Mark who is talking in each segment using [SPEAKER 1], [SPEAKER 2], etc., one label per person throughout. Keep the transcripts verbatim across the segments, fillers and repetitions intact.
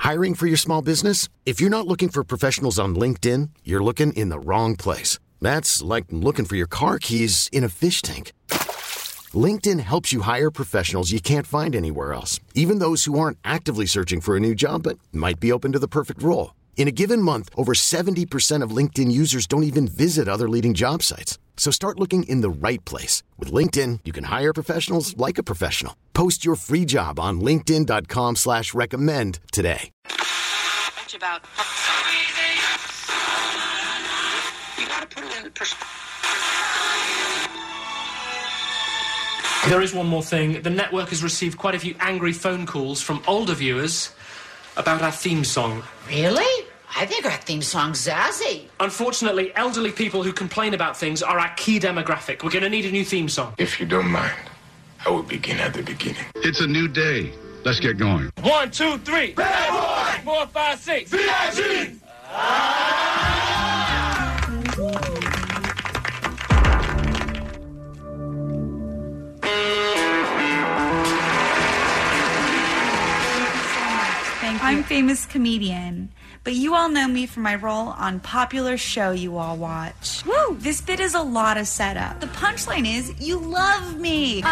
[SPEAKER 1] Hiring for your small business? If you're not looking for professionals on LinkedIn, you're looking in the wrong place. That's like looking for your car keys in a fish tank. LinkedIn helps you hire professionals you can't find anywhere else, even those who aren't actively searching for a new job but might be open to the perfect role. In a given month, over seventy percent of LinkedIn users don't even visit other leading job sites. So start looking in the right place. With LinkedIn, you can hire professionals like a professional. Post your free job on linkedin.com slash recommend today.
[SPEAKER 2] About you gotta put it in perspective.
[SPEAKER 3] There is one more thing. The network has received quite a few angry phone calls from older viewers about our theme song.
[SPEAKER 2] Really? I think our theme song's zazzy.
[SPEAKER 3] Unfortunately, elderly people who complain about things are our key demographic. We're going to need a new theme song.
[SPEAKER 4] If you don't mind, I will begin at the beginning.
[SPEAKER 5] It's a new day. Let's get going.
[SPEAKER 6] One, two, three.
[SPEAKER 7] Bad boy!
[SPEAKER 6] Four, five, six.
[SPEAKER 7] V I G!
[SPEAKER 8] I'm famous comedian, but you all know me for my role on popular show you all watch. Woo! This bit is a lot of setup. The punchline is, you love me.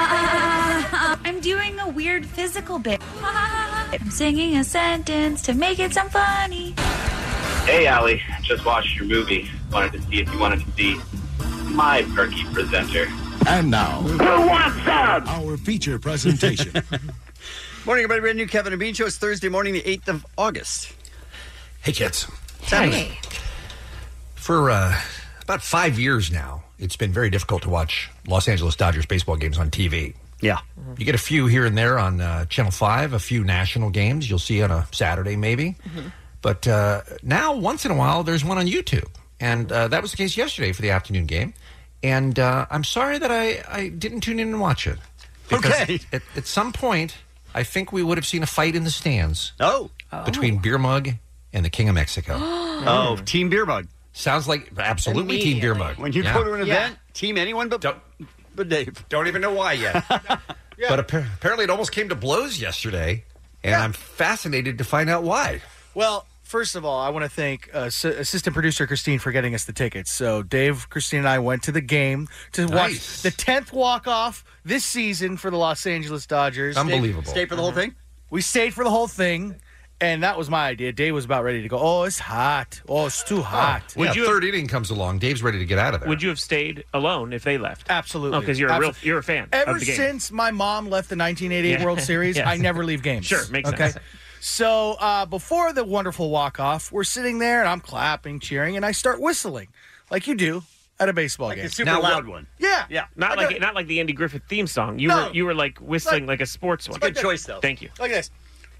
[SPEAKER 8] I'm doing a weird physical bit. I'm singing a sentence to make it sound funny.
[SPEAKER 9] Hey, Allie. Just watched your movie. Wanted to see if you wanted to see my perky presenter.
[SPEAKER 5] And now,
[SPEAKER 7] Who wants some?
[SPEAKER 5] our feature presentation.
[SPEAKER 10] Morning, everybody. Brand new Kevin and Bean Show. It's Thursday morning, the eighth of August.
[SPEAKER 11] Hey, kids.
[SPEAKER 2] Hey.
[SPEAKER 11] For uh, about five years now, it's been very difficult to watch Los Angeles Dodgers baseball games on T V.
[SPEAKER 10] Yeah.
[SPEAKER 11] You get a few here and there on uh, Channel five, a few national games you'll see on a Saturday maybe. Mm-hmm. But uh, now, once in a while, there's one on YouTube. And uh, that was the case yesterday for the afternoon game. And uh, I'm sorry that I, I didn't tune in and watch it. Because
[SPEAKER 10] okay.
[SPEAKER 11] At, at some point, I think we would have seen a fight in the stands.
[SPEAKER 10] Oh.
[SPEAKER 11] Between Beer Mug and the King of Mexico.
[SPEAKER 10] Oh, Team Beer Mug.
[SPEAKER 11] Sounds like absolutely Team Beer Mug.
[SPEAKER 10] When you
[SPEAKER 11] yeah.
[SPEAKER 10] go to an
[SPEAKER 11] yeah.
[SPEAKER 10] event, Team anyone but,
[SPEAKER 11] don't,
[SPEAKER 10] but Dave.
[SPEAKER 11] Don't even know why yet. yeah. But appa- apparently it almost came to blows yesterday, and yeah. I'm fascinated to find out why.
[SPEAKER 12] Well, first of all, I want to thank uh, S- assistant producer Christine for getting us the tickets. So Dave, Christine, and I went to the game to
[SPEAKER 11] nice.
[SPEAKER 12] watch the tenth walk-off this season for the Los Angeles Dodgers.
[SPEAKER 11] Unbelievable.
[SPEAKER 10] Stay, stay for the whole thing?
[SPEAKER 12] We stayed for the whole thing, and that was my idea. Dave was about ready to go, oh, it's hot. Oh, it's too hot.
[SPEAKER 11] Oh, yeah, third have, inning comes along. Dave's ready to get out of there.
[SPEAKER 6] Would you have stayed alone if they left?
[SPEAKER 12] Absolutely.
[SPEAKER 6] Oh, because you're a real, you're a fan
[SPEAKER 12] Ever
[SPEAKER 6] of the game.
[SPEAKER 12] since my mom left the nineteen eighty-eight yeah. World Series, yes. I never leave games.
[SPEAKER 6] Sure, makes
[SPEAKER 12] okay?
[SPEAKER 6] sense.
[SPEAKER 12] So uh, before the wonderful walk-off, we're sitting there, and I'm clapping, cheering, and I start whistling, like you do at a baseball
[SPEAKER 10] like
[SPEAKER 12] game.
[SPEAKER 10] Like a super
[SPEAKER 12] now,
[SPEAKER 10] loud one.
[SPEAKER 12] Yeah.
[SPEAKER 6] Yeah. Not like, like not like the Andy Griffith theme song. You
[SPEAKER 12] no.
[SPEAKER 6] were you were like whistling like, like a sports one.
[SPEAKER 10] Good like choice, though.
[SPEAKER 6] Thank you.
[SPEAKER 12] Like this.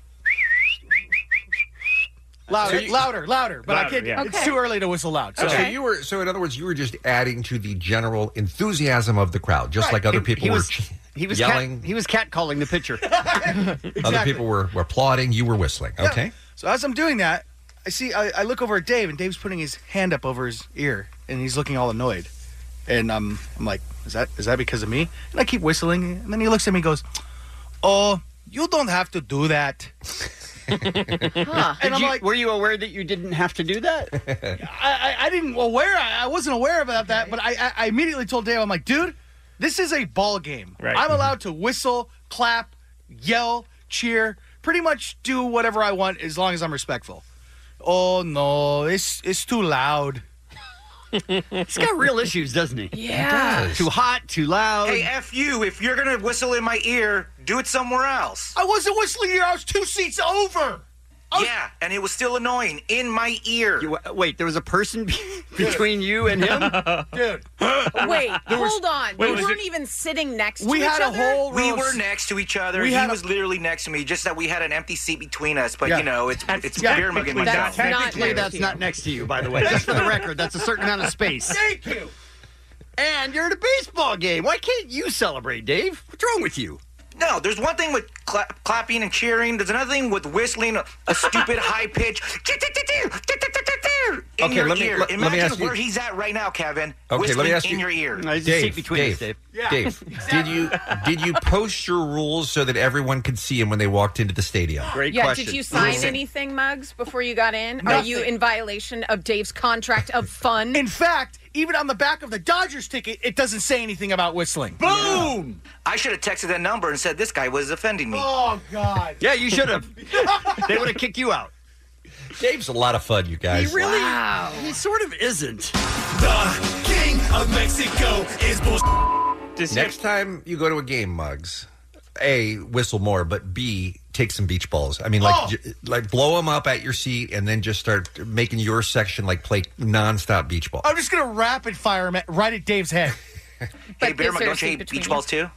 [SPEAKER 12] Louder, so you, louder, louder. But louder, I can't. Yeah. It's okay. Too early to whistle loud.
[SPEAKER 11] So,
[SPEAKER 12] okay.
[SPEAKER 11] so you were. So in other words, you were just adding to the general enthusiasm of the crowd, just right. like other people
[SPEAKER 10] he, he
[SPEAKER 11] were
[SPEAKER 10] was, he was
[SPEAKER 11] yelling.
[SPEAKER 10] Cat, he was catcalling the pitcher.
[SPEAKER 12] Exactly.
[SPEAKER 11] Other people were, were applauding. You were whistling.
[SPEAKER 12] Yeah.
[SPEAKER 11] Okay.
[SPEAKER 12] So as I'm doing that, I see. I, I look over at Dave, and Dave's putting his hand up over his ear, and he's looking all annoyed. And um, I'm like, is that is that because of me? And I keep whistling, and then he looks at me and goes, "Oh, you don't have to do that."
[SPEAKER 10] huh. And I'm you, like, were you aware that you didn't have to do that?
[SPEAKER 12] I, I, I didn't aware. I, I wasn't aware about okay. that. But I, I, I immediately told Dave, I'm like, dude, this is a ball game.
[SPEAKER 6] Right.
[SPEAKER 12] I'm allowed to whistle, clap, yell, cheer, pretty much do whatever I want as long as I'm respectful. Oh no, it's it's too loud.
[SPEAKER 10] He's got real issues, doesn't he?
[SPEAKER 2] Yeah.
[SPEAKER 10] Too hot, too loud.
[SPEAKER 13] Hey, F you. If you're going to whistle in my ear, do it somewhere else.
[SPEAKER 12] I wasn't whistling here. I was two seats over. Was...
[SPEAKER 13] Yeah, and it was still annoying in my ear.
[SPEAKER 10] You, wait, there was a person between you and him?
[SPEAKER 12] Dude.
[SPEAKER 14] Wait, hold
[SPEAKER 12] was,
[SPEAKER 14] on.
[SPEAKER 12] Wait,
[SPEAKER 14] we weren't
[SPEAKER 12] it,
[SPEAKER 14] even sitting next to
[SPEAKER 12] we
[SPEAKER 14] each
[SPEAKER 12] had
[SPEAKER 14] other?
[SPEAKER 12] A whole
[SPEAKER 13] we
[SPEAKER 12] row
[SPEAKER 13] were
[SPEAKER 12] of,
[SPEAKER 13] next to each other.
[SPEAKER 12] We
[SPEAKER 13] he
[SPEAKER 12] had
[SPEAKER 13] was
[SPEAKER 12] a,
[SPEAKER 13] literally next to me, just that we had an empty seat between us. But,
[SPEAKER 12] yeah.
[SPEAKER 13] you know, it's it's
[SPEAKER 12] yeah,
[SPEAKER 13] beer mug in my
[SPEAKER 14] that's
[SPEAKER 13] mouth.
[SPEAKER 14] not
[SPEAKER 10] Technically, that's
[SPEAKER 14] you.
[SPEAKER 10] not next to you, by the way. Just for the record, that's a certain amount of space.
[SPEAKER 12] Thank you.
[SPEAKER 10] And you're at a baseball game. Why can't you celebrate, Dave? What's wrong with you?
[SPEAKER 13] No, there's one thing with cla- clapping and cheering. There's another thing with whistling a, a stupid high pitch. in
[SPEAKER 15] Okay,
[SPEAKER 13] your
[SPEAKER 15] let me-
[SPEAKER 13] ear.
[SPEAKER 15] let- let me
[SPEAKER 13] Imagine
[SPEAKER 15] ask you-
[SPEAKER 13] where he's at right now, Kevin.
[SPEAKER 15] Okay,
[SPEAKER 13] whispering
[SPEAKER 15] let me ask
[SPEAKER 13] in
[SPEAKER 15] you.
[SPEAKER 13] your ear.
[SPEAKER 15] No, he's a
[SPEAKER 11] Dave,
[SPEAKER 15] seat between
[SPEAKER 11] Dave,
[SPEAKER 15] us, Dave.
[SPEAKER 12] Yeah.
[SPEAKER 11] Dave, did you did you post your rules so that everyone could see them when they walked into the stadium?
[SPEAKER 15] Great
[SPEAKER 14] Yeah,
[SPEAKER 15] question.
[SPEAKER 14] did you sign
[SPEAKER 15] Listen.
[SPEAKER 14] anything, Muggs, before you got in? Are
[SPEAKER 12] Nothing.
[SPEAKER 14] you in violation of Dave's contract of fun?
[SPEAKER 12] In fact, even on the back of the Dodgers ticket, it doesn't say anything about whistling.
[SPEAKER 13] Boom! I should have texted that number and said this guy was offending me.
[SPEAKER 12] Oh, God.
[SPEAKER 15] Yeah, you should have. They would have kicked you out.
[SPEAKER 11] Dave's a lot of fun, you guys.
[SPEAKER 15] He really,
[SPEAKER 14] Wow.
[SPEAKER 15] he sort of isn't.
[SPEAKER 7] The King of Mexico is bullshit.
[SPEAKER 6] Does
[SPEAKER 11] Next time you go to a game, Muggs, A, whistle more, but B, take some beach balls. I mean, like,
[SPEAKER 12] Oh.
[SPEAKER 11] j- like blow them up at your seat and then just start making your section like play nonstop beach ball.
[SPEAKER 12] I'm just going to rapid fire him at, right at Dave's head.
[SPEAKER 13] Hey,
[SPEAKER 14] But is
[SPEAKER 13] Bearman,
[SPEAKER 14] there a
[SPEAKER 13] don't you
[SPEAKER 14] seat
[SPEAKER 13] hate
[SPEAKER 14] between
[SPEAKER 13] beach
[SPEAKER 14] you?
[SPEAKER 13] balls too?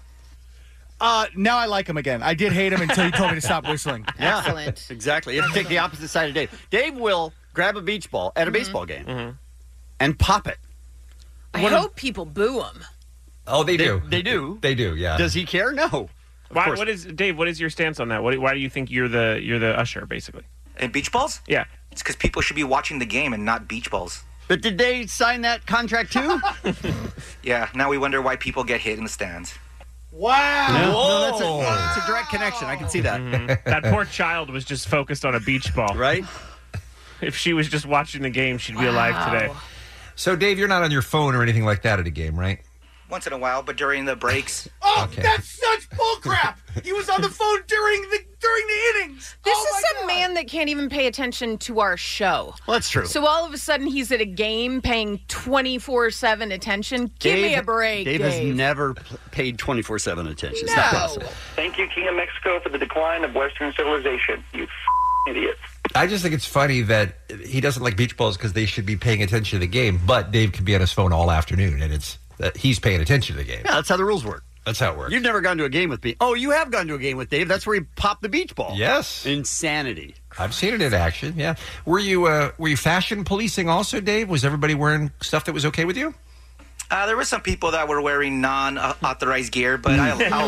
[SPEAKER 12] Uh, now I like him again. I did hate him until he told me to stop whistling.
[SPEAKER 15] Yeah,
[SPEAKER 14] Excellent.
[SPEAKER 15] exactly. You have to take the opposite side of Dave. Dave will grab a beach ball at a baseball game
[SPEAKER 6] Mhm.
[SPEAKER 15] and pop it.
[SPEAKER 14] I
[SPEAKER 15] What
[SPEAKER 14] hope people boo him.
[SPEAKER 11] Oh, they,
[SPEAKER 15] They-
[SPEAKER 11] do.
[SPEAKER 15] they do.
[SPEAKER 11] They do, yeah.
[SPEAKER 15] Does he care? No.
[SPEAKER 6] Why,
[SPEAKER 15] course.
[SPEAKER 6] what is Dave? What is your stance on that? What, why do you think you're the you're the usher, basically?
[SPEAKER 13] And beach balls?
[SPEAKER 6] Yeah.
[SPEAKER 13] It's because people should be watching the game and not beach balls.
[SPEAKER 15] But did they sign that contract too?
[SPEAKER 13] Yeah, now we wonder why people get hit in the stands.
[SPEAKER 12] Wow.
[SPEAKER 15] No, that's, a, that's a direct connection. I can see that.
[SPEAKER 6] Mhm. That poor child was just focused on a beach ball.
[SPEAKER 15] Right?
[SPEAKER 6] If she was just watching the game, she'd be alive today.
[SPEAKER 11] So, Dave, you're not on your phone or anything like that at a game, right?
[SPEAKER 13] Once in a while, but during the breaks.
[SPEAKER 12] Oh,
[SPEAKER 11] Okay.
[SPEAKER 12] that's such bullcrap. He was on the phone during the during the innings.
[SPEAKER 14] This
[SPEAKER 12] Oh,
[SPEAKER 14] is
[SPEAKER 12] my
[SPEAKER 14] a
[SPEAKER 12] God.
[SPEAKER 14] man that can't even pay attention to our show.
[SPEAKER 15] Well, that's true.
[SPEAKER 14] So all of a sudden he's at a game paying twenty-four seven attention. Give me a break,
[SPEAKER 15] Dave,
[SPEAKER 14] Dave.
[SPEAKER 15] has never p- paid twenty-four seven attention. It's
[SPEAKER 14] No.
[SPEAKER 15] not possible.
[SPEAKER 9] Thank you, King of Mexico, for the decline of Western civilization. You f- idiots.
[SPEAKER 11] I just think it's funny that he doesn't like beach balls because they should be paying attention to the game, but Dave could be on his phone all afternoon, and it's that he's paying attention to the game.
[SPEAKER 15] Yeah, that's how the rules work.
[SPEAKER 11] That's how it works.
[SPEAKER 15] You've never gone to a game with me. Oh, you have gone to a game with Dave. That's where he popped the beach ball.
[SPEAKER 11] Yes.
[SPEAKER 15] Insanity.
[SPEAKER 11] I've seen it in action, yeah. Were you uh, were you fashion policing also, Dave? Was everybody wearing stuff that was okay with you?
[SPEAKER 13] Uh, there were some people that were wearing non-authorized gear, but I'll, I'll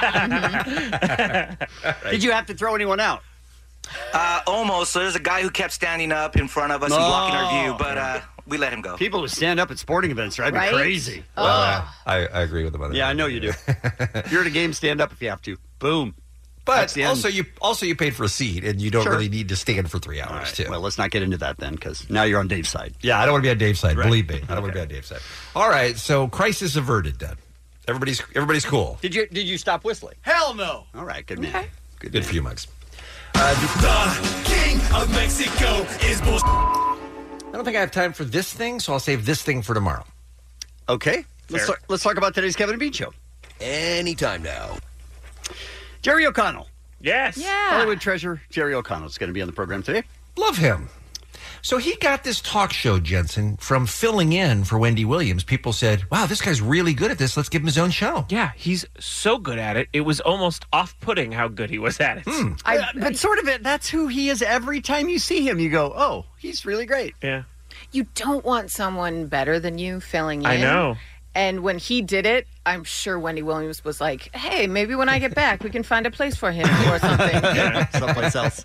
[SPEAKER 13] allow it.
[SPEAKER 15] Did you have to throw anyone out?
[SPEAKER 13] Uh, almost. So there's a guy who kept standing up in front of us and blocking our view, but uh, we let him go.
[SPEAKER 15] People who stand up at sporting events drive me
[SPEAKER 14] Right?
[SPEAKER 15] crazy.
[SPEAKER 14] Oh.
[SPEAKER 11] Well, I, I agree with him on that.
[SPEAKER 15] Yeah, I know you do. If you're at a game, stand up if you have to. Boom.
[SPEAKER 11] But
[SPEAKER 15] That's the end.
[SPEAKER 11] also you also you paid for a seat, and you don't
[SPEAKER 15] Sure.
[SPEAKER 11] really need to stand for three hours,
[SPEAKER 15] All right.
[SPEAKER 11] too.
[SPEAKER 15] Well, let's not get into that then, because now you're on Dave's side.
[SPEAKER 11] Yeah, I don't want to be on Dave's side.
[SPEAKER 15] Right.
[SPEAKER 11] Believe me, I don't want to be on Dave's side. All right, so crisis averted. Then everybody's everybody's cool.
[SPEAKER 15] Did you Did you stop whistling?
[SPEAKER 12] Hell no.
[SPEAKER 15] All right, good man. Good,
[SPEAKER 11] Good
[SPEAKER 15] man.
[SPEAKER 11] for you, Mugs.
[SPEAKER 7] The King of Mexico is bullshit.
[SPEAKER 11] I don't think I have time for this thing, so I'll save this thing for tomorrow.
[SPEAKER 15] Okay, let's
[SPEAKER 6] Fair.
[SPEAKER 15] talk, let's talk about today's Kevin and Bean show.
[SPEAKER 5] Anytime now.
[SPEAKER 15] Jerry O'Connell,
[SPEAKER 6] Yes.
[SPEAKER 14] Yeah.
[SPEAKER 15] Hollywood treasure Jerry O'Connell is going to be on the program today.
[SPEAKER 11] Love him. So he got this talk show, Jensen, from filling in for Wendy Williams. People said, wow, this guy's really good at this. Let's give him his own show.
[SPEAKER 6] Yeah, he's so good at it. It was almost off-putting how good he was at it.
[SPEAKER 11] Hmm.
[SPEAKER 14] I,
[SPEAKER 15] Uh, but sort of it, that's who he is every time you see him. You go, oh, he's really great.
[SPEAKER 6] Yeah.
[SPEAKER 14] you don't want someone better than you filling in.
[SPEAKER 6] I know.
[SPEAKER 14] And when he did it, I'm sure Wendy Williams was like, hey, maybe when I get back, we can find a place for him or something.
[SPEAKER 15] Yeah, someplace else.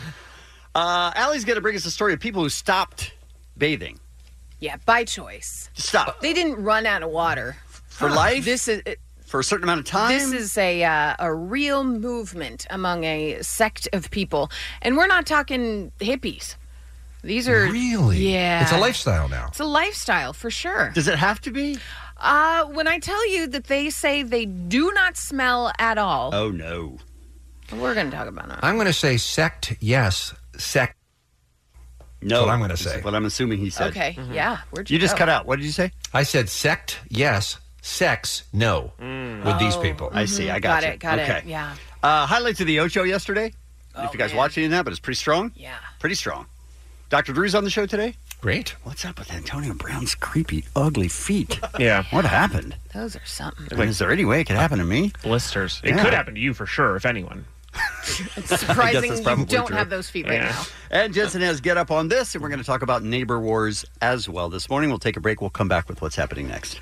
[SPEAKER 15] Uh, Allie's going to bring us a story of people who stopped bathing.
[SPEAKER 14] Yeah, by choice.
[SPEAKER 15] Stop.
[SPEAKER 14] They didn't run out of water.
[SPEAKER 15] For life?
[SPEAKER 14] This is...
[SPEAKER 15] For a certain amount of time?
[SPEAKER 14] This is a uh, a real movement among a sect of people. And we're not talking hippies. These are...
[SPEAKER 11] Really?
[SPEAKER 14] Yeah.
[SPEAKER 11] It's a lifestyle now.
[SPEAKER 14] It's a lifestyle, for sure.
[SPEAKER 15] Does it have to be?
[SPEAKER 14] Uh, when I tell you that they say they do not smell at all,
[SPEAKER 15] Oh, no.
[SPEAKER 14] we're going to talk about it.
[SPEAKER 11] I'm going to say sect, yes. Sect.
[SPEAKER 15] No.
[SPEAKER 11] That's what I'm going to
[SPEAKER 15] This is
[SPEAKER 11] say.
[SPEAKER 15] what I'm assuming he said.
[SPEAKER 14] Okay, yeah. Where'd you
[SPEAKER 15] You just
[SPEAKER 14] go?
[SPEAKER 15] cut out. What did you say?
[SPEAKER 11] I said sect, yes. Sex, no. With these
[SPEAKER 14] Oh,
[SPEAKER 11] people.
[SPEAKER 15] I see. I got,
[SPEAKER 14] Got
[SPEAKER 15] you.
[SPEAKER 14] it, got
[SPEAKER 15] okay.
[SPEAKER 14] it, yeah.
[SPEAKER 15] Uh, highlights of the Ocho yesterday.
[SPEAKER 14] Oh,
[SPEAKER 15] if you guys
[SPEAKER 14] man.
[SPEAKER 15] watched any of that, but it's pretty strong.
[SPEAKER 14] Yeah.
[SPEAKER 15] Pretty strong. Doctor Drew's on the show today.
[SPEAKER 11] Great.
[SPEAKER 15] What's up with Antonio Brown's creepy, ugly feet?
[SPEAKER 6] Yeah.
[SPEAKER 15] What happened?
[SPEAKER 14] Those are something.
[SPEAKER 15] I mean, is there any way it could happen to me?
[SPEAKER 6] Blisters. It
[SPEAKER 15] Yeah.
[SPEAKER 6] could happen to you for sure, if anyone.
[SPEAKER 14] It's surprising
[SPEAKER 15] that's
[SPEAKER 14] you
[SPEAKER 15] probably
[SPEAKER 14] don't
[SPEAKER 15] true.
[SPEAKER 14] have those feet right
[SPEAKER 6] Yeah.
[SPEAKER 14] now.
[SPEAKER 15] And Jensen has Get Up on this, and we're going to talk about neighbor wars as well this morning. We'll take a break. We'll come back with what's happening next.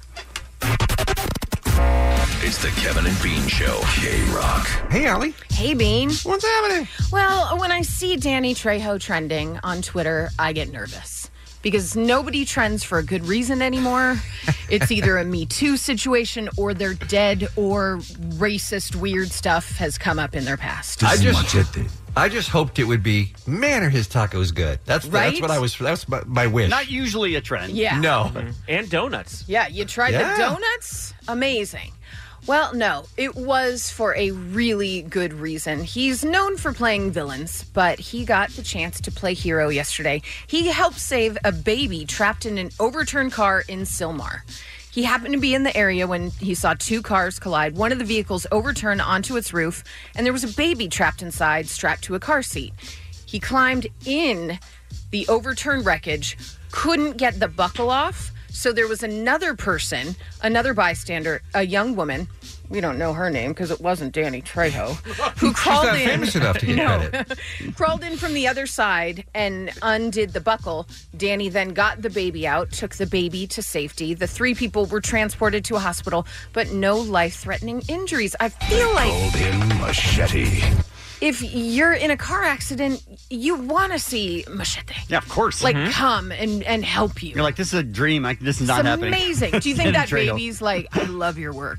[SPEAKER 5] It's the Kevin and Bean Show. K-Rock.
[SPEAKER 11] Hey, Allie.
[SPEAKER 14] Hey, Bean.
[SPEAKER 11] What's happening?
[SPEAKER 14] Well, when I see Danny Trejo trending on Twitter, I get nervous because nobody trends for a good reason anymore. It's either a Me Too situation or they're dead or racist, weird stuff has come up in their past.
[SPEAKER 11] I just, I just hoped it would be, man, are his tacos good? That's
[SPEAKER 14] Right?
[SPEAKER 11] that's what I was. That's my, my wish.
[SPEAKER 15] Not usually a trend.
[SPEAKER 14] Yeah.
[SPEAKER 11] No.
[SPEAKER 6] And donuts.
[SPEAKER 14] Yeah, you tried
[SPEAKER 11] Yeah.
[SPEAKER 14] the donuts? Amazing. Well, no, it was for a really good reason. He's known for playing villains, but he got the chance to play hero yesterday. He helped save a baby trapped in an overturned car in Sylmar. He happened to be in the area when he saw two cars collide. One of the vehicles overturned onto its roof, and there was a baby trapped inside, strapped to a car seat. He climbed in the overturned wreckage, couldn't get the buckle off, so there was another person, another bystander, a young woman. We don't know her name because it wasn't Danny Trejo, who crawled
[SPEAKER 11] She's not
[SPEAKER 14] in.
[SPEAKER 11] famous enough to get
[SPEAKER 14] no,
[SPEAKER 11] credit.
[SPEAKER 14] crawled in from the other side and undid the buckle. Danny then got the baby out, took the baby to safety. The three people were transported to a hospital, but no life-threatening injuries. I feel like
[SPEAKER 5] Called him Machete.
[SPEAKER 14] if you're in a car accident, you want to see Machete.
[SPEAKER 15] Yeah, of course.
[SPEAKER 14] Like,
[SPEAKER 15] Mhm.
[SPEAKER 14] come and, and help you.
[SPEAKER 15] You're like, this is a dream. I, this is
[SPEAKER 14] It's
[SPEAKER 15] not happening.
[SPEAKER 14] amazing. Do you think that
[SPEAKER 15] Trejo.
[SPEAKER 14] baby's like, I love your work?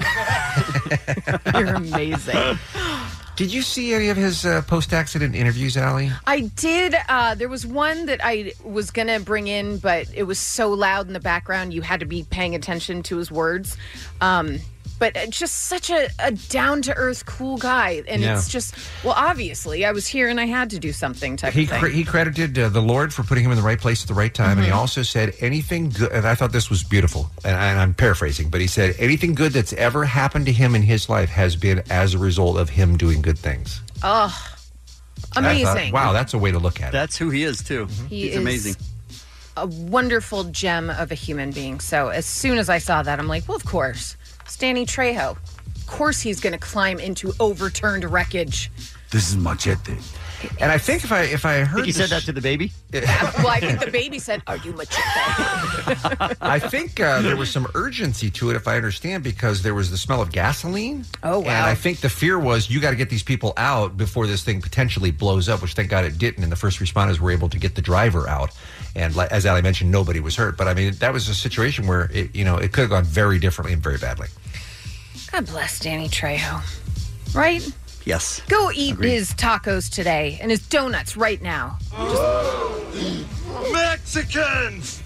[SPEAKER 14] You're amazing.
[SPEAKER 11] Did you see any of his uh, post-accident interviews, Allie?
[SPEAKER 14] I did. Uh, there was one that I was going to bring in, but it was so loud in the background, you had to be paying attention to his words. Um, but just such a, a down-to-earth, cool guy. And
[SPEAKER 11] Yeah.
[SPEAKER 14] it's just, well, obviously, I was here and I had to do something type
[SPEAKER 11] He
[SPEAKER 14] of thing.
[SPEAKER 11] cre- he credited uh, the Lord for putting him in the right place at the right time, and he
[SPEAKER 14] Mhm.
[SPEAKER 11] also said anything good. And I thought this was beautiful, and, I, and I'm paraphrasing, but he said anything good that's ever happened to him in his life has been as a result of him doing good things.
[SPEAKER 14] Oh,
[SPEAKER 11] And I thought,
[SPEAKER 14] amazing.
[SPEAKER 11] wow, that's a way to look at it.
[SPEAKER 15] That's who he is, too.
[SPEAKER 14] He
[SPEAKER 15] He's
[SPEAKER 14] is
[SPEAKER 15] amazing.
[SPEAKER 14] a wonderful gem of a human being. So as soon as I saw that, I'm like, well, of course, it's Danny Trejo. Of course he's going to climb into overturned wreckage.
[SPEAKER 5] This is Machete.
[SPEAKER 11] And I think if I if I heard
[SPEAKER 15] Think he said
[SPEAKER 11] this-
[SPEAKER 15] that to the baby?
[SPEAKER 14] Well, I think the baby said, are you Machete?
[SPEAKER 11] I think uh, there was some urgency to it, if I understand, because there was the smell of gasoline.
[SPEAKER 14] Oh, wow.
[SPEAKER 11] And I think the fear was you got to get these people out before this thing potentially blows up, which thank God it didn't. And the first responders were able to get the driver out. And like, as Ali mentioned, nobody was hurt. But I mean, that was a situation where it, you know, it could have gone very differently and very badly.
[SPEAKER 14] God bless Danny Trejo. Right?
[SPEAKER 15] Yes.
[SPEAKER 14] Go eat
[SPEAKER 15] Agreed.
[SPEAKER 14] his tacos today and his donuts right now.
[SPEAKER 7] Mexicans!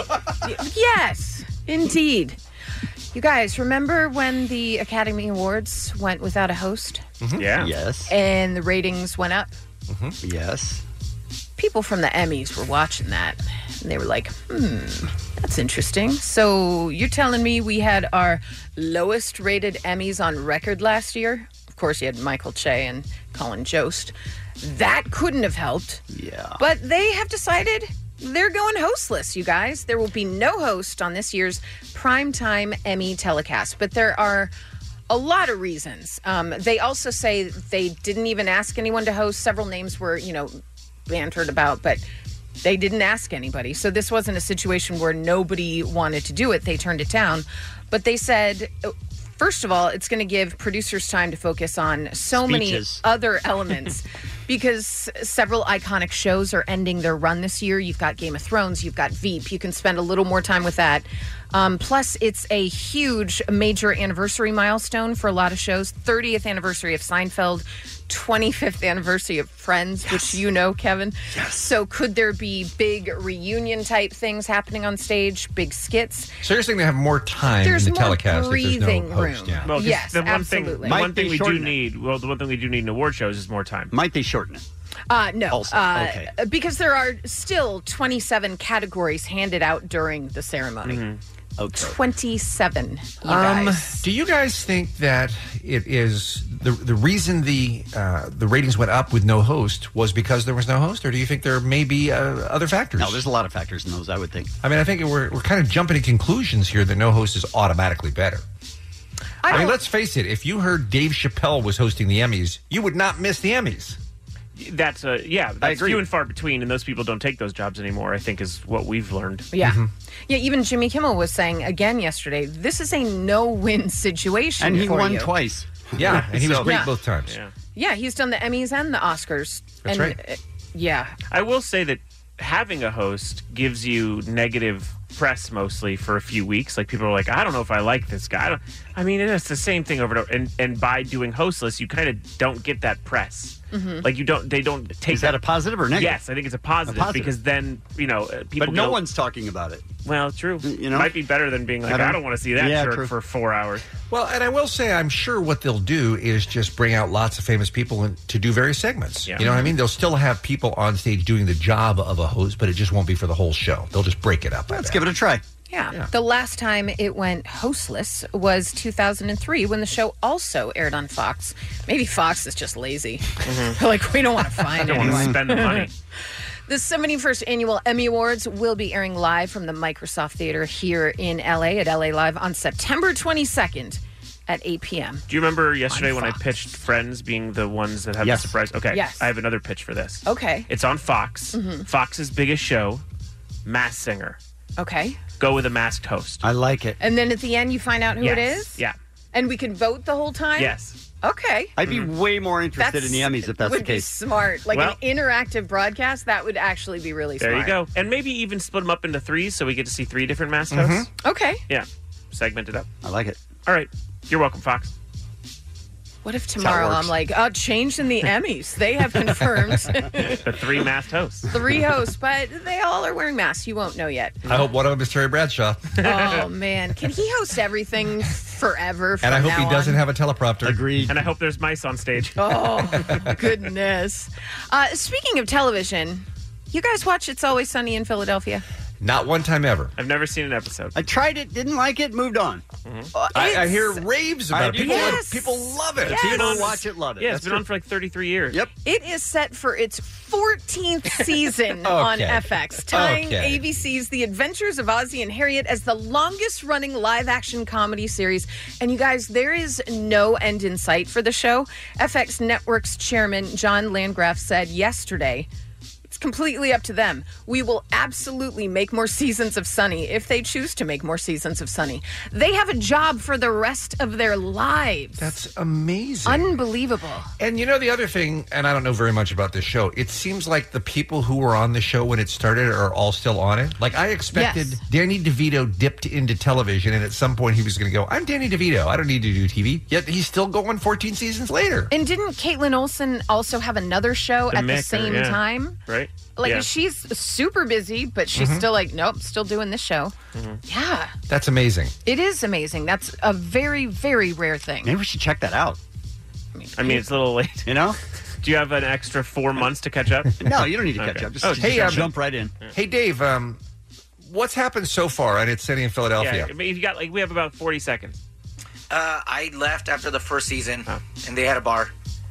[SPEAKER 14] Yes, indeed. You guys, remember when the Academy Awards went without a host?
[SPEAKER 6] Yeah.
[SPEAKER 15] Yes.
[SPEAKER 14] And the ratings went up?
[SPEAKER 15] Yes.
[SPEAKER 14] People from the Emmys were watching that, and they were like, hmm, that's interesting. So you're telling me we had our lowest rated Emmys on record last year? Of course, you had Michael Che and Colin Jost. That couldn't have helped.
[SPEAKER 15] Yeah.
[SPEAKER 14] But they have decided they're going hostless, you guys. There will be no host on this year's primetime Emmy telecast. But there are a lot of reasons. Um, they also say they didn't even ask anyone to host. Several names were, you know, bantered about, but they didn't ask anybody. So this wasn't a situation where nobody wanted to do it. They turned it down. But they said, first of all, it's going to give producers time to focus on so
[SPEAKER 15] Speeches.
[SPEAKER 14] many other elements because several iconic shows are ending their run this year. You've got Game of Thrones, you've got Veep. You can spend a little more time with that. Um, plus, it's a huge major anniversary milestone for a lot of shows. thirtieth anniversary of Seinfeld, twenty-fifth anniversary of Friends, which you know, Kevin. Yes. So could there be big reunion type things happening on stage, big skits?
[SPEAKER 11] So you're saying they have more time
[SPEAKER 14] There's
[SPEAKER 11] in the
[SPEAKER 14] more
[SPEAKER 11] telecast if
[SPEAKER 14] breathing
[SPEAKER 11] there's no host.
[SPEAKER 14] room.
[SPEAKER 11] Yeah.
[SPEAKER 6] Well, 'cause
[SPEAKER 14] Yes,
[SPEAKER 6] the one
[SPEAKER 14] absolutely.
[SPEAKER 6] thing, the
[SPEAKER 15] Might
[SPEAKER 6] one thing
[SPEAKER 15] they
[SPEAKER 6] we do
[SPEAKER 15] shorten it?
[SPEAKER 6] need, well, the one thing we do need in award shows is more time.
[SPEAKER 15] Might they shorten it?
[SPEAKER 14] Uh, no,
[SPEAKER 15] Also,
[SPEAKER 14] uh,
[SPEAKER 15] okay.
[SPEAKER 14] because there are still twenty-seven categories handed out during the ceremony.
[SPEAKER 15] Okay.
[SPEAKER 14] twenty-seven, you
[SPEAKER 11] Um,
[SPEAKER 14] guys.
[SPEAKER 11] do you guys think that it is the the reason the uh, the ratings went up with no host was because there was no host, or do you think there may be uh, other factors?
[SPEAKER 15] No, there's a lot of factors in those, I would think.
[SPEAKER 11] I mean, I think we're we're kind of jumping to conclusions here that no host is automatically better.
[SPEAKER 14] I
[SPEAKER 11] I, mean,
[SPEAKER 14] don't-
[SPEAKER 11] let's face it. If you heard Dave Chappelle was hosting the Emmys, you would not miss the Emmys.
[SPEAKER 6] That's uh, yeah, that's
[SPEAKER 15] agree.
[SPEAKER 6] few and far between, and those people don't take those jobs anymore. I think is what we've learned.
[SPEAKER 14] Yeah.
[SPEAKER 15] Mm-hmm.
[SPEAKER 14] Yeah, even Jimmy Kimmel was saying again yesterday, this is a no-win situation
[SPEAKER 15] And he
[SPEAKER 14] for
[SPEAKER 15] won
[SPEAKER 14] you.
[SPEAKER 15] twice.
[SPEAKER 11] Yeah, and he was
[SPEAKER 15] So-
[SPEAKER 11] great
[SPEAKER 14] Yeah.
[SPEAKER 11] both times.
[SPEAKER 6] Yeah.
[SPEAKER 14] Yeah, he's done the Emmys and the Oscars.
[SPEAKER 11] That's
[SPEAKER 14] and,
[SPEAKER 11] right.
[SPEAKER 14] uh, yeah.
[SPEAKER 6] I will say that having a host gives you negative press mostly for a few weeks. Like people are like, I don't know if I like this guy. I, don't, I mean, it's the same thing over and over. And, and by doing hostless, you kind of don't get that press.
[SPEAKER 15] Mm-hmm.
[SPEAKER 6] Like you don't, they don't take
[SPEAKER 15] Is that a positive or negative?
[SPEAKER 6] Yes, I think it's a positive,
[SPEAKER 15] A positive.
[SPEAKER 6] because then you know uh, people.
[SPEAKER 15] But no
[SPEAKER 6] go,
[SPEAKER 15] one's talking about it.
[SPEAKER 6] Well, true.
[SPEAKER 15] You know,
[SPEAKER 6] might be better than being like,
[SPEAKER 15] I
[SPEAKER 6] I
[SPEAKER 15] don't-
[SPEAKER 6] don't, want to see that
[SPEAKER 15] Yeah,
[SPEAKER 6] jerk
[SPEAKER 15] true.
[SPEAKER 6] for four hours.
[SPEAKER 11] Well, and I will say, I'm sure what they'll do is just bring out lots of famous people and, to do various segments.
[SPEAKER 6] Yeah.
[SPEAKER 11] You know what I mean? They'll still have people on stage doing the job of a host, but it just won't be for the whole show. They'll just break it up.
[SPEAKER 15] Let's give it a try.
[SPEAKER 14] Yeah.
[SPEAKER 11] Yeah.
[SPEAKER 14] The last time it went hostless was two thousand three when the show also aired on Fox. Maybe Fox is just lazy. They're like, we don't want to find
[SPEAKER 6] Don't want to
[SPEAKER 14] anyone.
[SPEAKER 6] spend the money.
[SPEAKER 14] The seventy-first Annual Emmy Awards will be airing live from the Microsoft Theater here in L A at L A Live on September twenty-second at eight p.m.
[SPEAKER 6] Do you remember yesterday
[SPEAKER 14] On
[SPEAKER 6] when I
[SPEAKER 14] Fox.
[SPEAKER 6] pitched Friends being the ones that have
[SPEAKER 15] Yes.
[SPEAKER 6] the surprise? Okay.
[SPEAKER 14] Yes.
[SPEAKER 6] I have another pitch for this.
[SPEAKER 14] Okay.
[SPEAKER 6] It's on Fox.
[SPEAKER 14] Mhm.
[SPEAKER 6] Fox's biggest show, Masked Singer.
[SPEAKER 14] Okay.
[SPEAKER 6] Go with a masked host.
[SPEAKER 15] I like it.
[SPEAKER 14] And then at the end, you find out who
[SPEAKER 6] yes.
[SPEAKER 14] it is?
[SPEAKER 6] Yeah.
[SPEAKER 14] And we can vote the whole time?
[SPEAKER 6] Yes.
[SPEAKER 14] Okay.
[SPEAKER 15] I'd be way more interested in the Emmys if that's
[SPEAKER 14] would
[SPEAKER 15] the case.
[SPEAKER 14] Be smart. Like
[SPEAKER 6] Well-
[SPEAKER 14] an interactive broadcast, that would actually be really
[SPEAKER 6] There
[SPEAKER 14] smart.
[SPEAKER 6] you go. And maybe even split them up into threes so we get to see three different masked
[SPEAKER 15] Mm-hmm.
[SPEAKER 6] hosts.
[SPEAKER 14] Okay.
[SPEAKER 6] Yeah. Segment it up.
[SPEAKER 15] I like it.
[SPEAKER 6] All right. You're welcome, Fox.
[SPEAKER 14] What if
[SPEAKER 15] how it
[SPEAKER 14] tomorrow
[SPEAKER 15] works.
[SPEAKER 14] I'm like, oh, changed in the Emmys? They have confirmed
[SPEAKER 6] The three masked hosts.
[SPEAKER 14] three hosts, but they all are wearing masks. You won't know yet.
[SPEAKER 11] I hope one of them is Terry Bradshaw.
[SPEAKER 14] Oh, man. Can he host everything forever from
[SPEAKER 11] And I hope
[SPEAKER 14] now
[SPEAKER 11] he doesn't
[SPEAKER 14] on?
[SPEAKER 11] have a teleprompter.
[SPEAKER 15] Agreed.
[SPEAKER 6] And I hope there's mice on stage.
[SPEAKER 14] Oh, goodness. Uh, speaking of television, you guys watch It's Always Sunny in Philadelphia?
[SPEAKER 11] Not one time ever.
[SPEAKER 6] I've never seen an episode.
[SPEAKER 15] I tried it, didn't like it, moved on.
[SPEAKER 14] Uh,
[SPEAKER 11] I, I
[SPEAKER 14] it's-
[SPEAKER 11] hear raves about
[SPEAKER 15] I
[SPEAKER 11] it.
[SPEAKER 15] do.
[SPEAKER 11] People,
[SPEAKER 14] Yes.
[SPEAKER 11] people love it.
[SPEAKER 14] Yes.
[SPEAKER 15] People watch it, love it.
[SPEAKER 6] Yeah,
[SPEAKER 15] That's
[SPEAKER 6] it's been
[SPEAKER 15] true.
[SPEAKER 6] on for like thirty-three years.
[SPEAKER 15] Yep.
[SPEAKER 14] It is set for its fourteenth season on
[SPEAKER 11] Okay.
[SPEAKER 14] F X, tying
[SPEAKER 11] Okay.
[SPEAKER 14] A B C's The Adventures of Ozzie and Harriet as the longest running live action comedy series. And you guys, there is no end in sight for the show. F X Network's chairman, John Landgraf, said yesterday, it's completely up to them. We will absolutely make more seasons of Sunny if they choose to make more seasons of Sunny. They have a job for the rest of their lives.
[SPEAKER 11] That's amazing.
[SPEAKER 14] Unbelievable.
[SPEAKER 11] And you know the other thing, and I don't know very much about this show, it seems like the people who were on the show when it started are all still on it. Like I expected
[SPEAKER 14] Yes.
[SPEAKER 11] Danny DeVito dipped into television and at some point he was going to go, I'm Danny DeVito. I don't need to do T V. Yet he's still going fourteen seasons later.
[SPEAKER 14] And didn't Caitlin Olsen also have another show
[SPEAKER 6] The
[SPEAKER 14] at the
[SPEAKER 6] Maker,
[SPEAKER 14] same
[SPEAKER 6] yeah.
[SPEAKER 14] time?
[SPEAKER 6] Right?
[SPEAKER 14] Like
[SPEAKER 6] Yeah.
[SPEAKER 14] she's super busy, but she's
[SPEAKER 11] Mhm.
[SPEAKER 14] still like, nope, still doing this show. Yeah,
[SPEAKER 11] That's amazing.
[SPEAKER 14] it is amazing. That's a very, very rare thing.
[SPEAKER 15] Maybe we should check that out.
[SPEAKER 6] I mean, it's a little late.
[SPEAKER 15] You know?
[SPEAKER 6] Do you have an extra four months to catch up?
[SPEAKER 15] No, you don't need to catch
[SPEAKER 6] Okay.
[SPEAKER 15] up. Just,
[SPEAKER 6] Oh,
[SPEAKER 15] just
[SPEAKER 11] hey, um,
[SPEAKER 15] jump right in.
[SPEAKER 11] Hey, Dave, um, what's happened so far on It's Sunny in Philadelphia?
[SPEAKER 6] Yeah, I mean, you got like we have about forty seconds.
[SPEAKER 13] Uh, I left after the first season, and they had a bar.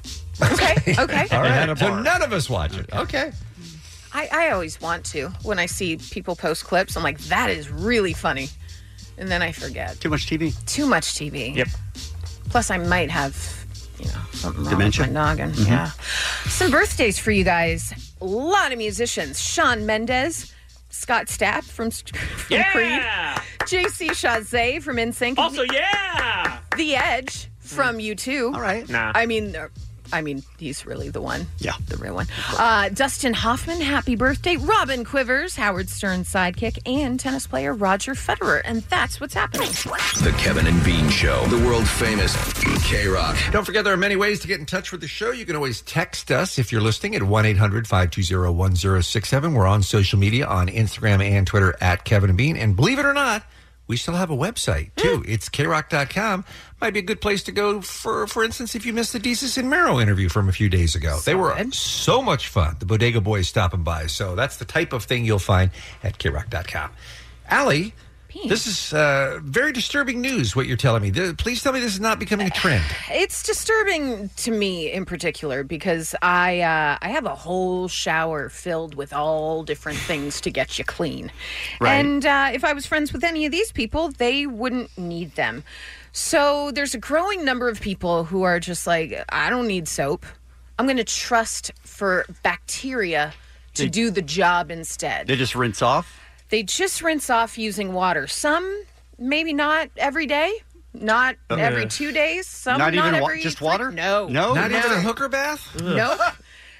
[SPEAKER 14] Okay, okay.
[SPEAKER 11] All
[SPEAKER 15] had
[SPEAKER 11] right.
[SPEAKER 15] a
[SPEAKER 11] So
[SPEAKER 15] bar.
[SPEAKER 11] none of us watch it. Okay.
[SPEAKER 14] I, I always want to. When I see people post clips, I'm like, that is really funny. And then I forget.
[SPEAKER 15] Too much T V.
[SPEAKER 14] Too much T V.
[SPEAKER 6] Yep.
[SPEAKER 14] Plus, I might have, you know, something wrong
[SPEAKER 15] Dementia?
[SPEAKER 14] with my noggin.
[SPEAKER 15] Mhm.
[SPEAKER 14] Yeah. Some birthdays for you guys. A lot of musicians. Shawn Mendes, Scott Stapp from, from
[SPEAKER 6] Yeah.
[SPEAKER 14] Creed, J C Chazé from N Sync,
[SPEAKER 6] Also, yeah.
[SPEAKER 14] The Edge from U two.
[SPEAKER 15] All right.
[SPEAKER 6] Nah.
[SPEAKER 14] I mean, uh, I mean, he's really the one.
[SPEAKER 15] Yeah.
[SPEAKER 14] The real one. Uh, Dustin Hoffman, happy birthday. Robin Quivers, Howard Stern's sidekick, and tennis player Roger Federer. And that's what's happening.
[SPEAKER 5] The Kevin and Bean Show, the world famous K-Rock.
[SPEAKER 11] Don't forget, there are many ways to get in touch with the show. You can always text us if you're listening at one eight hundred five two zero one zero six seven. We're on social media on Instagram and Twitter at Kevin and Bean. And believe it or not, we still have a website, too. It's K rock dot com. Might be a good place to go, for for instance, if you missed the Desus and Mero interview from a few days ago. They were so much fun. The Bodega Boys stopping by. So that's the type of thing you'll find at K rock dot com. Allie, this is uh, very disturbing news, what you're telling me. Th- Please tell me this is not becoming a trend.
[SPEAKER 14] It's disturbing to me in particular because I uh, I have a whole shower filled with all different things to get you clean.
[SPEAKER 16] Right.
[SPEAKER 14] And uh, if I was friends with any of these people, they wouldn't need them. So there's a growing number of people who are just like, I don't need soap. I'm going to trust for bacteria to
[SPEAKER 15] They-
[SPEAKER 14] do the job instead.
[SPEAKER 15] They just rinse off.
[SPEAKER 14] They just rinse off using water. Some, maybe not every day, not
[SPEAKER 15] Uh,
[SPEAKER 14] every two days. Some
[SPEAKER 15] not
[SPEAKER 14] not,
[SPEAKER 15] even wa-
[SPEAKER 14] every
[SPEAKER 15] just
[SPEAKER 14] three-
[SPEAKER 15] water?
[SPEAKER 14] No,
[SPEAKER 15] No?
[SPEAKER 11] Not
[SPEAKER 14] no.
[SPEAKER 11] even a hooker bath?
[SPEAKER 14] Nope.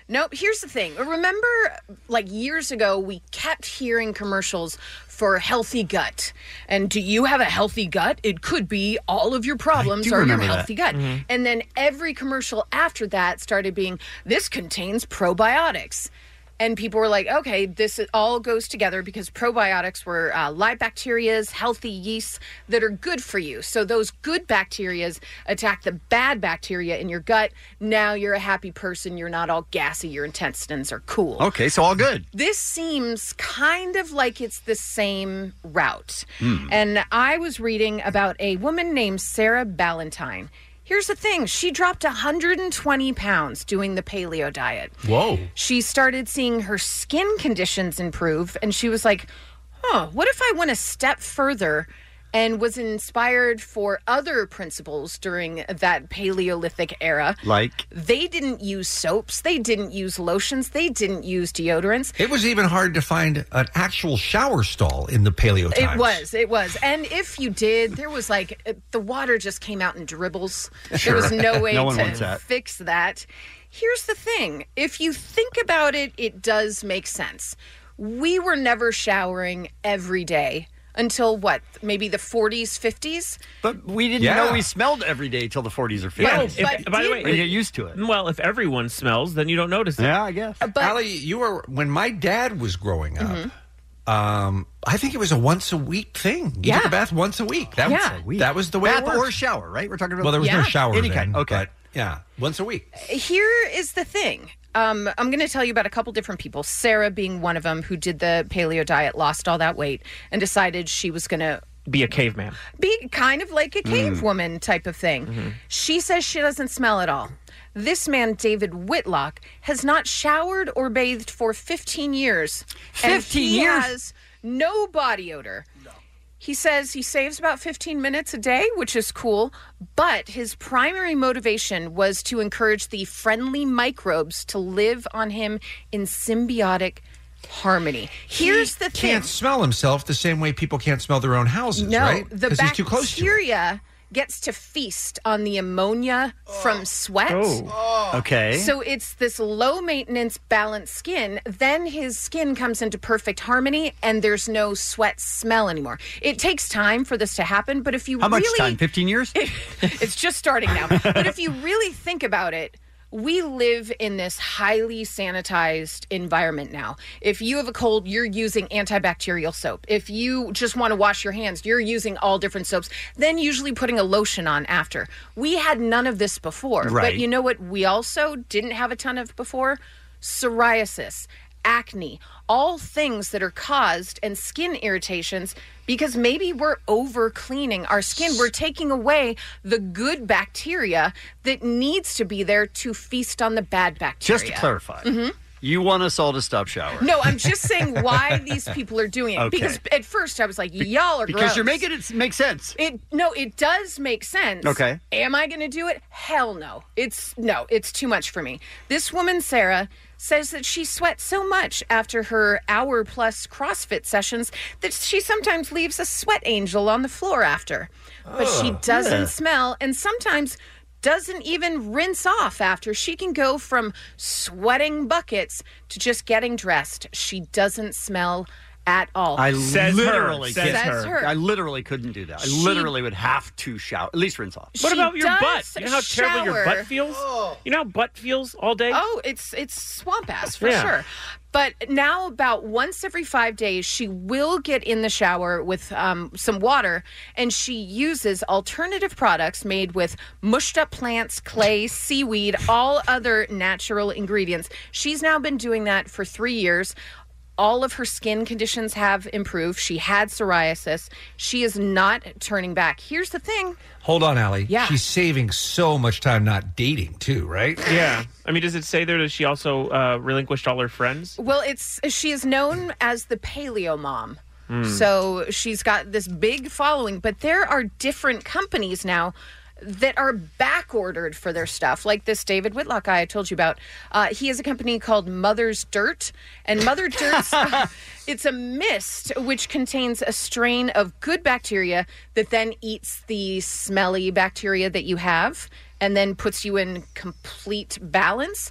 [SPEAKER 14] Nope. Here's the thing. Remember, like years ago, we kept hearing commercials for healthy gut. And do you have a healthy gut? It could be all of your problems
[SPEAKER 15] do
[SPEAKER 14] are your
[SPEAKER 15] remember that.
[SPEAKER 14] healthy gut.
[SPEAKER 15] Mhm.
[SPEAKER 14] And then every commercial after that started being, this contains probiotics. And people were like, okay, this all goes together because probiotics were uh, live bacterias, healthy yeasts that are good for you. So those good bacterias attack the bad bacteria in your gut. Now you're a happy person. You're not all gassy. Your intestines are cool.
[SPEAKER 15] Okay, so all good.
[SPEAKER 14] This seems kind of like it's the same route.
[SPEAKER 15] Hmm.
[SPEAKER 14] And I was reading about a woman named Sarah Ballantyne. Here's the thing. She dropped one hundred twenty pounds doing the paleo diet.
[SPEAKER 11] Whoa.
[SPEAKER 14] She started seeing her skin conditions improve, and she was like, huh, what if I went a step further and was inspired for other principles during that Paleolithic era?
[SPEAKER 15] Like?
[SPEAKER 14] They didn't use soaps. They didn't use lotions. They didn't use deodorants.
[SPEAKER 11] It was even hard to find an actual shower stall in the paleo times.
[SPEAKER 14] It was, it was. And if you did, there was like, uh, the water just came out in dribbles.
[SPEAKER 15] Sure.
[SPEAKER 14] There was no way
[SPEAKER 15] No one wants
[SPEAKER 14] to
[SPEAKER 15] that.
[SPEAKER 14] fix that. Here's the thing. If you think about it, it does make sense. We were never showering every day until what, maybe the forties, fifties?
[SPEAKER 15] But we didn't
[SPEAKER 6] Yeah.
[SPEAKER 15] know we smelled every day till the forties or
[SPEAKER 6] Well,
[SPEAKER 15] fifties.
[SPEAKER 6] if, by the way,
[SPEAKER 15] you get used to it.
[SPEAKER 6] Well, if everyone smells, then you don't notice it.
[SPEAKER 15] Yeah, I guess.
[SPEAKER 11] Allie, you were when my dad was growing up.
[SPEAKER 14] Mm-hmm.
[SPEAKER 11] Um, I think it was a once a week thing. You took
[SPEAKER 15] Yeah.
[SPEAKER 11] a bath once a week. That
[SPEAKER 14] Yeah.
[SPEAKER 11] was that was the way
[SPEAKER 15] Bath
[SPEAKER 11] it worked.
[SPEAKER 15] or shower, right? We're talking about.
[SPEAKER 11] Well, there was no
[SPEAKER 14] Yeah.
[SPEAKER 11] shower
[SPEAKER 15] Any
[SPEAKER 11] then,
[SPEAKER 15] kind, okay.
[SPEAKER 11] but yeah, once a week.
[SPEAKER 14] Here is the thing. Um, I'm going to tell you about a couple different people. Sarah being one of them, who did the paleo diet, lost all that weight, and decided she was going to
[SPEAKER 6] Be a caveman.
[SPEAKER 14] be kind of like a cave
[SPEAKER 6] Mm.
[SPEAKER 14] woman type of thing.
[SPEAKER 6] Mm-hmm.
[SPEAKER 14] She says she doesn't smell at all. This man, David Whitlock, has not showered or bathed for fifteen years. and
[SPEAKER 15] fifteen
[SPEAKER 14] he
[SPEAKER 15] years?
[SPEAKER 14] has no body odor. He says he saves about fifteen minutes a day, which is cool, but his primary motivation was to encourage the friendly microbes to live on him in symbiotic harmony. Here's the thing.
[SPEAKER 11] Can't smell himself the same way people can't smell their own houses,
[SPEAKER 14] No,
[SPEAKER 11] right?
[SPEAKER 14] the
[SPEAKER 11] Because he's too close to it.
[SPEAKER 14] bacteria gets to feast on the ammonia from sweat.
[SPEAKER 15] Oh. Okay.
[SPEAKER 14] So it's this low maintenance, balanced skin. Then his skin comes into perfect harmony, and there's no sweat smell anymore. It takes time for this to happen, but if you
[SPEAKER 15] How much
[SPEAKER 14] really,
[SPEAKER 15] time? Fifteen years?
[SPEAKER 14] it's just starting now. But if you really think about it, we live in this highly sanitized environment now. If you have a cold, you're using antibacterial soap. If you just want to wash your hands, you're using all different soaps, then usually putting a lotion on after. We had none of this before.
[SPEAKER 15] Right.
[SPEAKER 14] But you know what we also didn't have a ton of before? Psoriasis, acne, all things that are caused, and skin irritations, because maybe we're over cleaning our skin. We're taking away the good bacteria that needs to be there to feast on the bad bacteria.
[SPEAKER 15] Just to clarify,
[SPEAKER 14] Mhm.
[SPEAKER 15] you want us all to stop showering.
[SPEAKER 14] No, I'm just saying why these people are doing it.
[SPEAKER 15] Okay.
[SPEAKER 14] Because at first I was like, y'all are
[SPEAKER 15] Because
[SPEAKER 14] gross.
[SPEAKER 15] you're making it make sense.
[SPEAKER 14] It no, it does make sense.
[SPEAKER 15] Okay.
[SPEAKER 14] Am I going to do it? Hell no. It's no, it's too much for me. This woman, Sarah, says that she sweats so much after her hour plus CrossFit sessions that she sometimes leaves a sweat angel on the floor after. But she
[SPEAKER 16] Oh,
[SPEAKER 14] doesn't
[SPEAKER 16] yeah.
[SPEAKER 14] smell, and sometimes doesn't even rinse off after. She can go from sweating buckets to just getting dressed. She doesn't smell at all.
[SPEAKER 15] I
[SPEAKER 6] Says her.
[SPEAKER 15] literally
[SPEAKER 6] Says
[SPEAKER 15] can't-
[SPEAKER 14] her. her.
[SPEAKER 15] I literally couldn't do that. I
[SPEAKER 14] She-
[SPEAKER 15] literally would have to shower, at least rinse off.
[SPEAKER 6] What
[SPEAKER 14] She
[SPEAKER 6] about your
[SPEAKER 14] does
[SPEAKER 6] butt? You know how terrible your
[SPEAKER 14] shower.
[SPEAKER 6] butt feels? You know how butt feels all day?
[SPEAKER 14] Oh, it's it's swamp ass for
[SPEAKER 6] Yeah.
[SPEAKER 14] sure. But now, about once every five days, she will get in the shower with um, some water, and she uses alternative products made with mushed up plants, clay, seaweed, all other natural ingredients. She's now been doing that for three years. All of her skin conditions have improved. She had psoriasis. She is not turning back. Here's the thing.
[SPEAKER 11] Hold on, Allie.
[SPEAKER 14] Yeah.
[SPEAKER 11] She's saving so much time not dating, too, right?
[SPEAKER 6] Yeah. I mean, does it say there that she also uh, relinquished all her friends?
[SPEAKER 14] Well, it's she is known as the Paleo Mom.
[SPEAKER 6] Hmm.
[SPEAKER 14] So she's got this big following, but there are different companies now that are back ordered for their stuff, like this David Whitlock guy I told you about. Uh, he has a company called Mother's Dirt, and Mother Dirt's it's a mist which contains a strain of good bacteria that then eats the smelly bacteria that you have and then puts you in complete balance.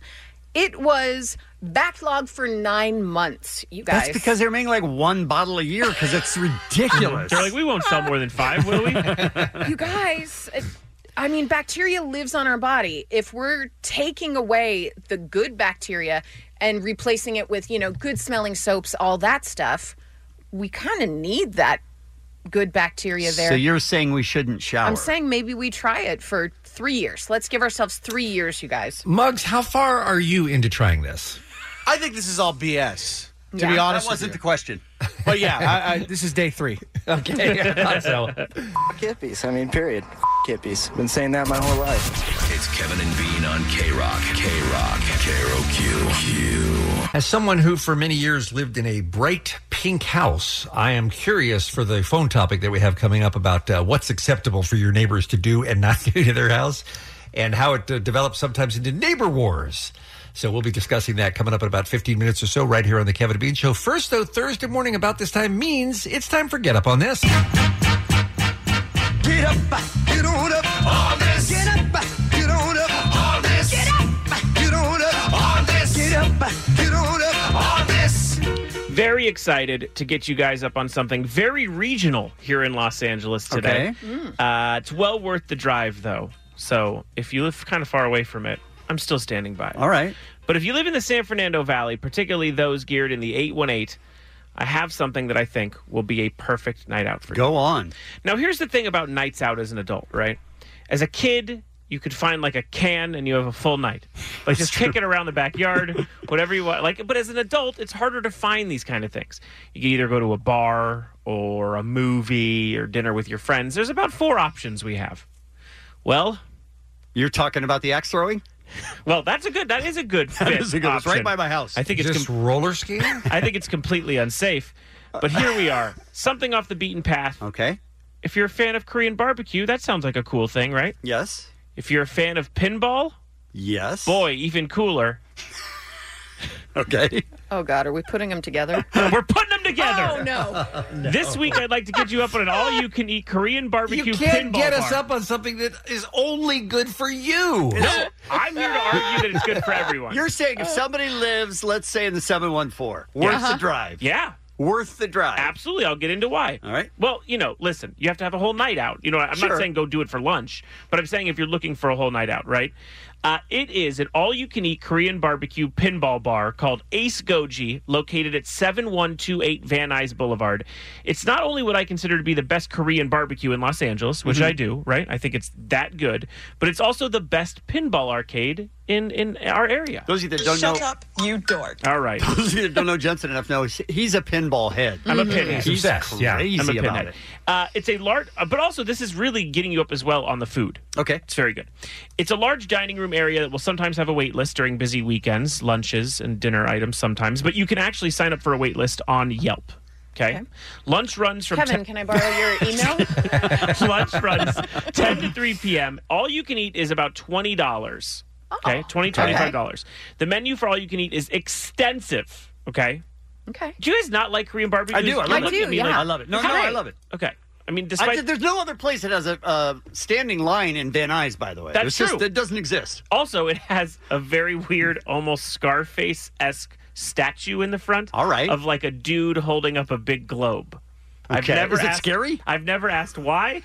[SPEAKER 14] It was backlogged for nine months, you guys.
[SPEAKER 15] That's because they're making like one bottle a year because it's ridiculous.
[SPEAKER 6] They're like, we won't sell more than five, will we?
[SPEAKER 14] You guys, I mean, bacteria lives on our body. If we're taking away the good bacteria and replacing it with, you know, good smelling soaps, all that stuff, we kind of need that good bacteria there.
[SPEAKER 15] So you're saying we shouldn't shower?
[SPEAKER 14] I'm saying maybe we try it for three years. Let's give ourselves three years, you guys.
[SPEAKER 11] Muggs, how far are you into trying this?
[SPEAKER 12] I think this is all B S. To
[SPEAKER 14] Yeah.
[SPEAKER 12] be honest,
[SPEAKER 15] That wasn't the question.
[SPEAKER 12] But yeah, I, I, this is day three.
[SPEAKER 11] Okay, I thought so.
[SPEAKER 16] Hippies. I mean, period. Hippies. Been saying that my whole life.
[SPEAKER 5] It's Kevin and Bean on K-Rock. K-Rock. K R O Q. Q.
[SPEAKER 11] As someone who for many years lived in a bright pink house, I am curious for the phone topic that we have coming up about uh, what's acceptable for your neighbors to do and not do to their house, and how it uh, develops sometimes into neighbor wars. So we'll be discussing that coming up in about fifteen minutes or so right here on the Kevin and Bean Show. First, though, Thursday morning about this time means it's time for Get Up on This.
[SPEAKER 7] Get up, get on up on this. Get up, get on up on this. Get up, get on up on this. Get up, get on up on this.
[SPEAKER 6] Very excited to get you guys up on something very regional here in Los Angeles today.
[SPEAKER 15] Okay.
[SPEAKER 14] Mm.
[SPEAKER 6] Uh, it's well worth the drive, though. So if you live kind of far away from it, I'm still standing by.
[SPEAKER 15] All right.
[SPEAKER 6] But if you live in the San Fernando Valley, particularly those geared in the eight one eight, I have something that I think will be a perfect night out for you.
[SPEAKER 15] Go on.
[SPEAKER 6] Now, here's the thing about nights out as an adult, right? As a kid, you could find like a can and you have a full night. Like just kick it around the backyard, whatever you want. Like, but as an adult, it's harder to find these kind of things. You can either go to a bar or a movie or dinner with your friends. There's about four options we have. Well,
[SPEAKER 15] you're talking about the axe throwing?
[SPEAKER 6] Well, that's a good. That is a good fit.
[SPEAKER 15] That is a good. It's right
[SPEAKER 6] option.
[SPEAKER 15] by my house.
[SPEAKER 6] I think it's
[SPEAKER 11] Just
[SPEAKER 6] com-
[SPEAKER 11] roller skating?
[SPEAKER 6] I think it's completely unsafe. But here we are, something off the beaten path.
[SPEAKER 15] Okay.
[SPEAKER 6] If you're a fan of Korean barbecue, that sounds like a cool thing, right?
[SPEAKER 15] Yes.
[SPEAKER 6] If you're a fan of pinball,
[SPEAKER 15] yes.
[SPEAKER 6] Boy, even cooler.
[SPEAKER 15] Okay.
[SPEAKER 14] Oh, God, are we putting them together?
[SPEAKER 6] We're putting them together.
[SPEAKER 14] Oh, no.
[SPEAKER 11] No.
[SPEAKER 6] This week, I'd like to get you up on an all-you-can-eat Korean barbecue
[SPEAKER 11] You can't
[SPEAKER 6] pinball
[SPEAKER 11] get us
[SPEAKER 6] bar.
[SPEAKER 11] up on something that is only good for you.
[SPEAKER 6] No, I'm here to argue that it's good for everyone.
[SPEAKER 15] You're saying if somebody lives, let's say, in the seven one four, worth
[SPEAKER 6] Uh-huh.
[SPEAKER 15] the drive.
[SPEAKER 6] Yeah.
[SPEAKER 15] Worth the drive.
[SPEAKER 6] Absolutely. I'll get into why.
[SPEAKER 15] All right.
[SPEAKER 6] Well, you know, listen, you have to have a whole night out. You know, I'm
[SPEAKER 15] Sure.
[SPEAKER 6] not saying go do it for lunch, but I'm saying if you're looking for a whole night out, right? Uh, it is an all-you-can-eat Korean barbecue pinball bar called Ace Goji, located at seven one two eight Van Nuys Boulevard. It's not only what I consider to be the best Korean barbecue in Los Angeles, which
[SPEAKER 15] Mhm.
[SPEAKER 6] I do, right? I think it's that good, but it's also the best pinball arcade in, in our area.
[SPEAKER 15] Those of you that don't
[SPEAKER 2] Shut
[SPEAKER 15] know,
[SPEAKER 2] up, you dork.
[SPEAKER 6] All right.
[SPEAKER 15] those of you that don't know Jensen enough know he's a pinball head.
[SPEAKER 6] I'm a pinhead.
[SPEAKER 15] He's
[SPEAKER 11] obsessed, yeah.
[SPEAKER 15] crazy
[SPEAKER 6] I'm a
[SPEAKER 15] about
[SPEAKER 6] pinhead.
[SPEAKER 15] it.
[SPEAKER 6] Uh, it's a large, uh, but also this is really getting you up as well on the food.
[SPEAKER 15] Okay.
[SPEAKER 6] It's very good. It's a large dining room area that will sometimes have a wait list during busy weekends, lunches, and dinner items sometimes, but you can actually sign up for a wait list on Yelp. Okay.
[SPEAKER 14] Okay.
[SPEAKER 6] Lunch runs from
[SPEAKER 14] Kevin,
[SPEAKER 6] ten-
[SPEAKER 14] can I borrow your email?
[SPEAKER 6] lunch runs ten to three p.m. All you can eat is about twenty dollars. Okay, twenty dollars, twenty-five dollars. The menu for all you can eat is extensive. Okay.
[SPEAKER 14] Okay.
[SPEAKER 6] Do you guys not like Korean barbecue?
[SPEAKER 15] I do. I
[SPEAKER 6] You're
[SPEAKER 15] love it.
[SPEAKER 6] looking at me
[SPEAKER 14] yeah.
[SPEAKER 6] like-
[SPEAKER 15] I love it. No, no,
[SPEAKER 6] Hi.
[SPEAKER 15] I love it.
[SPEAKER 6] Okay. I mean,
[SPEAKER 15] I
[SPEAKER 6] despite
[SPEAKER 15] did- there's no other place that has a uh, standing line in Van Nuys, by the way.
[SPEAKER 6] That's
[SPEAKER 15] It's just,
[SPEAKER 6] true.
[SPEAKER 15] it doesn't exist.
[SPEAKER 6] Also, it has a very weird, almost Scarface-esque statue in the front.
[SPEAKER 15] All right.
[SPEAKER 6] Of like a dude holding up a big globe. I've
[SPEAKER 15] Okay.
[SPEAKER 6] never
[SPEAKER 15] Is it
[SPEAKER 6] asked,
[SPEAKER 15] scary?
[SPEAKER 6] I've never asked why,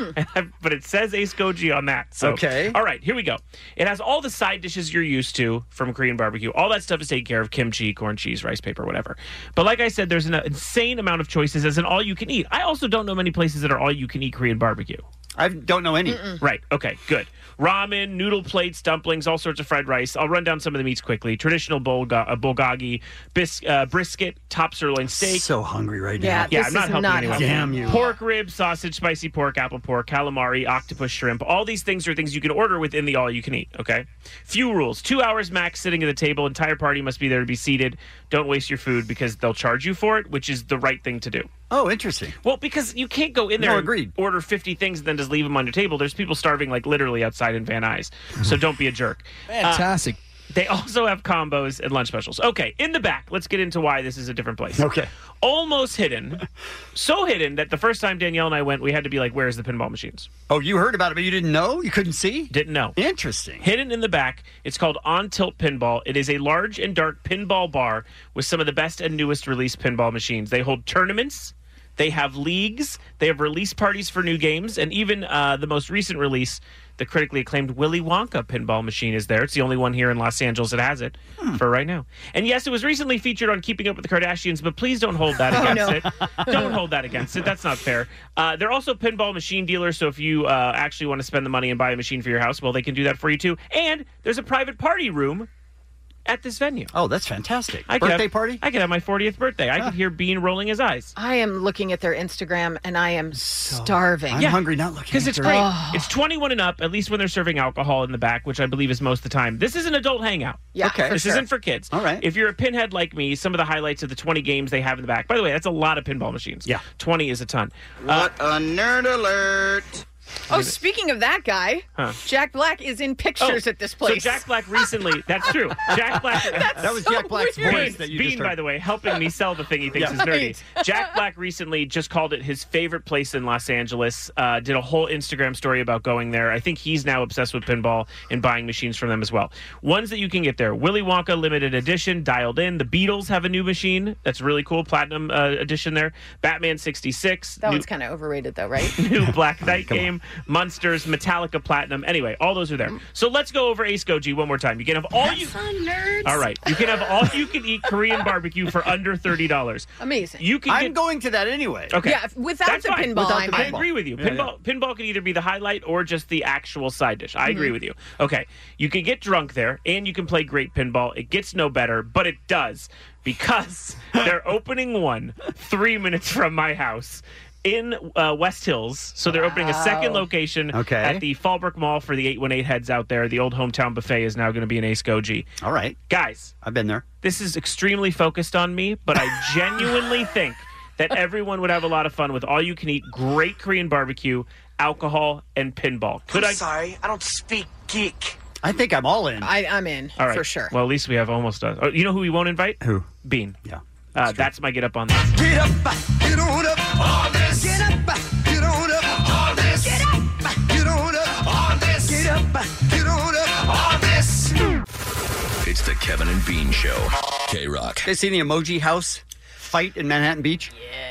[SPEAKER 6] but it says Ace Goji on that. So,
[SPEAKER 15] Okay.
[SPEAKER 6] All right, here we go. It has all the side dishes you're used to from Korean barbecue. All that stuff is taken care of: kimchi, corn cheese, rice paper, whatever. But like I said, there's an insane amount of choices as an all-you-can-eat. I also don't know many places that are all-you-can-eat Korean barbecue.
[SPEAKER 15] I don't know any.
[SPEAKER 6] Right. Okay. Good. Ramen, noodle plates, dumplings, all sorts of fried rice. I'll run down some of the meats quickly. Traditional bulga- uh, bulgogi, bis- uh, brisket, top sirloin steak.
[SPEAKER 15] So hungry right now.
[SPEAKER 14] Yeah,
[SPEAKER 6] Yeah,
[SPEAKER 14] this
[SPEAKER 6] I'm not
[SPEAKER 14] is
[SPEAKER 6] helping
[SPEAKER 14] not
[SPEAKER 6] anyone.
[SPEAKER 14] helping.
[SPEAKER 15] Damn you.
[SPEAKER 6] Pork rib, sausage, spicy pork, apple pork, calamari, octopus, shrimp. All these things are things you can order within the all-you-can-eat, okay? Few rules. Two hours max sitting at the table. Entire party must be there to be seated. Don't waste your food because they'll charge you for it, which is the right thing to do.
[SPEAKER 15] Oh, interesting.
[SPEAKER 6] Well, because you can't go in there
[SPEAKER 15] No,
[SPEAKER 6] and
[SPEAKER 15] agreed.
[SPEAKER 6] order fifty things and then just leave them on your table. There's people starving, like, literally outside in Van Nuys. So don't be a jerk.
[SPEAKER 12] Fantastic
[SPEAKER 6] They also have combos and lunch specials. Okay, in the back, let's get into why this is a different place.
[SPEAKER 15] Okay.
[SPEAKER 6] Almost hidden. So hidden that the first time Danielle and I went, we had to be like, where's the pinball machines?
[SPEAKER 15] Oh, you heard about it, but you didn't know? You couldn't see?
[SPEAKER 6] Didn't know.
[SPEAKER 15] Interesting.
[SPEAKER 6] Hidden in the back, it's called On Tilt Pinball. It is a large and dark pinball bar with some of the best and newest release pinball machines. They hold tournaments. They have leagues. They have release parties for new games. And even uh, the most recent release, the critically acclaimed Willy Wonka pinball machine is there. It's the only one here in Los Angeles that has it hmm. for right now. And yes, it was recently featured on Keeping Up with the Kardashians, but please don't hold that against
[SPEAKER 14] oh, no.
[SPEAKER 6] it. Don't hold that against it. That's not fair. Uh, they're also pinball machine dealers, so if you uh, actually want to spend the money and buy a machine for your house, well, they can do that for you too. And there's a private party room at this venue.
[SPEAKER 15] Oh, that's fantastic.
[SPEAKER 6] I could
[SPEAKER 15] Birthday
[SPEAKER 6] have,
[SPEAKER 15] party?
[SPEAKER 6] I could have my fortieth birthday. I
[SPEAKER 15] Ah.
[SPEAKER 6] could hear Bean rolling his eyes.
[SPEAKER 14] I am looking at their Instagram, and I am starving.
[SPEAKER 15] I'm hungry not looking
[SPEAKER 6] Because
[SPEAKER 15] at
[SPEAKER 6] it's
[SPEAKER 15] her.
[SPEAKER 6] great.
[SPEAKER 14] Oh.
[SPEAKER 6] It's twenty-one and up, at least when they're serving alcohol in the back, which I believe is most of the time. This is an adult hangout.
[SPEAKER 14] Yeah,
[SPEAKER 15] Okay.
[SPEAKER 14] for
[SPEAKER 6] This
[SPEAKER 14] sure.
[SPEAKER 6] isn't for kids.
[SPEAKER 15] All right.
[SPEAKER 6] If you're a pinhead like me, some of the highlights of the twenty games they have in the back. By the way, that's a lot of pinball machines.
[SPEAKER 15] Yeah.
[SPEAKER 6] twenty is a ton.
[SPEAKER 10] What a nerd alert.
[SPEAKER 14] Oh, speaking of that guy,
[SPEAKER 6] Huh.
[SPEAKER 14] Jack Black is in pictures
[SPEAKER 6] Oh,
[SPEAKER 14] at this place.
[SPEAKER 6] So Jack Black recently, that's true. Jack Black.
[SPEAKER 15] That was
[SPEAKER 14] so
[SPEAKER 15] Jack Black's
[SPEAKER 14] weird.
[SPEAKER 15] voice that you
[SPEAKER 6] Bean,
[SPEAKER 15] just
[SPEAKER 6] by
[SPEAKER 15] heard.
[SPEAKER 6] the way, helping me sell the thing he thinks
[SPEAKER 15] Yeah.
[SPEAKER 6] is nerdy.
[SPEAKER 14] Right.
[SPEAKER 6] Jack Black recently just called it his favorite place in Los Angeles, uh, did a whole Instagram story about going there. I think he's now obsessed with pinball and buying machines from them as well. Ones that you can get there, Willy Wonka Limited Edition, dialed in. The Beatles have a new machine. That's really cool, Platinum uh, Edition there. Batman sixty-six.
[SPEAKER 14] That
[SPEAKER 6] new,
[SPEAKER 14] one's kind of overrated, though, right?
[SPEAKER 6] new Black Knight game, Munsters, Metallica Platinum. Anyway, all those are there. So let's go over Ace Goji one more time. You can have all you...
[SPEAKER 14] Fun, nerds.
[SPEAKER 6] All right. You can have all you can eat Korean barbecue for under thirty dollars.
[SPEAKER 14] Amazing.
[SPEAKER 6] You can
[SPEAKER 15] I'm
[SPEAKER 6] get...
[SPEAKER 15] going to that anyway.
[SPEAKER 6] Okay.
[SPEAKER 14] Yeah, without
[SPEAKER 6] That's
[SPEAKER 14] the
[SPEAKER 6] fine.
[SPEAKER 14] pinball,
[SPEAKER 15] Without
[SPEAKER 14] I'm
[SPEAKER 15] the
[SPEAKER 6] I
[SPEAKER 14] in.
[SPEAKER 6] agree with you.
[SPEAKER 15] Yeah,
[SPEAKER 6] Pinball pinball can either be the highlight or just the actual side dish. I
[SPEAKER 14] Mm-hmm.
[SPEAKER 6] agree with you. Okay. You can get drunk there and you can play great pinball. It gets no better, but it does because they're opening one three minutes from my house in uh, West Hills. So they're opening a second
[SPEAKER 14] Wow.
[SPEAKER 6] location
[SPEAKER 15] Okay.
[SPEAKER 6] at the Fallbrook Mall for the eight one eight heads out there. The old hometown buffet is now going to be an Ace Goji.
[SPEAKER 15] All right.
[SPEAKER 6] Guys,
[SPEAKER 15] I've been there.
[SPEAKER 6] this is extremely focused on me, but I genuinely think that everyone would have a lot of fun with all you can eat great Korean barbecue, alcohol, and pinball. Could I?
[SPEAKER 10] Sorry, I don't speak geek.
[SPEAKER 15] I think I'm all in.
[SPEAKER 14] I, I'm in,
[SPEAKER 6] All right.
[SPEAKER 14] for sure.
[SPEAKER 6] Well, at least we have almost a. Oh, you know who we won't invite?
[SPEAKER 15] Who?
[SPEAKER 6] Bean.
[SPEAKER 15] Yeah.
[SPEAKER 6] Uh, that's my get up on this.
[SPEAKER 7] Get up, get on up, on this. Get up, get on up, on this. Get up, get on up, on this. Get up, get on up, on this.
[SPEAKER 5] It's the Kevin and Bean Show. K-Rock.
[SPEAKER 15] Guys seen the Emoji House fight in Manhattan Beach?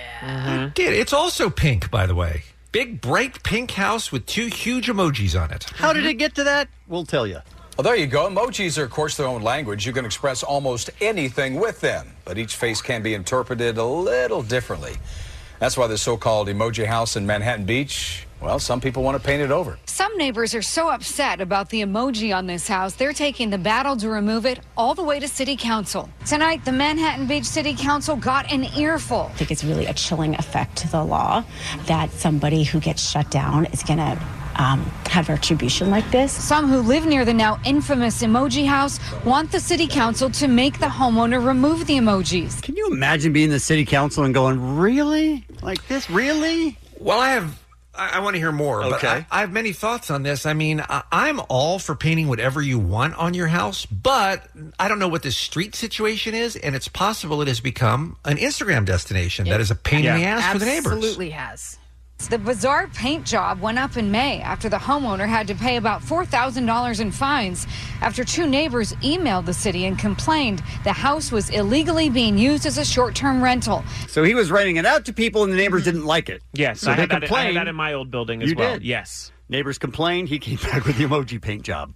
[SPEAKER 11] I did. It's also pink, by the way. Big, bright pink house with two huge emojis on it.
[SPEAKER 15] How did it get to that? We'll tell you.
[SPEAKER 17] Well, there you go. Emojis are, of course, their own language. You can express almost anything with them, but each face can be interpreted a little differently. That's why the so-called Emoji House in Manhattan Beach, well, some people want to paint it over.
[SPEAKER 18] Some neighbors are so upset about the emoji on this house, they're taking the battle to remove it all the way to City Council. Tonight, the Manhattan Beach City Council got an earful.
[SPEAKER 19] I think it's really a chilling effect to the law that somebody who gets shut down is going to um, have retribution like this.
[SPEAKER 18] Some who live near the now infamous emoji house want the City Council to make the homeowner remove the emojis.
[SPEAKER 15] Can you imagine being the City Council and going, really? Like this? Really?
[SPEAKER 11] Well, I have. I, I want to hear more. But
[SPEAKER 15] Okay.
[SPEAKER 11] I, I have many thoughts on this. I mean, I, I'm all for painting whatever you want on your house, but I don't know what the street situation is, and it's possible it has become an Instagram destination that is a pain in the ass for the neighbors.
[SPEAKER 14] Absolutely has.
[SPEAKER 18] The bizarre paint job went up in May after the homeowner had to pay about four thousand dollars in fines after two neighbors emailed the city and complained the house was illegally being used as a short-term rental.
[SPEAKER 15] So he was renting it out to people, and the neighbors didn't like it.
[SPEAKER 6] Yes,
[SPEAKER 15] so
[SPEAKER 6] I,
[SPEAKER 15] they
[SPEAKER 6] had that, I had
[SPEAKER 15] complained.
[SPEAKER 6] that in my old building as
[SPEAKER 15] You
[SPEAKER 6] well.
[SPEAKER 15] did?
[SPEAKER 6] Yes.
[SPEAKER 15] Neighbors complained. He came back with the emoji paint job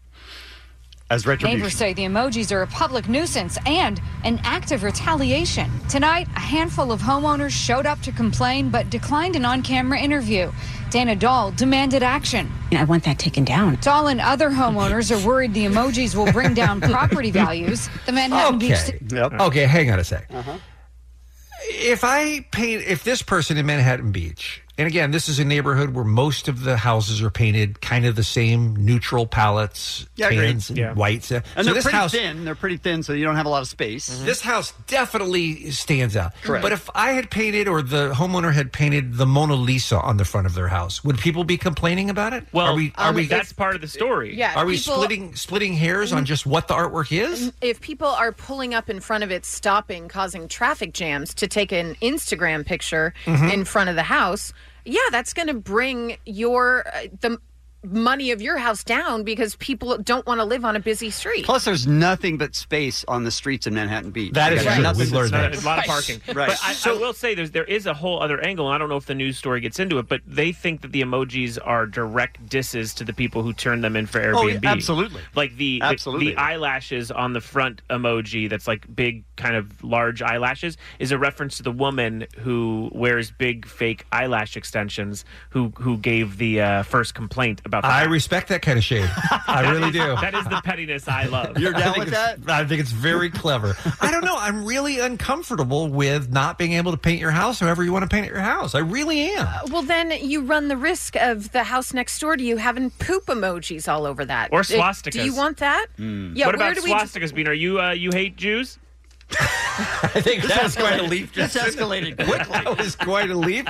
[SPEAKER 15] as retribution.
[SPEAKER 18] Neighbors say the emojis are a public nuisance and an act of retaliation. Tonight, a handful of homeowners showed up to complain but declined an on-camera interview. Dana Dahl demanded action.
[SPEAKER 19] I want that taken down.
[SPEAKER 18] Dahl and other homeowners are worried the emojis will bring down property values. The Manhattan Beach...
[SPEAKER 11] Okay. Okay, hang on a sec.
[SPEAKER 15] Uh-huh.
[SPEAKER 11] If I paint, if this person in Manhattan Beach And again, this is a neighborhood where most of the houses are painted kind of the same neutral palettes,
[SPEAKER 15] Yeah, great.
[SPEAKER 11] tans and
[SPEAKER 15] Yeah.
[SPEAKER 11] whites. Uh,
[SPEAKER 15] And
[SPEAKER 11] so
[SPEAKER 15] they're
[SPEAKER 11] this
[SPEAKER 15] pretty
[SPEAKER 11] house,
[SPEAKER 15] thin. They're pretty thin, so you don't have a lot of space.
[SPEAKER 11] This house definitely stands out.
[SPEAKER 15] Correct.
[SPEAKER 11] But if I had painted or the homeowner had painted the Mona Lisa on the front of their house, would people be complaining about it?
[SPEAKER 6] Well,
[SPEAKER 11] are we? Are
[SPEAKER 6] um,
[SPEAKER 11] we?
[SPEAKER 6] that's part of the story.
[SPEAKER 14] Yeah,
[SPEAKER 11] Are we
[SPEAKER 14] people-
[SPEAKER 11] splitting splitting hairs on just what the artwork is?
[SPEAKER 14] If people are pulling up in front of it, stopping, causing traffic jams to take an Instagram picture
[SPEAKER 11] Mhm.
[SPEAKER 14] in front of the house, yeah, that's going to bring your uh, the money of your house down because people don't want to live on a busy street.
[SPEAKER 15] Plus, there's nothing but space on the streets in Manhattan Beach.
[SPEAKER 11] That is
[SPEAKER 15] There's
[SPEAKER 11] true.
[SPEAKER 15] nothing
[SPEAKER 11] We've
[SPEAKER 15] but
[SPEAKER 11] learned that.
[SPEAKER 15] space.
[SPEAKER 6] A lot of parking.
[SPEAKER 15] Right.
[SPEAKER 6] But I, I will say there's, there is a whole other angle, and I don't know if the news story gets into it, but they think that the emojis are direct disses to the people who turn them in for
[SPEAKER 15] Oh,
[SPEAKER 6] Airbnb.
[SPEAKER 15] yeah, absolutely.
[SPEAKER 6] Like the, the,
[SPEAKER 15] Absolutely.
[SPEAKER 6] the eyelashes on the front emoji that's like big, kind of large eyelashes is a reference to the woman who wears big fake eyelash extensions who, who gave the uh, first complaint about that.
[SPEAKER 11] I respect that kind of shade. I really do.
[SPEAKER 6] That is the pettiness I love.
[SPEAKER 11] I think it's- I think it's very clever. I don't know. I'm really uncomfortable with not being able to paint your house however you want to paint your house. I really am.
[SPEAKER 14] Well, then you run the risk of the house next door to you having poop emojis all over that.
[SPEAKER 6] Or
[SPEAKER 14] Uh,
[SPEAKER 6] swastikas.
[SPEAKER 14] Do you want that? Yeah.
[SPEAKER 6] what
[SPEAKER 14] where
[SPEAKER 6] about
[SPEAKER 14] do we?
[SPEAKER 6] swastikas, Bean? Are you uh, you hate Jews?
[SPEAKER 11] I think
[SPEAKER 15] This
[SPEAKER 11] that's quite a
[SPEAKER 15] escalated-
[SPEAKER 11] leap.
[SPEAKER 15] this escalated quickly.
[SPEAKER 11] That was quite a leap.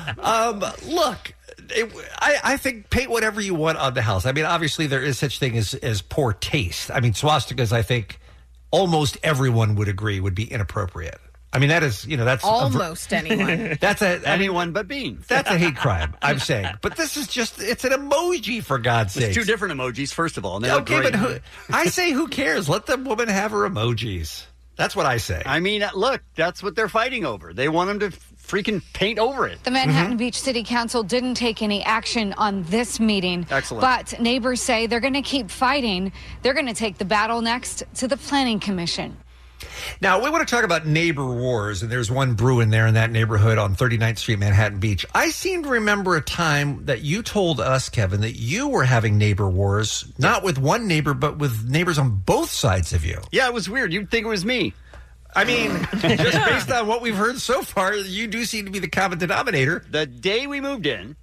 [SPEAKER 11] Um, look, it, I, I think paint whatever you want on the house. I mean, obviously there is such thing as, as poor taste. I mean, swastikas, I think almost everyone would agree would be inappropriate. I mean, that is, you know, that's a ver-
[SPEAKER 14] Almost anyone.
[SPEAKER 11] That's a I mean,
[SPEAKER 15] Anyone but Bean.
[SPEAKER 11] that's a hate crime. I'm saying, but this is just—it's an emoji for God's sake.
[SPEAKER 15] It's two different emojis, first of all. And they look
[SPEAKER 11] Okay,
[SPEAKER 15] great.
[SPEAKER 11] but who, I say, who cares? Let the woman have her emojis. That's what I say.
[SPEAKER 15] I mean, look, that's what they're fighting over. They want them to freaking paint over it.
[SPEAKER 18] The Manhattan Beach City Council didn't take any action on this meeting.
[SPEAKER 15] Excellent.
[SPEAKER 18] But neighbors say they're going to keep fighting. They're going to take the battle next to the Planning Commission.
[SPEAKER 11] Now, we want to talk about neighbor wars, and there's one brewing there in that neighborhood on thirty-ninth Street, Manhattan Beach. I seem to remember a time that you told us, Kevin, that you were having neighbor wars, not with one neighbor, but with neighbors on both sides of you.
[SPEAKER 15] Yeah, it was weird. You'd think it was me.
[SPEAKER 11] I mean, just based on what we've heard so far, you do seem to be the common denominator.
[SPEAKER 15] The day we moved in,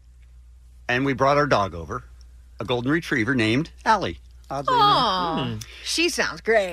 [SPEAKER 15] and we brought our dog over, a golden retriever named Allie. Oddly
[SPEAKER 14] Oh,
[SPEAKER 15] enough.
[SPEAKER 14] she sounds great.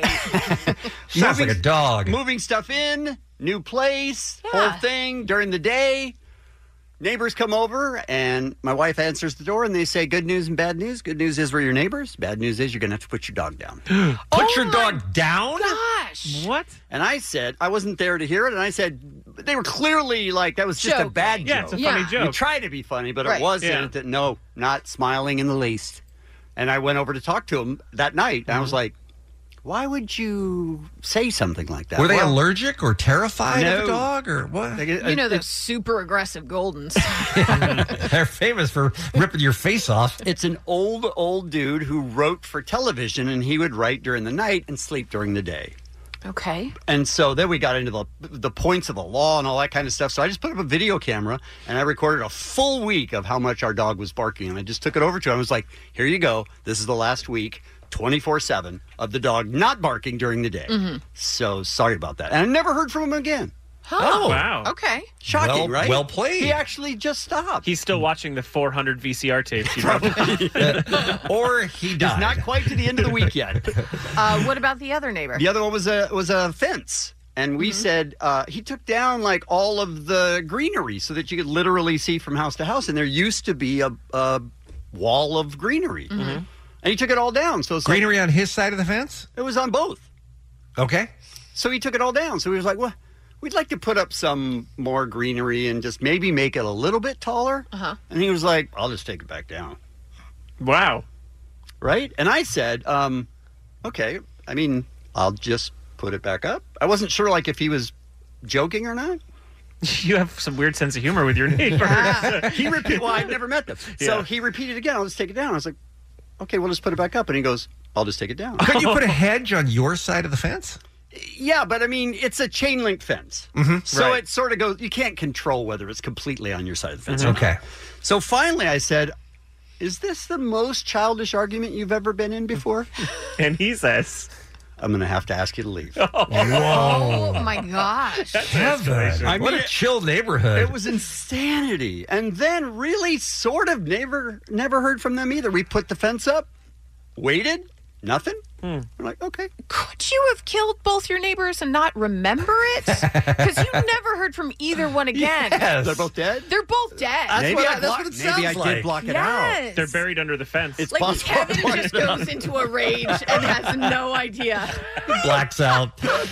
[SPEAKER 11] Sounds like a dog.
[SPEAKER 15] Moving stuff in, new place,
[SPEAKER 14] Yeah.
[SPEAKER 15] whole thing during the day. Neighbors come over, and my wife answers the door, and they say, good news and bad news. Good news is we're your neighbors. Bad news is you're going to have to put your dog down.
[SPEAKER 11] Put your dog down?
[SPEAKER 14] Gosh.
[SPEAKER 6] What?
[SPEAKER 15] And I said, I wasn't there to hear it, and I said, they were clearly like, that was just a
[SPEAKER 14] Joking.
[SPEAKER 15] bad
[SPEAKER 6] Yeah,
[SPEAKER 15] joke.
[SPEAKER 6] it's a funny
[SPEAKER 14] Yeah.
[SPEAKER 6] joke.
[SPEAKER 15] You try to be funny, but
[SPEAKER 14] Right.
[SPEAKER 15] it wasn't.
[SPEAKER 6] Yeah.
[SPEAKER 15] That No, not smiling in the least. And I went over to talk to him that night, and I was like, why would you say something like that?
[SPEAKER 11] Were they
[SPEAKER 15] Well,
[SPEAKER 11] allergic or terrified of
[SPEAKER 15] No.
[SPEAKER 11] the dog, or what?
[SPEAKER 14] You know those super aggressive Goldens.
[SPEAKER 11] They're famous for ripping your face off.
[SPEAKER 15] It's an old, old dude who wrote for television, and he would write during the night and sleep during the day.
[SPEAKER 14] Okay.
[SPEAKER 15] And so then we got into the the points of the law and all that kind of stuff. So I just put up a video camera and I recorded a full week of how much our dog was barking. And I just took it over to him. I was like, here you go. This is the last week, twenty-four seven, of the dog not barking during the day.
[SPEAKER 14] Mm-hmm.
[SPEAKER 15] So sorry about that. And I never heard from him again.
[SPEAKER 14] Oh,
[SPEAKER 6] wow.
[SPEAKER 14] Okay.
[SPEAKER 15] Shocking,
[SPEAKER 11] Well-
[SPEAKER 15] right?
[SPEAKER 11] well played.
[SPEAKER 15] He actually just stopped.
[SPEAKER 6] He's still watching the four hundred V C R tapes you wrote.
[SPEAKER 11] Or he
[SPEAKER 15] He's
[SPEAKER 11] died.
[SPEAKER 15] not quite to the end of the week yet.
[SPEAKER 14] Uh, what about the other neighbor?
[SPEAKER 15] The other one was a was a fence, and we said uh, he took down like all of the greenery so that you could literally see from house to house. And there used to be a, a wall of greenery, and he took it all down. So it's like-
[SPEAKER 11] Greenery on his side of the fence?
[SPEAKER 15] it was on both.
[SPEAKER 11] Okay.
[SPEAKER 15] So he took it all down. So he was like, "Well, we'd like to put up some more greenery and just maybe make it a little bit taller."
[SPEAKER 14] Uh-huh.
[SPEAKER 15] And he was like, "I'll just take it back down."
[SPEAKER 6] Wow.
[SPEAKER 15] Right? And I said, um, okay, I mean, I'll just put it back up. I wasn't sure, like, if he was joking or not.
[SPEAKER 6] You have some weird sense of humor with your neighbors.
[SPEAKER 15] He repeated, well, I'd never met them. So
[SPEAKER 6] Yeah.
[SPEAKER 15] he repeated again, I'll just take it down. I was like, okay, we'll just put it back up. And he goes, I'll just take it down.
[SPEAKER 11] Could you put a hedge on your side of the fence?
[SPEAKER 15] Yeah, but I mean, it's a chain link fence.
[SPEAKER 11] Mhm.
[SPEAKER 15] So
[SPEAKER 11] Right.
[SPEAKER 15] it sort of goes, you can't control whether it's completely on your side of the fence. or not.
[SPEAKER 11] Okay.
[SPEAKER 15] So finally I said, is this the most childish argument you've ever been in before?
[SPEAKER 6] And he says,
[SPEAKER 15] I'm going to have to ask you to leave.
[SPEAKER 14] Oh, my gosh.
[SPEAKER 11] Kevin,
[SPEAKER 15] I
[SPEAKER 11] what
[SPEAKER 15] mean,
[SPEAKER 11] a chill neighborhood.
[SPEAKER 15] It was insanity. And then really sort of never never heard from them either. We put the fence up, waited, nothing.
[SPEAKER 6] Hmm.
[SPEAKER 15] We're like, okay.
[SPEAKER 14] Could you have killed both your neighbors and not remember it? Because you never heard from either one again.
[SPEAKER 15] Yes. They're both dead?
[SPEAKER 14] They're both dead.
[SPEAKER 15] That's Maybe what, I that's blocked- what it maybe sounds I did like. block it out.
[SPEAKER 14] Yes.
[SPEAKER 6] They're buried under the fence.
[SPEAKER 15] It's
[SPEAKER 14] like
[SPEAKER 15] possible.
[SPEAKER 14] Kevin just goes into a rage and has no idea.
[SPEAKER 11] Blacks out.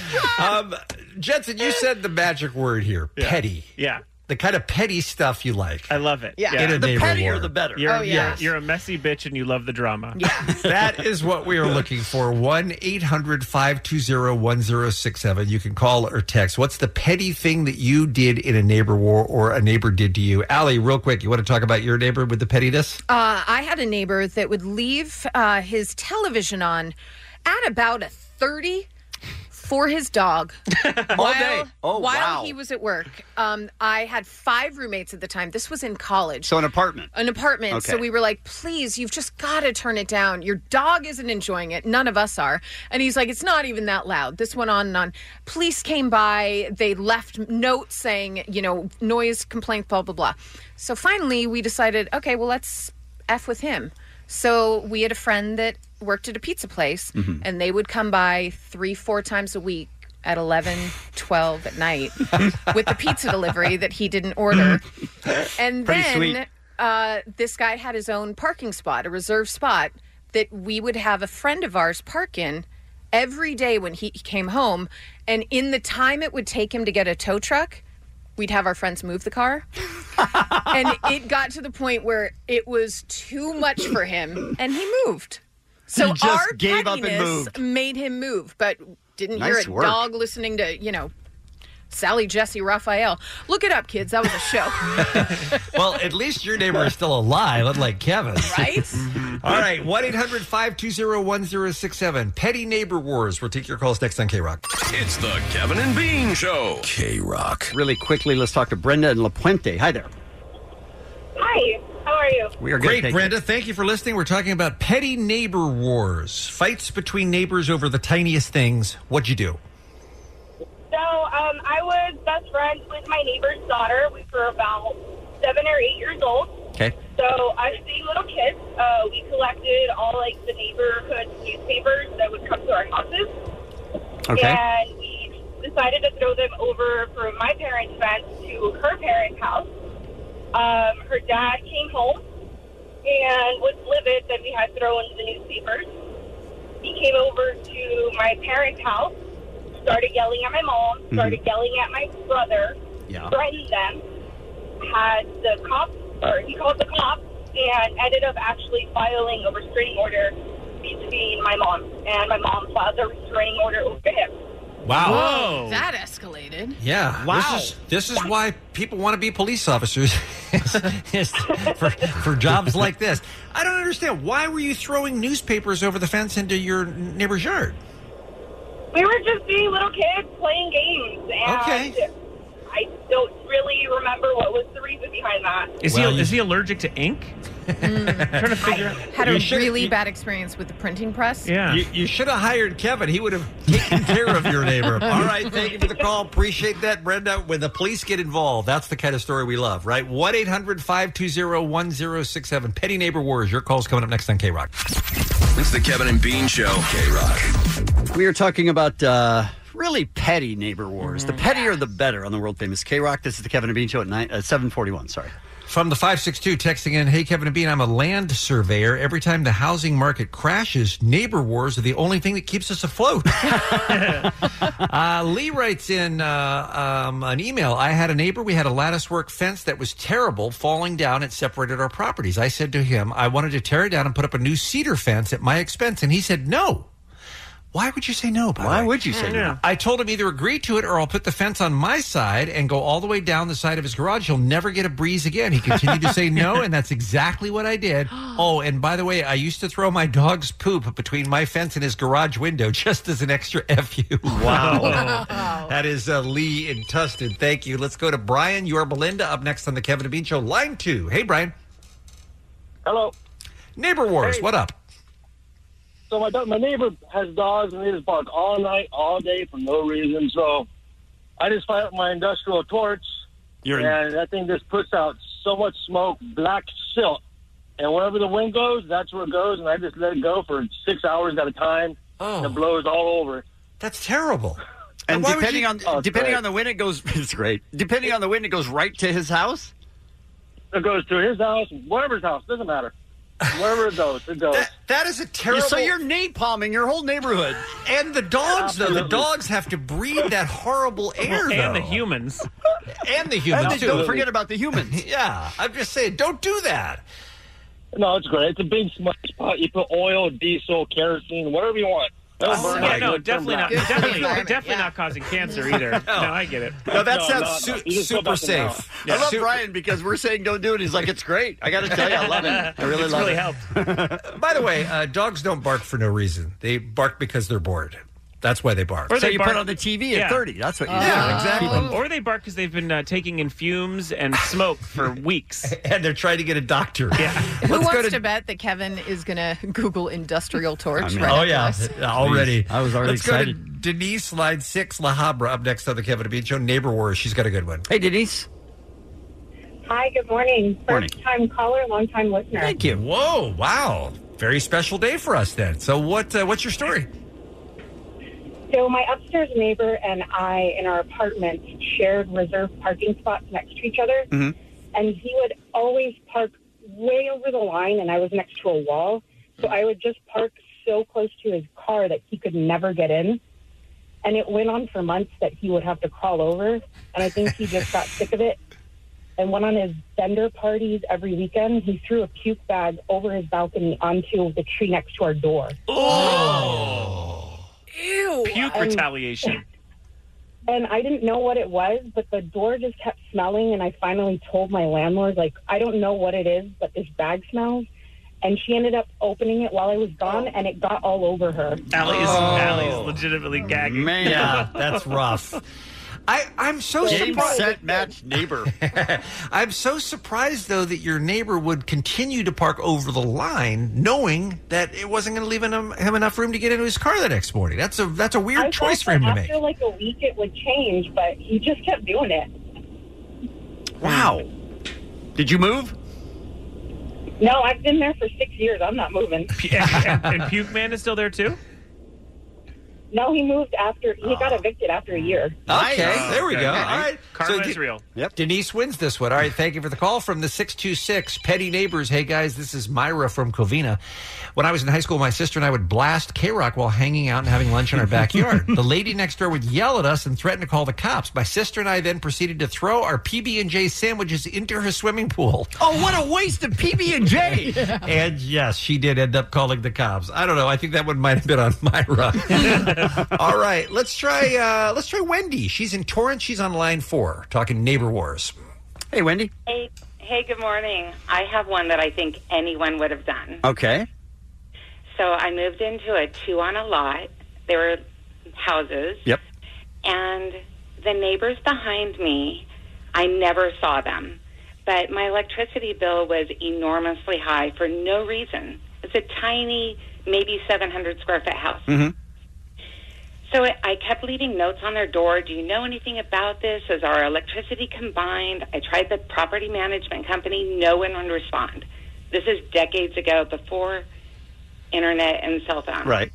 [SPEAKER 11] Um, Jensen, you said the magic word here, petty.
[SPEAKER 6] Yeah.
[SPEAKER 11] The kind of petty stuff you like.
[SPEAKER 6] I love it.
[SPEAKER 14] Yeah.
[SPEAKER 11] In a
[SPEAKER 15] The
[SPEAKER 11] neighbor
[SPEAKER 15] pettier,
[SPEAKER 11] war.
[SPEAKER 15] the better.
[SPEAKER 6] You're,
[SPEAKER 14] Oh, yeah.
[SPEAKER 6] you're, you're a messy bitch and you love the drama.
[SPEAKER 14] Yeah.
[SPEAKER 11] That is what we are looking for. one eight hundred five two zero one zero six seven. You can call or text. What's the petty thing that you did in a neighbor war or a neighbor did to you? Allie, real quick, you want to talk about your neighbor with the pettiness?
[SPEAKER 14] Uh, I had a neighbor that would leave uh, his television on at about a thirty for his dog while,
[SPEAKER 15] day. Oh,
[SPEAKER 14] while
[SPEAKER 15] wow.
[SPEAKER 14] he was at work. Um, I had five roommates at the time. This was in college.
[SPEAKER 15] So an apartment.
[SPEAKER 14] An apartment.
[SPEAKER 15] Okay.
[SPEAKER 14] So we were like, please, you've just got to turn it down. Your dog isn't enjoying it. None of us are. And he's like, it's not even that loud. This went on and on. Police came by. They left notes saying, you know, noise complaint, blah, blah, blah. So finally we decided, okay, well, let's F with him. So we had a friend that worked at a pizza place,
[SPEAKER 15] Mhm.
[SPEAKER 14] and they would come by three, four times a week at eleven, twelve at night with the pizza delivery that he didn't order. And
[SPEAKER 15] Pretty
[SPEAKER 14] then
[SPEAKER 15] sweet.
[SPEAKER 14] uh, this guy had his own parking spot, a reserved spot, that we would have a friend of ours park in every day when he came home. And in the time it would take him to get a tow truck, we'd have our friends move the car. And it got to the point where it was too much for him, and he moved. So
[SPEAKER 15] He just
[SPEAKER 14] our
[SPEAKER 15] gave up and
[SPEAKER 14] pettiness
[SPEAKER 15] moved.
[SPEAKER 14] made him move, but didn't
[SPEAKER 15] Nice
[SPEAKER 14] hear a
[SPEAKER 15] work.
[SPEAKER 14] dog listening to, you know, Sally, Jesse, Raphael. Look it up, kids. That was a show.
[SPEAKER 11] Well, at least your neighbor is still alive, unlike Kevin.
[SPEAKER 14] Right?
[SPEAKER 11] All right, one eight hundred five two zero one zero six seven. Petty neighbor wars. We'll take your calls next on K-Rock.
[SPEAKER 5] It's the Kevin and Bean Show. K-Rock.
[SPEAKER 15] Really quickly, let's talk to Brenda in La Puente. Hi there.
[SPEAKER 20] Hi, how are you?
[SPEAKER 15] We are good,
[SPEAKER 11] Great,
[SPEAKER 15] thank you.
[SPEAKER 11] Brenda. Thank you for listening. We're talking about petty neighbor wars. Fights between neighbors over the tiniest things. What'd you do?
[SPEAKER 20] So, um, I was best friends with my neighbor's daughter. We were about seven or eight years old.
[SPEAKER 11] Okay.
[SPEAKER 20] So, as being little kids, uh, we collected all, like, the neighborhood newspapers that would come to our houses.
[SPEAKER 15] Okay.
[SPEAKER 20] And we decided to throw them over from my parents' fence to her parents' house. Um, her dad came home and was livid that we had thrown the newspapers. He came over to my parents' house, started yelling at my mom, started yelling at my brother,
[SPEAKER 15] Yeah.
[SPEAKER 20] threatened them, had the cops, or he called the cops, and ended up actually filing a restraining order between my mom, and my mom filed a restraining order over him.
[SPEAKER 11] Wow.
[SPEAKER 14] Whoa. That escalated.
[SPEAKER 11] Yeah.
[SPEAKER 14] Wow.
[SPEAKER 11] This is, this is why people want to be police officers is- is for, for jobs like this. I don't understand. Why were you throwing newspapers over the fence into your neighbor's yard?
[SPEAKER 20] We were just being little kids playing games, and
[SPEAKER 11] Okay.
[SPEAKER 20] I don't really remember what was the reason behind that.
[SPEAKER 6] Is
[SPEAKER 11] Well,
[SPEAKER 6] he
[SPEAKER 11] you-
[SPEAKER 6] is he allergic to ink? I'm trying to figure out.
[SPEAKER 14] Had a
[SPEAKER 11] You should-
[SPEAKER 14] really
[SPEAKER 11] you-
[SPEAKER 14] bad experience with the printing press.
[SPEAKER 6] Yeah.
[SPEAKER 11] You, you should have hired Kevin. He would have taken care of your neighbor. All right. Thank you for the call. Appreciate that, Brenda. When the police get involved, that's the kind of story we love, right? one eight hundred five two zero one zero six seven. Petty Neighbor Wars. Your call's coming up next on K-Rock.
[SPEAKER 5] It's the Kevin and Bean Show. K-Rock.
[SPEAKER 15] We are talking about uh, really petty neighbor wars. The pettier, the better on the world famous K-Rock. This is the Kevin and Bean Show at nine, uh, seven forty-one. Sorry.
[SPEAKER 11] From the five six two, texting in, hey, Kevin and Bean, I'm a land surveyor. Every time the housing market crashes, neighbor wars are the only thing that keeps us afloat. uh, Lee writes in uh, um, an email, I had a neighbor. We had a lattice work fence that was terrible, falling down. It separated our properties. I said to him, I wanted to tear it down and put up a new cedar fence at my expense. And he said, no. Why would you say no? By
[SPEAKER 15] Why
[SPEAKER 11] the way?
[SPEAKER 15] would you say no?
[SPEAKER 11] I told him either agree to it or I'll put the fence on my side and go all the way down the side of his garage. He'll never get a breeze again. He continued to say no, and that's exactly what I did. Oh, and by the way, I used to throw my dog's poop between my fence and his garage window just as an extra F U. Wow. That is uh, Lee in Tustin. Thank you. Let's go to Brian. You are Belinda up next on the Kevin and Bean Show. Line two. Hey, Brian.
[SPEAKER 21] Hello.
[SPEAKER 11] Neighbor Wars.
[SPEAKER 21] Hey.
[SPEAKER 11] What up?
[SPEAKER 21] so my dog, my neighbor has dogs, and they just bark all night, all day for no reason. So I just fire up my industrial torch,
[SPEAKER 15] You're in-
[SPEAKER 21] and that thing just puts out so much smoke, black silt. And wherever the wind goes, that's where it goes, and I just let it go for six hours at a time,
[SPEAKER 11] oh.
[SPEAKER 21] and it blows all over.
[SPEAKER 11] That's terrible.
[SPEAKER 15] And
[SPEAKER 21] Why would
[SPEAKER 15] depending
[SPEAKER 21] you-
[SPEAKER 15] on
[SPEAKER 21] Oh, it's
[SPEAKER 15] depending
[SPEAKER 21] great.
[SPEAKER 15] on the wind, it goes. It's great. Depending on the wind, it goes right to his house.
[SPEAKER 21] It goes to his house, whatever's house, doesn't matter. Wherever it goes, it goes.
[SPEAKER 11] That, that is a terrible.
[SPEAKER 15] So you're napalming your whole neighborhood.
[SPEAKER 11] And the dogs, though, the
[SPEAKER 21] Absolutely.
[SPEAKER 11] dogs have to breathe that horrible air, though.
[SPEAKER 6] And the humans.
[SPEAKER 11] And the humans,
[SPEAKER 15] And
[SPEAKER 11] too.
[SPEAKER 15] don't forget about the humans.
[SPEAKER 11] Yeah, I'm just saying, don't do that.
[SPEAKER 21] No, it's great. It's a big smoke spot. You put oil, diesel, kerosene, whatever you want. It'll
[SPEAKER 6] Oh,
[SPEAKER 21] burn
[SPEAKER 6] yeah,
[SPEAKER 21] like
[SPEAKER 6] no,
[SPEAKER 21] it,
[SPEAKER 6] definitely
[SPEAKER 21] burn
[SPEAKER 6] not.
[SPEAKER 21] black.
[SPEAKER 6] Definitely, definitely not causing cancer either. No, I get it.
[SPEAKER 11] No, that
[SPEAKER 21] No,
[SPEAKER 11] sounds
[SPEAKER 21] no, no.
[SPEAKER 11] su-
[SPEAKER 21] You just go
[SPEAKER 11] super
[SPEAKER 21] back in the house.
[SPEAKER 11] safe.
[SPEAKER 15] I love
[SPEAKER 11] Super-
[SPEAKER 15] Brian because we're saying don't do it. He's like, it's great. I got to tell you, I love it. I really
[SPEAKER 6] It's
[SPEAKER 15] love
[SPEAKER 6] really
[SPEAKER 15] it.
[SPEAKER 6] helped.
[SPEAKER 11] By the way, uh, dogs don't bark for no reason. They bark because they're bored. That's why they bark.
[SPEAKER 6] Or
[SPEAKER 15] So
[SPEAKER 6] they
[SPEAKER 15] you
[SPEAKER 6] bark-
[SPEAKER 15] put on the T V at
[SPEAKER 6] Yeah.
[SPEAKER 15] thirty. That's what you do.
[SPEAKER 11] Yeah, exactly.
[SPEAKER 6] Or they bark because they've been uh, taking in fumes and smoke for weeks.
[SPEAKER 11] And they're trying to get a doctor.
[SPEAKER 6] Yeah.
[SPEAKER 14] Who
[SPEAKER 11] Let's go
[SPEAKER 14] wants
[SPEAKER 11] to-
[SPEAKER 14] to bet that Kevin is going to Google industrial torch?
[SPEAKER 15] I mean-
[SPEAKER 14] right
[SPEAKER 11] Oh,
[SPEAKER 14] after
[SPEAKER 11] yeah,
[SPEAKER 14] this?
[SPEAKER 11] already.
[SPEAKER 15] I was already
[SPEAKER 11] Let's
[SPEAKER 15] excited.
[SPEAKER 11] go to Denise, line six, La Habra, up next on the Kevin and Bean Show. Neighbor Wars. She's got a good one.
[SPEAKER 15] Hey, Denise.
[SPEAKER 20] Hi, good morning.
[SPEAKER 15] Morning.
[SPEAKER 20] First time caller, long time listener.
[SPEAKER 11] Thank you. Whoa, wow. Very special day for us then. So what? Uh, what's your story?
[SPEAKER 20] So my upstairs neighbor and I in our apartment shared reserved parking spots next to each other.
[SPEAKER 15] Mhm.
[SPEAKER 20] And he would always park way over the line, and I was next to a wall. So I would just park so close to his car that he could never get in. And it went on for months that he would have to crawl over. And I think he just got sick of it. And went on his vendor parties every weekend. He threw a puke bag over his balcony onto the tree next to our door.
[SPEAKER 11] Oh.
[SPEAKER 14] Ew.
[SPEAKER 6] Puke
[SPEAKER 20] And-
[SPEAKER 6] retaliation.
[SPEAKER 20] And I didn't know what it was, but the door just kept smelling. And I finally told my landlord, like, I don't know what it is, but this bag smells. And she ended up opening it while I was gone, and it got all over her.
[SPEAKER 6] Allie is,
[SPEAKER 11] Oh.
[SPEAKER 6] Allie is legitimately gagging.
[SPEAKER 15] Man.
[SPEAKER 11] Yeah, that's rough. I, I'm so
[SPEAKER 15] Game,
[SPEAKER 11] surprised.
[SPEAKER 15] set, match, neighbor.
[SPEAKER 11] I'm so surprised, though, that your neighbor would continue to park over the line, knowing that it wasn't going to leave him, him enough room to get into his car the next morning. That's a that's a weird
[SPEAKER 20] I
[SPEAKER 11] choice for
[SPEAKER 20] thought
[SPEAKER 11] him to
[SPEAKER 20] that
[SPEAKER 11] make.
[SPEAKER 20] after like a week it would change, but he just kept doing it.
[SPEAKER 15] Wow. Did you move?
[SPEAKER 20] No, I've been there for six years. I'm not moving.
[SPEAKER 6] and, and, and Puke Man is still there too?
[SPEAKER 20] No, he moved after, he got evicted after a year.
[SPEAKER 11] Okay,
[SPEAKER 6] Oh,
[SPEAKER 11] there we
[SPEAKER 6] okay.
[SPEAKER 11] go. All right.
[SPEAKER 6] Karma
[SPEAKER 11] So
[SPEAKER 6] is
[SPEAKER 11] De-
[SPEAKER 6] real.
[SPEAKER 15] Yep.
[SPEAKER 11] Denise wins this one. All right, thank you for the call from the six two six Petty Neighbors. Hey, guys, this is Myra from Covina. When I was in high school, my sister and I would blast K-Rock while hanging out and having lunch in our backyard. The lady next door would yell at us and threaten to call the cops. My sister and I then proceeded to throw our P B and J sandwiches into her swimming pool.
[SPEAKER 15] Oh, what a waste of P B and J.
[SPEAKER 11] And yes, she did end up calling the cops. I don't know. I think that one might have been on Myra. All right, let's try. Uh, let's try Wendy. She's in Torrance. She's on line four, talking neighbor wars.
[SPEAKER 15] Hey, Wendy.
[SPEAKER 22] Hey, hey, good morning. I have one that I think anyone would have done.
[SPEAKER 15] Okay.
[SPEAKER 22] So I moved into a two on a lot. There were houses.
[SPEAKER 15] Yep.
[SPEAKER 22] And the neighbors behind me, I never saw them. But my electricity bill was enormously high for no reason. It's a tiny, maybe seven hundred square foot house.
[SPEAKER 15] Mm-hmm.
[SPEAKER 22] So I kept leaving notes on their door. Do you know anything about this? Is our electricity combined? I tried the property management company. No one would respond. This is decades ago, before internet and cell phone.
[SPEAKER 15] Right.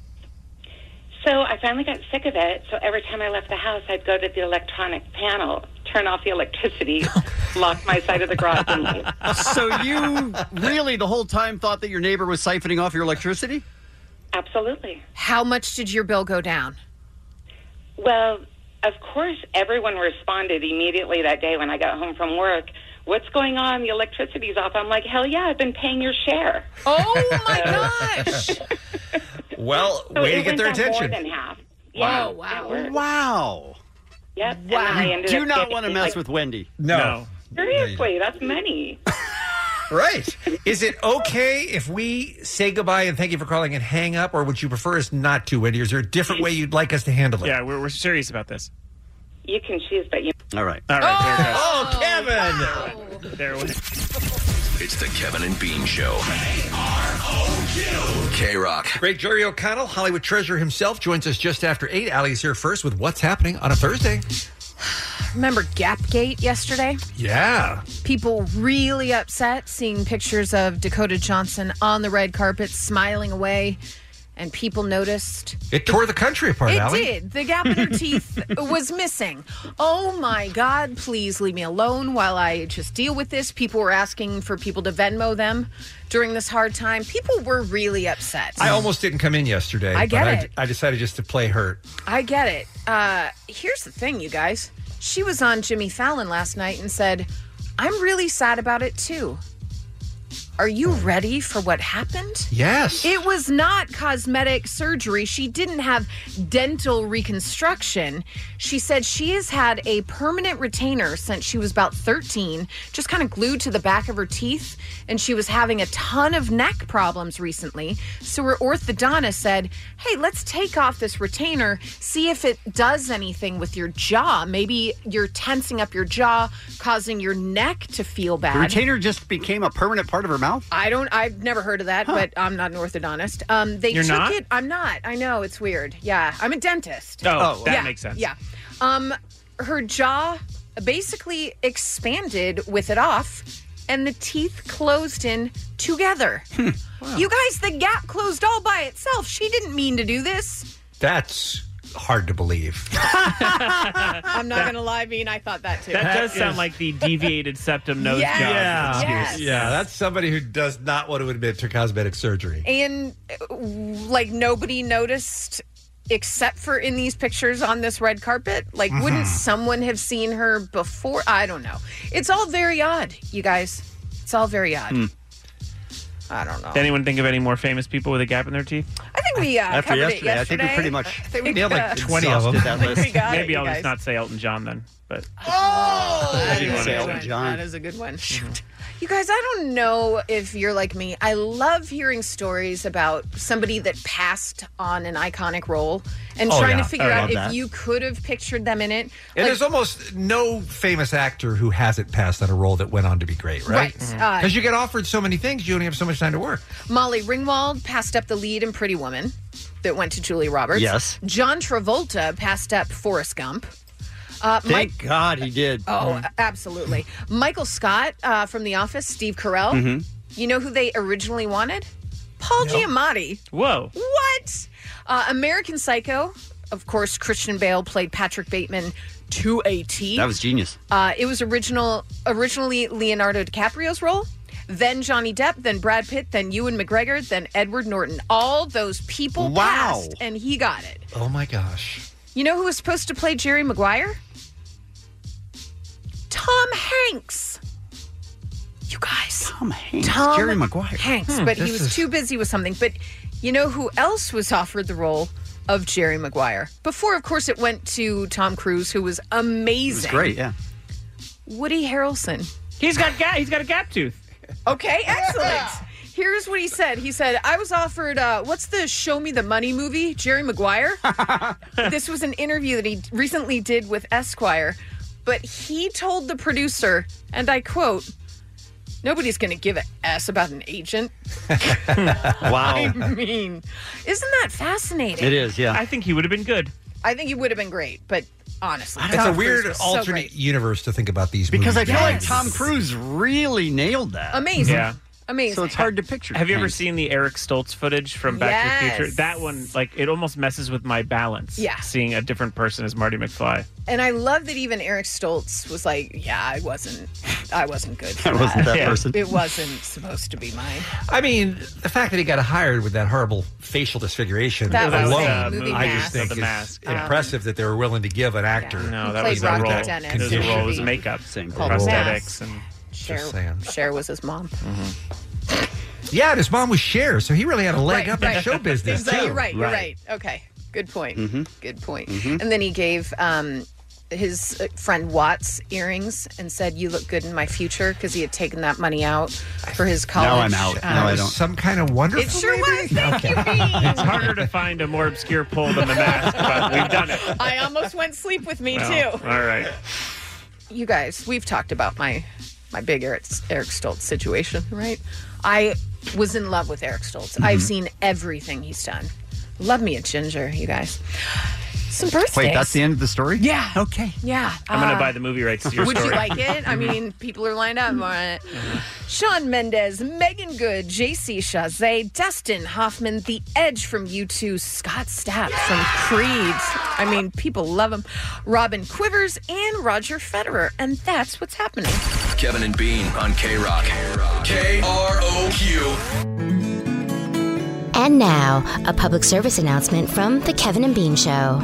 [SPEAKER 22] So I finally got sick of it. So every time I left the house, I'd go to the electronic panel, turn off the electricity, lock my side of the garage, and leave.
[SPEAKER 15] So you really the whole time thought that your neighbor was siphoning off your electricity?
[SPEAKER 22] Absolutely.
[SPEAKER 14] How much did your bill go down?
[SPEAKER 22] Well, of course, everyone responded immediately that day when I got home from work. What's going on? The electricity's off. I'm like, hell yeah, I've been paying your share.
[SPEAKER 14] Oh, my gosh.
[SPEAKER 11] Well,
[SPEAKER 22] So
[SPEAKER 11] way
[SPEAKER 22] it
[SPEAKER 11] to get
[SPEAKER 22] went
[SPEAKER 11] their
[SPEAKER 22] down
[SPEAKER 11] attention.
[SPEAKER 22] More than half.
[SPEAKER 14] Wow,
[SPEAKER 22] Yeah,
[SPEAKER 14] wow.
[SPEAKER 22] it worked.
[SPEAKER 15] Wow.
[SPEAKER 22] Yep. and
[SPEAKER 15] Wow.
[SPEAKER 22] I
[SPEAKER 15] You
[SPEAKER 22] ended
[SPEAKER 15] do
[SPEAKER 22] up
[SPEAKER 15] not
[SPEAKER 22] getting,
[SPEAKER 15] want to mess
[SPEAKER 22] like,
[SPEAKER 15] with Wendy.
[SPEAKER 11] No.
[SPEAKER 22] Seriously, that's money.
[SPEAKER 11] Right. Is it okay if we say goodbye and thank you for calling and hang up, or would you prefer us not to, Wendy? Is there a different way you'd like us to handle it?
[SPEAKER 6] Yeah, we're, we're serious about this.
[SPEAKER 22] You can choose, but you.
[SPEAKER 15] All right.
[SPEAKER 6] All right, there it goes.
[SPEAKER 11] Oh, Kevin!
[SPEAKER 6] there.
[SPEAKER 5] It's the Kevin and Bean Show. K-Rock.
[SPEAKER 11] Great Jerry O'Connell, Hollywood treasure himself, joins us just after eight. Allie's here first with what's happening on a Thursday.
[SPEAKER 14] Remember Gapgate yesterday?
[SPEAKER 11] Yeah.
[SPEAKER 14] People really upset seeing pictures of Dakota Johnson on the red carpet smiling away, and people noticed.
[SPEAKER 11] It tore the country apart,
[SPEAKER 14] It
[SPEAKER 11] Allie.
[SPEAKER 14] did. The gap in her teeth was missing. Oh my God, please leave me alone while I just deal with this. People were asking for people to Venmo them during this hard time. People were really upset.
[SPEAKER 11] I almost didn't come in yesterday.
[SPEAKER 14] I get
[SPEAKER 11] but
[SPEAKER 14] it.
[SPEAKER 11] I, I decided just to play hurt.
[SPEAKER 14] I get it. Uh, here's the thing, you guys. She was on Jimmy Fallon last night and said, I'm really sad about it too. Are you ready for what happened?
[SPEAKER 11] Yes.
[SPEAKER 14] It was not cosmetic surgery. She didn't have dental reconstruction. She said she has had a permanent retainer since she was about thirteen, just kind of glued to the back of her teeth, and she was having a ton of neck problems recently. So her orthodontist said, hey, let's take off this retainer, see if it does anything with your jaw. Maybe you're tensing up your jaw, causing your neck to feel bad.
[SPEAKER 15] The retainer just became a permanent part of her mouth?
[SPEAKER 14] I don't, I've never heard of that,
[SPEAKER 15] Huh.
[SPEAKER 14] but I'm not an orthodontist. Um, they
[SPEAKER 15] You're
[SPEAKER 14] took
[SPEAKER 15] not?
[SPEAKER 14] it. I'm not. I know, it's weird. Yeah, I'm a dentist.
[SPEAKER 6] Oh, Oh, that
[SPEAKER 14] yeah,
[SPEAKER 6] makes sense.
[SPEAKER 14] Yeah. Um, her jaw basically expanded with it off, and the teeth closed in together.
[SPEAKER 11] Hmm.
[SPEAKER 14] You guys, the gap closed all by itself. She didn't mean to do this.
[SPEAKER 11] That's hard to believe.
[SPEAKER 14] I'm not going to lie, Bean. I thought that too.
[SPEAKER 6] That does sound like the deviated septum nose
[SPEAKER 14] Yes.
[SPEAKER 6] job.
[SPEAKER 11] Yeah.
[SPEAKER 14] Yes.
[SPEAKER 11] Yeah, that's somebody who does not want to admit to cosmetic surgery.
[SPEAKER 14] And uh, like nobody noticed except for in these pictures on this red carpet. Like,
[SPEAKER 11] Mm-hmm.
[SPEAKER 14] wouldn't someone have seen her before? I don't know. It's all very odd, you guys. It's all very odd.
[SPEAKER 6] Hmm.
[SPEAKER 14] I don't know.
[SPEAKER 6] Did anyone think of any more famous people with a gap in their teeth?
[SPEAKER 14] I think we uh,
[SPEAKER 15] After
[SPEAKER 14] covered
[SPEAKER 15] yesterday,
[SPEAKER 14] it
[SPEAKER 15] I think
[SPEAKER 14] yesterday.
[SPEAKER 15] we pretty much
[SPEAKER 14] I think we
[SPEAKER 11] nailed like
[SPEAKER 14] uh,
[SPEAKER 11] twenty of them.
[SPEAKER 15] exhausted that list.
[SPEAKER 14] We got it,
[SPEAKER 6] Maybe
[SPEAKER 14] you
[SPEAKER 6] I'll
[SPEAKER 14] guys.
[SPEAKER 6] just not say Elton John then. But
[SPEAKER 14] Oh, that
[SPEAKER 6] Maybe
[SPEAKER 14] is
[SPEAKER 6] one
[SPEAKER 14] a
[SPEAKER 6] of
[SPEAKER 14] good
[SPEAKER 6] them.
[SPEAKER 14] one.
[SPEAKER 15] John.
[SPEAKER 14] That is a good one. Shoot. You guys, I don't know if you're like me. I love hearing stories about somebody that passed on an iconic role and
[SPEAKER 11] Oh,
[SPEAKER 14] trying
[SPEAKER 11] yeah.
[SPEAKER 14] to figure
[SPEAKER 11] I
[SPEAKER 14] out
[SPEAKER 11] love
[SPEAKER 14] if
[SPEAKER 11] that.
[SPEAKER 14] you could have pictured them in it.
[SPEAKER 11] And
[SPEAKER 14] Like,
[SPEAKER 11] there's almost no famous actor who hasn't passed on a role that went on to be great, right?
[SPEAKER 14] Right.
[SPEAKER 11] Because
[SPEAKER 14] Mhm. Uh,
[SPEAKER 11] you get offered so many things, you only have so much time to work.
[SPEAKER 14] Molly Ringwald passed up the lead in Pretty Woman that went to Julia Roberts.
[SPEAKER 15] Yes.
[SPEAKER 14] John Travolta passed up Forrest Gump. Uh, Mike,
[SPEAKER 15] Thank God he did.
[SPEAKER 14] oh, absolutely. Michael Scott uh, from The Office, Steve Carell.
[SPEAKER 15] Mhm.
[SPEAKER 14] You know who they originally wanted? Paul Giamatti.
[SPEAKER 6] Whoa.
[SPEAKER 14] What? Uh, American Psycho. Of course, Christian Bale played Patrick Bateman to a T.
[SPEAKER 15] That was genius.
[SPEAKER 14] Uh, it was original, originally Leonardo DiCaprio's role, then Johnny Depp, then Brad Pitt, then Ewan McGregor, then Edward Norton. All those people
[SPEAKER 11] Wow.
[SPEAKER 14] passed, and he got it.
[SPEAKER 11] Oh my gosh.
[SPEAKER 14] You know who was supposed to play Jerry Maguire? Tom Hanks. You guys.
[SPEAKER 15] Tom Hanks.
[SPEAKER 14] Tom
[SPEAKER 15] Jerry Maguire.
[SPEAKER 14] Hanks,
[SPEAKER 15] Hmm,
[SPEAKER 14] but he
[SPEAKER 15] this
[SPEAKER 14] was
[SPEAKER 15] is-
[SPEAKER 14] too busy with something. But you know who else was offered the role of Jerry Maguire? Before, of course, it went to Tom Cruise, who was amazing.
[SPEAKER 15] It was great, yeah.
[SPEAKER 14] Woody Harrelson.
[SPEAKER 6] He's got ga- he's got a gap tooth.
[SPEAKER 14] Okay, excellent. Here's what he said. He said, I was offered, uh, what's the Show Me the Money movie? Jerry Maguire? This was an interview that he recently did with Esquire. But he told the producer, and I quote, nobody's going to give a S about an agent.
[SPEAKER 15] Wow.
[SPEAKER 14] I mean, isn't that fascinating?
[SPEAKER 15] It is, yeah.
[SPEAKER 6] I think he would have been good.
[SPEAKER 14] I think he would have been great, but honestly.
[SPEAKER 11] It's
[SPEAKER 14] Tom
[SPEAKER 11] a
[SPEAKER 14] Cruise
[SPEAKER 11] weird
[SPEAKER 14] was so
[SPEAKER 11] alternate
[SPEAKER 14] great.
[SPEAKER 11] universe to think about these
[SPEAKER 15] Because I
[SPEAKER 11] movies.
[SPEAKER 15] feel like
[SPEAKER 14] Yes.
[SPEAKER 15] Tom Cruise really nailed that.
[SPEAKER 14] Amazing.
[SPEAKER 6] Yeah.
[SPEAKER 14] Amazing.
[SPEAKER 15] So it's hard to picture.
[SPEAKER 6] Have you ever
[SPEAKER 15] Hanks.
[SPEAKER 6] seen the Eric Stoltz footage from Back to the
[SPEAKER 14] Yes.
[SPEAKER 6] Future? That one, like, it almost messes with my balance.
[SPEAKER 14] Yeah.
[SPEAKER 6] Seeing a different person as Marty McFly.
[SPEAKER 14] And I love that even Eric Stoltz was like, yeah, I wasn't, I wasn't good for
[SPEAKER 15] I wasn't that
[SPEAKER 6] Yeah.
[SPEAKER 15] person.
[SPEAKER 14] It wasn't supposed to be mine.
[SPEAKER 11] I mean, the fact that he got hired with that horrible facial disfiguration
[SPEAKER 14] That was
[SPEAKER 11] alone,
[SPEAKER 14] the movie
[SPEAKER 11] I
[SPEAKER 14] Mask.
[SPEAKER 11] just think
[SPEAKER 6] The
[SPEAKER 11] is
[SPEAKER 6] Mask.
[SPEAKER 11] impressive that they were willing to give an actor.
[SPEAKER 6] No,
[SPEAKER 14] He
[SPEAKER 6] that
[SPEAKER 14] played
[SPEAKER 6] was the
[SPEAKER 14] Rocky
[SPEAKER 6] role.
[SPEAKER 14] Dennis
[SPEAKER 6] It was a
[SPEAKER 14] in a
[SPEAKER 6] role. It was
[SPEAKER 14] movie
[SPEAKER 6] makeup.
[SPEAKER 15] Same
[SPEAKER 14] called
[SPEAKER 6] prosthetics.
[SPEAKER 14] Mask.
[SPEAKER 6] And
[SPEAKER 14] Cher,
[SPEAKER 11] saying.
[SPEAKER 14] Cher was his mom.
[SPEAKER 11] Yeah, and his mom was Cher, so he really had a leg
[SPEAKER 14] Right,
[SPEAKER 11] up
[SPEAKER 14] right.
[SPEAKER 11] in show business,
[SPEAKER 14] Exactly,
[SPEAKER 11] too.
[SPEAKER 14] You're right. You're
[SPEAKER 15] Right.
[SPEAKER 14] right. Okay. Good point.
[SPEAKER 15] Mhm.
[SPEAKER 14] Good point.
[SPEAKER 15] Mhm.
[SPEAKER 14] And then he gave um, his uh, friend Watts earrings and said, "You look good in my future," because he had taken that money out for his college.
[SPEAKER 15] Now I'm out.
[SPEAKER 14] um,
[SPEAKER 15] Now I don't.
[SPEAKER 11] Some kind of wonderful.
[SPEAKER 14] It sure
[SPEAKER 11] maybe?
[SPEAKER 14] was. Thank you, Bean.
[SPEAKER 6] it's harder to find a more obscure pull than the mask, but we've done it.
[SPEAKER 14] I almost went sleep with me
[SPEAKER 6] Well,
[SPEAKER 14] too.
[SPEAKER 6] All right.
[SPEAKER 14] You guys, we've talked about my my big Eric, Eric Stoltz situation, right? I was in love with Eric Stoltz. Mm-hmm. I've seen everything he's done. Love me a Ginger, you guys. Some birthdays.
[SPEAKER 15] Wait, that's the end of the story?
[SPEAKER 14] Yeah.
[SPEAKER 15] Okay.
[SPEAKER 14] Yeah.
[SPEAKER 6] I'm going to
[SPEAKER 14] uh,
[SPEAKER 6] buy the movie rights to your
[SPEAKER 14] Would
[SPEAKER 6] story.
[SPEAKER 14] you like it? I mean, people are lined up on it. Shawn Mendes, Megan Good, J C Chazé, Dustin Hoffman, The Edge from U two, Scott Stapp from Creed. I mean, people love him. Robin Quivers and Roger Federer. And that's what's happening.
[SPEAKER 5] Kevin and Bean on K-Rock. K R O Q.
[SPEAKER 1] And now, a public service announcement from The Kevin and Bean Show.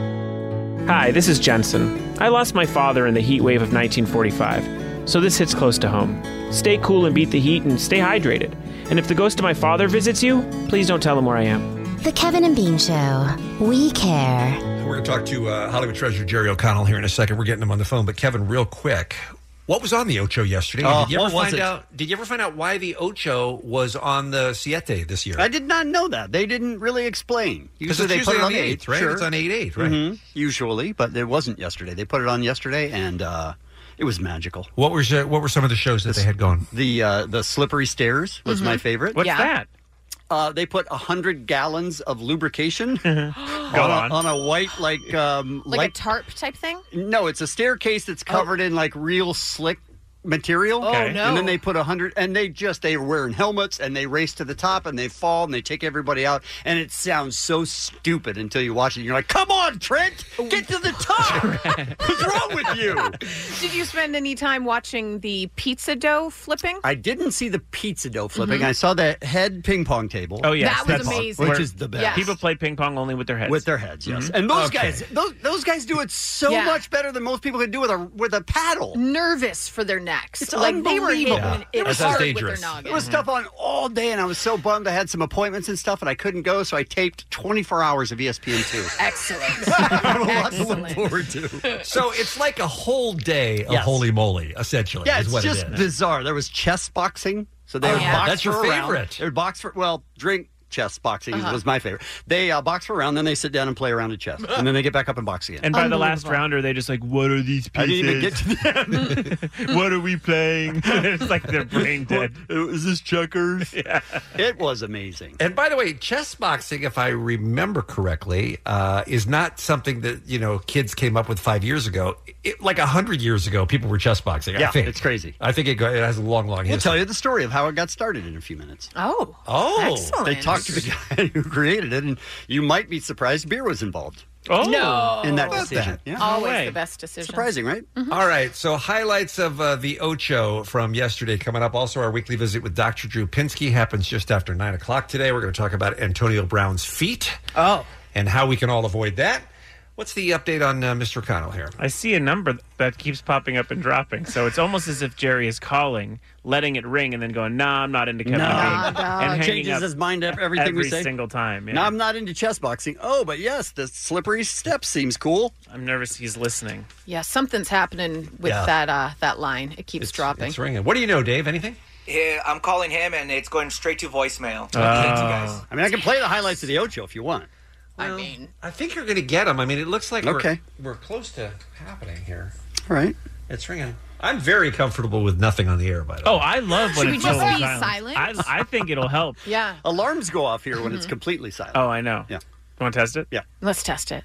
[SPEAKER 6] Hi, this is Jensen. I lost my father in the heat wave of nineteen forty-five, so this hits close to home. Stay cool and beat the heat and stay hydrated. And if the ghost of my father visits you, please don't tell him where I am.
[SPEAKER 1] The Kevin and Bean Show. We care.
[SPEAKER 11] We're going to talk to uh, Hollywood treasure Jerry O'Connell here in a second. We're getting him on the phone. But Kevin, real quick, what was on the Ocho yesterday?
[SPEAKER 15] Oh,
[SPEAKER 11] did you ever
[SPEAKER 15] what was
[SPEAKER 11] find
[SPEAKER 15] it?
[SPEAKER 11] out? Did you ever find out why the Ocho was on the Siete this year?
[SPEAKER 15] I did not know that. They didn't really explain.
[SPEAKER 11] 'Cause
[SPEAKER 15] Usually
[SPEAKER 11] it's
[SPEAKER 15] they
[SPEAKER 11] usually
[SPEAKER 15] put it
[SPEAKER 11] on
[SPEAKER 15] on
[SPEAKER 11] the
[SPEAKER 15] the
[SPEAKER 11] eighth,
[SPEAKER 15] eighth,
[SPEAKER 11] right?
[SPEAKER 15] Sure.
[SPEAKER 11] It's on eight eight, right?
[SPEAKER 15] Mhm. Usually, but it wasn't yesterday. They put it on yesterday, and uh, it was magical.
[SPEAKER 11] What was uh, what were some of the shows that they had going?
[SPEAKER 15] The uh, the Slippery Stairs was
[SPEAKER 14] Mhm.
[SPEAKER 15] my favorite.
[SPEAKER 6] What's Yeah. that?
[SPEAKER 15] Uh, they put a hundred gallons of lubrication
[SPEAKER 6] Go
[SPEAKER 15] on,
[SPEAKER 6] on.
[SPEAKER 15] A, on a white like um,
[SPEAKER 14] Like
[SPEAKER 15] light-
[SPEAKER 14] a tarp type thing?
[SPEAKER 15] No, it's a staircase that's covered in like real slick material.
[SPEAKER 14] Oh, Okay. no.
[SPEAKER 15] And then they put a hundred, and they just they were wearing helmets, and they race to the top, and they fall, and they take everybody out, and it sounds so stupid until you watch it. And you're like, "Come on, Trent, get to the top! What's wrong with you?"
[SPEAKER 14] Did you spend any time watching the pizza dough flipping?
[SPEAKER 15] I didn't see the pizza dough flipping.
[SPEAKER 14] Mhm.
[SPEAKER 15] I saw the head ping pong table.
[SPEAKER 6] Oh, yes.
[SPEAKER 14] That was
[SPEAKER 6] that's-
[SPEAKER 14] amazing.
[SPEAKER 15] which is the best.
[SPEAKER 14] Yes.
[SPEAKER 6] People play ping pong only with their heads.
[SPEAKER 15] With their heads, yes.
[SPEAKER 6] Mhm.
[SPEAKER 15] And those
[SPEAKER 6] Okay.
[SPEAKER 15] guys, those those guys do it so
[SPEAKER 14] Yeah.
[SPEAKER 15] much better than most people can do with a with a paddle.
[SPEAKER 14] Nervous for their necks.
[SPEAKER 15] It's
[SPEAKER 14] like they were hitting
[SPEAKER 15] unbelievable.
[SPEAKER 14] it
[SPEAKER 11] That sounds
[SPEAKER 14] hard
[SPEAKER 11] dangerous.
[SPEAKER 14] with their noggin.
[SPEAKER 15] There was stuff on all day, and I was so bummed. I had some appointments and stuff, and I couldn't go, so I taped twenty-four hours of E S P N two.
[SPEAKER 14] Excellent.
[SPEAKER 15] I have a lot to look
[SPEAKER 14] Excellent.
[SPEAKER 15] forward to.
[SPEAKER 11] So it's like a whole day of
[SPEAKER 15] Yes.
[SPEAKER 11] holy moly, essentially.
[SPEAKER 15] Yeah,
[SPEAKER 11] is
[SPEAKER 15] it's
[SPEAKER 11] what
[SPEAKER 15] just
[SPEAKER 11] it is.
[SPEAKER 15] bizarre. There was chess boxing, so they
[SPEAKER 11] Oh,
[SPEAKER 15] would
[SPEAKER 11] yeah.
[SPEAKER 15] box
[SPEAKER 11] That's your
[SPEAKER 15] for a round.
[SPEAKER 11] favorite.
[SPEAKER 15] They would box for well, drink chess boxing
[SPEAKER 14] Uh-huh.
[SPEAKER 15] was my favorite. They uh, box for a round, then they sit down and play a round of chess, and then they get back up and box again.
[SPEAKER 6] And by the last rounder, they just like, what are these pieces?
[SPEAKER 15] I didn't even get to the end.
[SPEAKER 6] What are we playing? It's like their brain dead.
[SPEAKER 15] Is this checkers?
[SPEAKER 6] Yeah.
[SPEAKER 15] It was amazing.
[SPEAKER 11] And by the way, chess boxing, if I remember correctly, uh, is not something that you know kids came up with five years ago. It, like a hundred years ago, people were chess boxing. I
[SPEAKER 15] Yeah,
[SPEAKER 11] think
[SPEAKER 15] it's crazy.
[SPEAKER 11] I think it, go, it has a long, long
[SPEAKER 15] We'll
[SPEAKER 11] history.
[SPEAKER 15] tell you the story of how it got started in a few minutes.
[SPEAKER 14] Oh.
[SPEAKER 11] Oh.
[SPEAKER 14] Excellent.
[SPEAKER 15] They talked to the guy who created it, and you might be surprised beer was involved
[SPEAKER 6] Oh.
[SPEAKER 14] No.
[SPEAKER 15] in that
[SPEAKER 11] How about
[SPEAKER 15] decision.
[SPEAKER 11] that?
[SPEAKER 15] Yeah.
[SPEAKER 14] Always
[SPEAKER 6] way.
[SPEAKER 14] the best decision.
[SPEAKER 15] Surprising, right?
[SPEAKER 11] All right, so highlights of uh, the Ocho from yesterday coming up. Also, our weekly visit with Doctor Drew Pinsky happens just after nine o'clock today. We're going to talk about Antonio Brown's feet
[SPEAKER 12] Oh.
[SPEAKER 11] and how we can all avoid that. What's the update on uh, Mister O'Connell here?
[SPEAKER 6] I see a number that keeps popping up and dropping. So it's almost as if Jerry is calling, letting it ring, and then going, nah, I'm not into Kevin
[SPEAKER 15] No.
[SPEAKER 6] and Bean.
[SPEAKER 15] Nah,
[SPEAKER 6] and hanging
[SPEAKER 15] changes
[SPEAKER 6] up
[SPEAKER 15] his mind ev- everything we
[SPEAKER 6] every
[SPEAKER 15] say.
[SPEAKER 6] single time. Yeah.
[SPEAKER 15] No, I'm not into chess boxing. Oh, but yes, the slippery step seems cool.
[SPEAKER 6] I'm nervous he's listening.
[SPEAKER 14] Yeah, something's happening with
[SPEAKER 11] Yeah.
[SPEAKER 14] that uh, that line. It keeps dropping.
[SPEAKER 11] It's ringing. What do you know, Dave? Anything?
[SPEAKER 13] Yeah, I'm calling him, and it's going straight to voicemail.
[SPEAKER 6] Oh.
[SPEAKER 13] I hate you guys.
[SPEAKER 15] I mean, I can play the highlights of the Ocho if you want.
[SPEAKER 14] I mean,
[SPEAKER 11] I think you're going to get them. I mean, it looks like
[SPEAKER 15] Okay.
[SPEAKER 11] we're, we're close to happening here.
[SPEAKER 15] All right.
[SPEAKER 11] It's ringing. I'm very comfortable with nothing on the air, by the way.
[SPEAKER 6] Oh, I love when
[SPEAKER 14] Should we
[SPEAKER 6] it's
[SPEAKER 14] just
[SPEAKER 6] totally
[SPEAKER 14] be
[SPEAKER 6] silent.
[SPEAKER 14] silent?
[SPEAKER 6] I, I think it'll help.
[SPEAKER 14] yeah.
[SPEAKER 15] Alarms go off here when it's completely silent.
[SPEAKER 6] Oh, I know.
[SPEAKER 15] Yeah.
[SPEAKER 6] You want to test it?
[SPEAKER 15] Yeah.
[SPEAKER 14] Let's test it.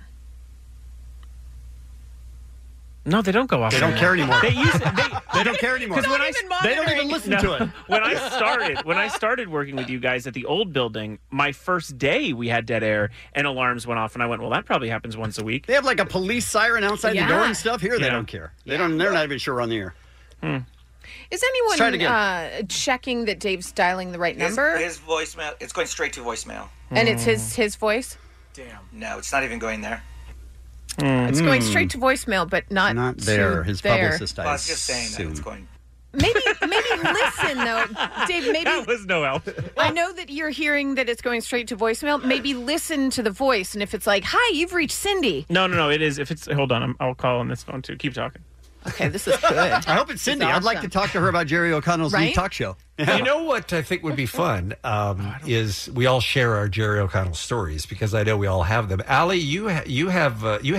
[SPEAKER 6] No, they don't go off.
[SPEAKER 15] They don't care anymore.
[SPEAKER 6] They use it. They,
[SPEAKER 15] They don't care anymore.
[SPEAKER 6] Because when I,
[SPEAKER 15] They don't even listen to it.
[SPEAKER 6] when I started, when I started working with you guys at the old building, my first day we had dead air and alarms went off, and I went, "Well, that probably happens once a week."
[SPEAKER 15] They have like a police siren outside
[SPEAKER 14] Yeah.
[SPEAKER 15] the door and stuff. Here, they
[SPEAKER 6] Yeah.
[SPEAKER 15] don't care. They don't. They're not even sure we're on the air.
[SPEAKER 6] Hmm.
[SPEAKER 14] Is
[SPEAKER 15] Let's try it
[SPEAKER 14] anyone
[SPEAKER 15] again.
[SPEAKER 14] uh, checking that Dave's dialing the right
[SPEAKER 13] His,
[SPEAKER 14] number?
[SPEAKER 13] his voicemail, it's going straight to voicemail.
[SPEAKER 14] and it's his his voice?
[SPEAKER 13] Damn. No, it's not even going there.
[SPEAKER 14] It's going straight to voicemail, but not
[SPEAKER 15] Not
[SPEAKER 14] to
[SPEAKER 15] there. His
[SPEAKER 14] there.
[SPEAKER 15] publicist, I
[SPEAKER 13] Well, I was just saying that
[SPEAKER 15] assume.
[SPEAKER 13] it's going.
[SPEAKER 14] Maybe maybe listen though, Dave. Maybe
[SPEAKER 6] That was no help.
[SPEAKER 14] I know that you're hearing that it's going straight to voicemail. Maybe listen to the voice, and if it's like, "Hi, you've reached Cindy."
[SPEAKER 6] No, no, no. It is. If it's hold on, I'm, I'll call on this phone too. Keep talking.
[SPEAKER 14] Okay, this is good.
[SPEAKER 15] I hope it's Cindy. I'd like to
[SPEAKER 14] awesome.
[SPEAKER 15] talk to her about Jerry O'Connell's new
[SPEAKER 14] Right?
[SPEAKER 15] talk show.
[SPEAKER 11] You know what I think would be fun um, is we all share our Jerry O'Connell stories because I know we all have them. Allie, you ha- you have uh, you had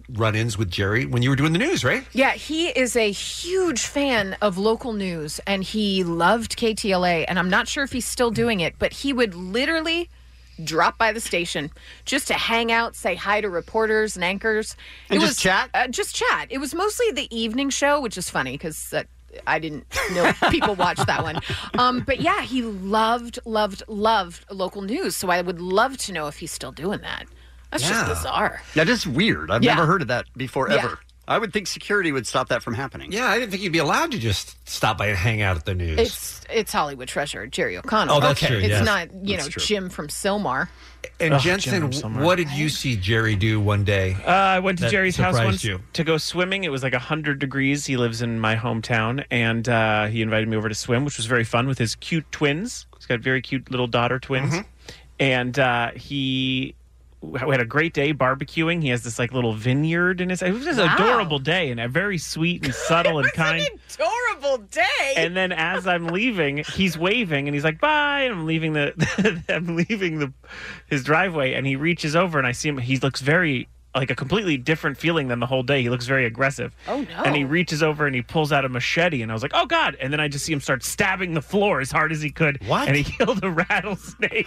[SPEAKER 11] run-ins with Jerry when you were doing the news, right?
[SPEAKER 14] Yeah, he is a huge fan of local news, and he loved K T L A, and I'm not sure if he's still doing it, but he would literally drop by the station just to hang out, say hi to reporters and anchors.
[SPEAKER 15] And
[SPEAKER 14] it
[SPEAKER 15] just
[SPEAKER 14] was,
[SPEAKER 15] chat?
[SPEAKER 14] Uh, just chat. It was mostly the evening show, which is funny because uh, I didn't know people watched that one. Um, but yeah, he loved, loved, loved local news, so I would love to know if he's still doing that. That's
[SPEAKER 15] Yeah.
[SPEAKER 14] just bizarre.
[SPEAKER 15] That is weird. I've
[SPEAKER 14] Yeah.
[SPEAKER 15] never heard of that before,
[SPEAKER 14] Yeah.
[SPEAKER 15] ever. I would think security would stop that from happening.
[SPEAKER 11] Yeah, I didn't think you'd be allowed to just stop by and hang out at the news.
[SPEAKER 14] It's it's Hollywood treasure, Jerry O'Connell.
[SPEAKER 11] Oh, that's true,
[SPEAKER 14] It's
[SPEAKER 11] yes.
[SPEAKER 14] not, you
[SPEAKER 11] That's
[SPEAKER 14] know,
[SPEAKER 11] true.
[SPEAKER 14] Jim from Silmar.
[SPEAKER 11] And
[SPEAKER 6] Ugh,
[SPEAKER 11] Jensen,
[SPEAKER 6] Jim somewhere.
[SPEAKER 11] what did you see Jerry do one day?
[SPEAKER 6] Uh, I went to
[SPEAKER 11] that
[SPEAKER 6] Jerry's house
[SPEAKER 11] surprised
[SPEAKER 6] once
[SPEAKER 11] you?
[SPEAKER 6] to go swimming. It was like one hundred degrees. He lives in my hometown, and uh, he invited me over to swim, which was very fun with his cute twins. He's got very cute little daughter twins.
[SPEAKER 11] Mm-hmm.
[SPEAKER 6] And uh, he we had a great day barbecuing. He has this like little vineyard in his. It was just an
[SPEAKER 14] Wow.
[SPEAKER 6] adorable day, and a very sweet and subtle and kind.
[SPEAKER 14] Adorable day.
[SPEAKER 6] And then as I'm leaving, he's waving and he's like, bye. And I'm leaving the I'm leaving the his driveway, and he reaches over and I see him. He looks very like a completely different feeling than the whole day. He looks very aggressive.
[SPEAKER 14] Oh no.
[SPEAKER 6] And he reaches over and he pulls out a machete, and I was like, oh God. And then I just see him start stabbing the floor as hard as he could.
[SPEAKER 11] What?
[SPEAKER 6] And he killed a rattlesnake.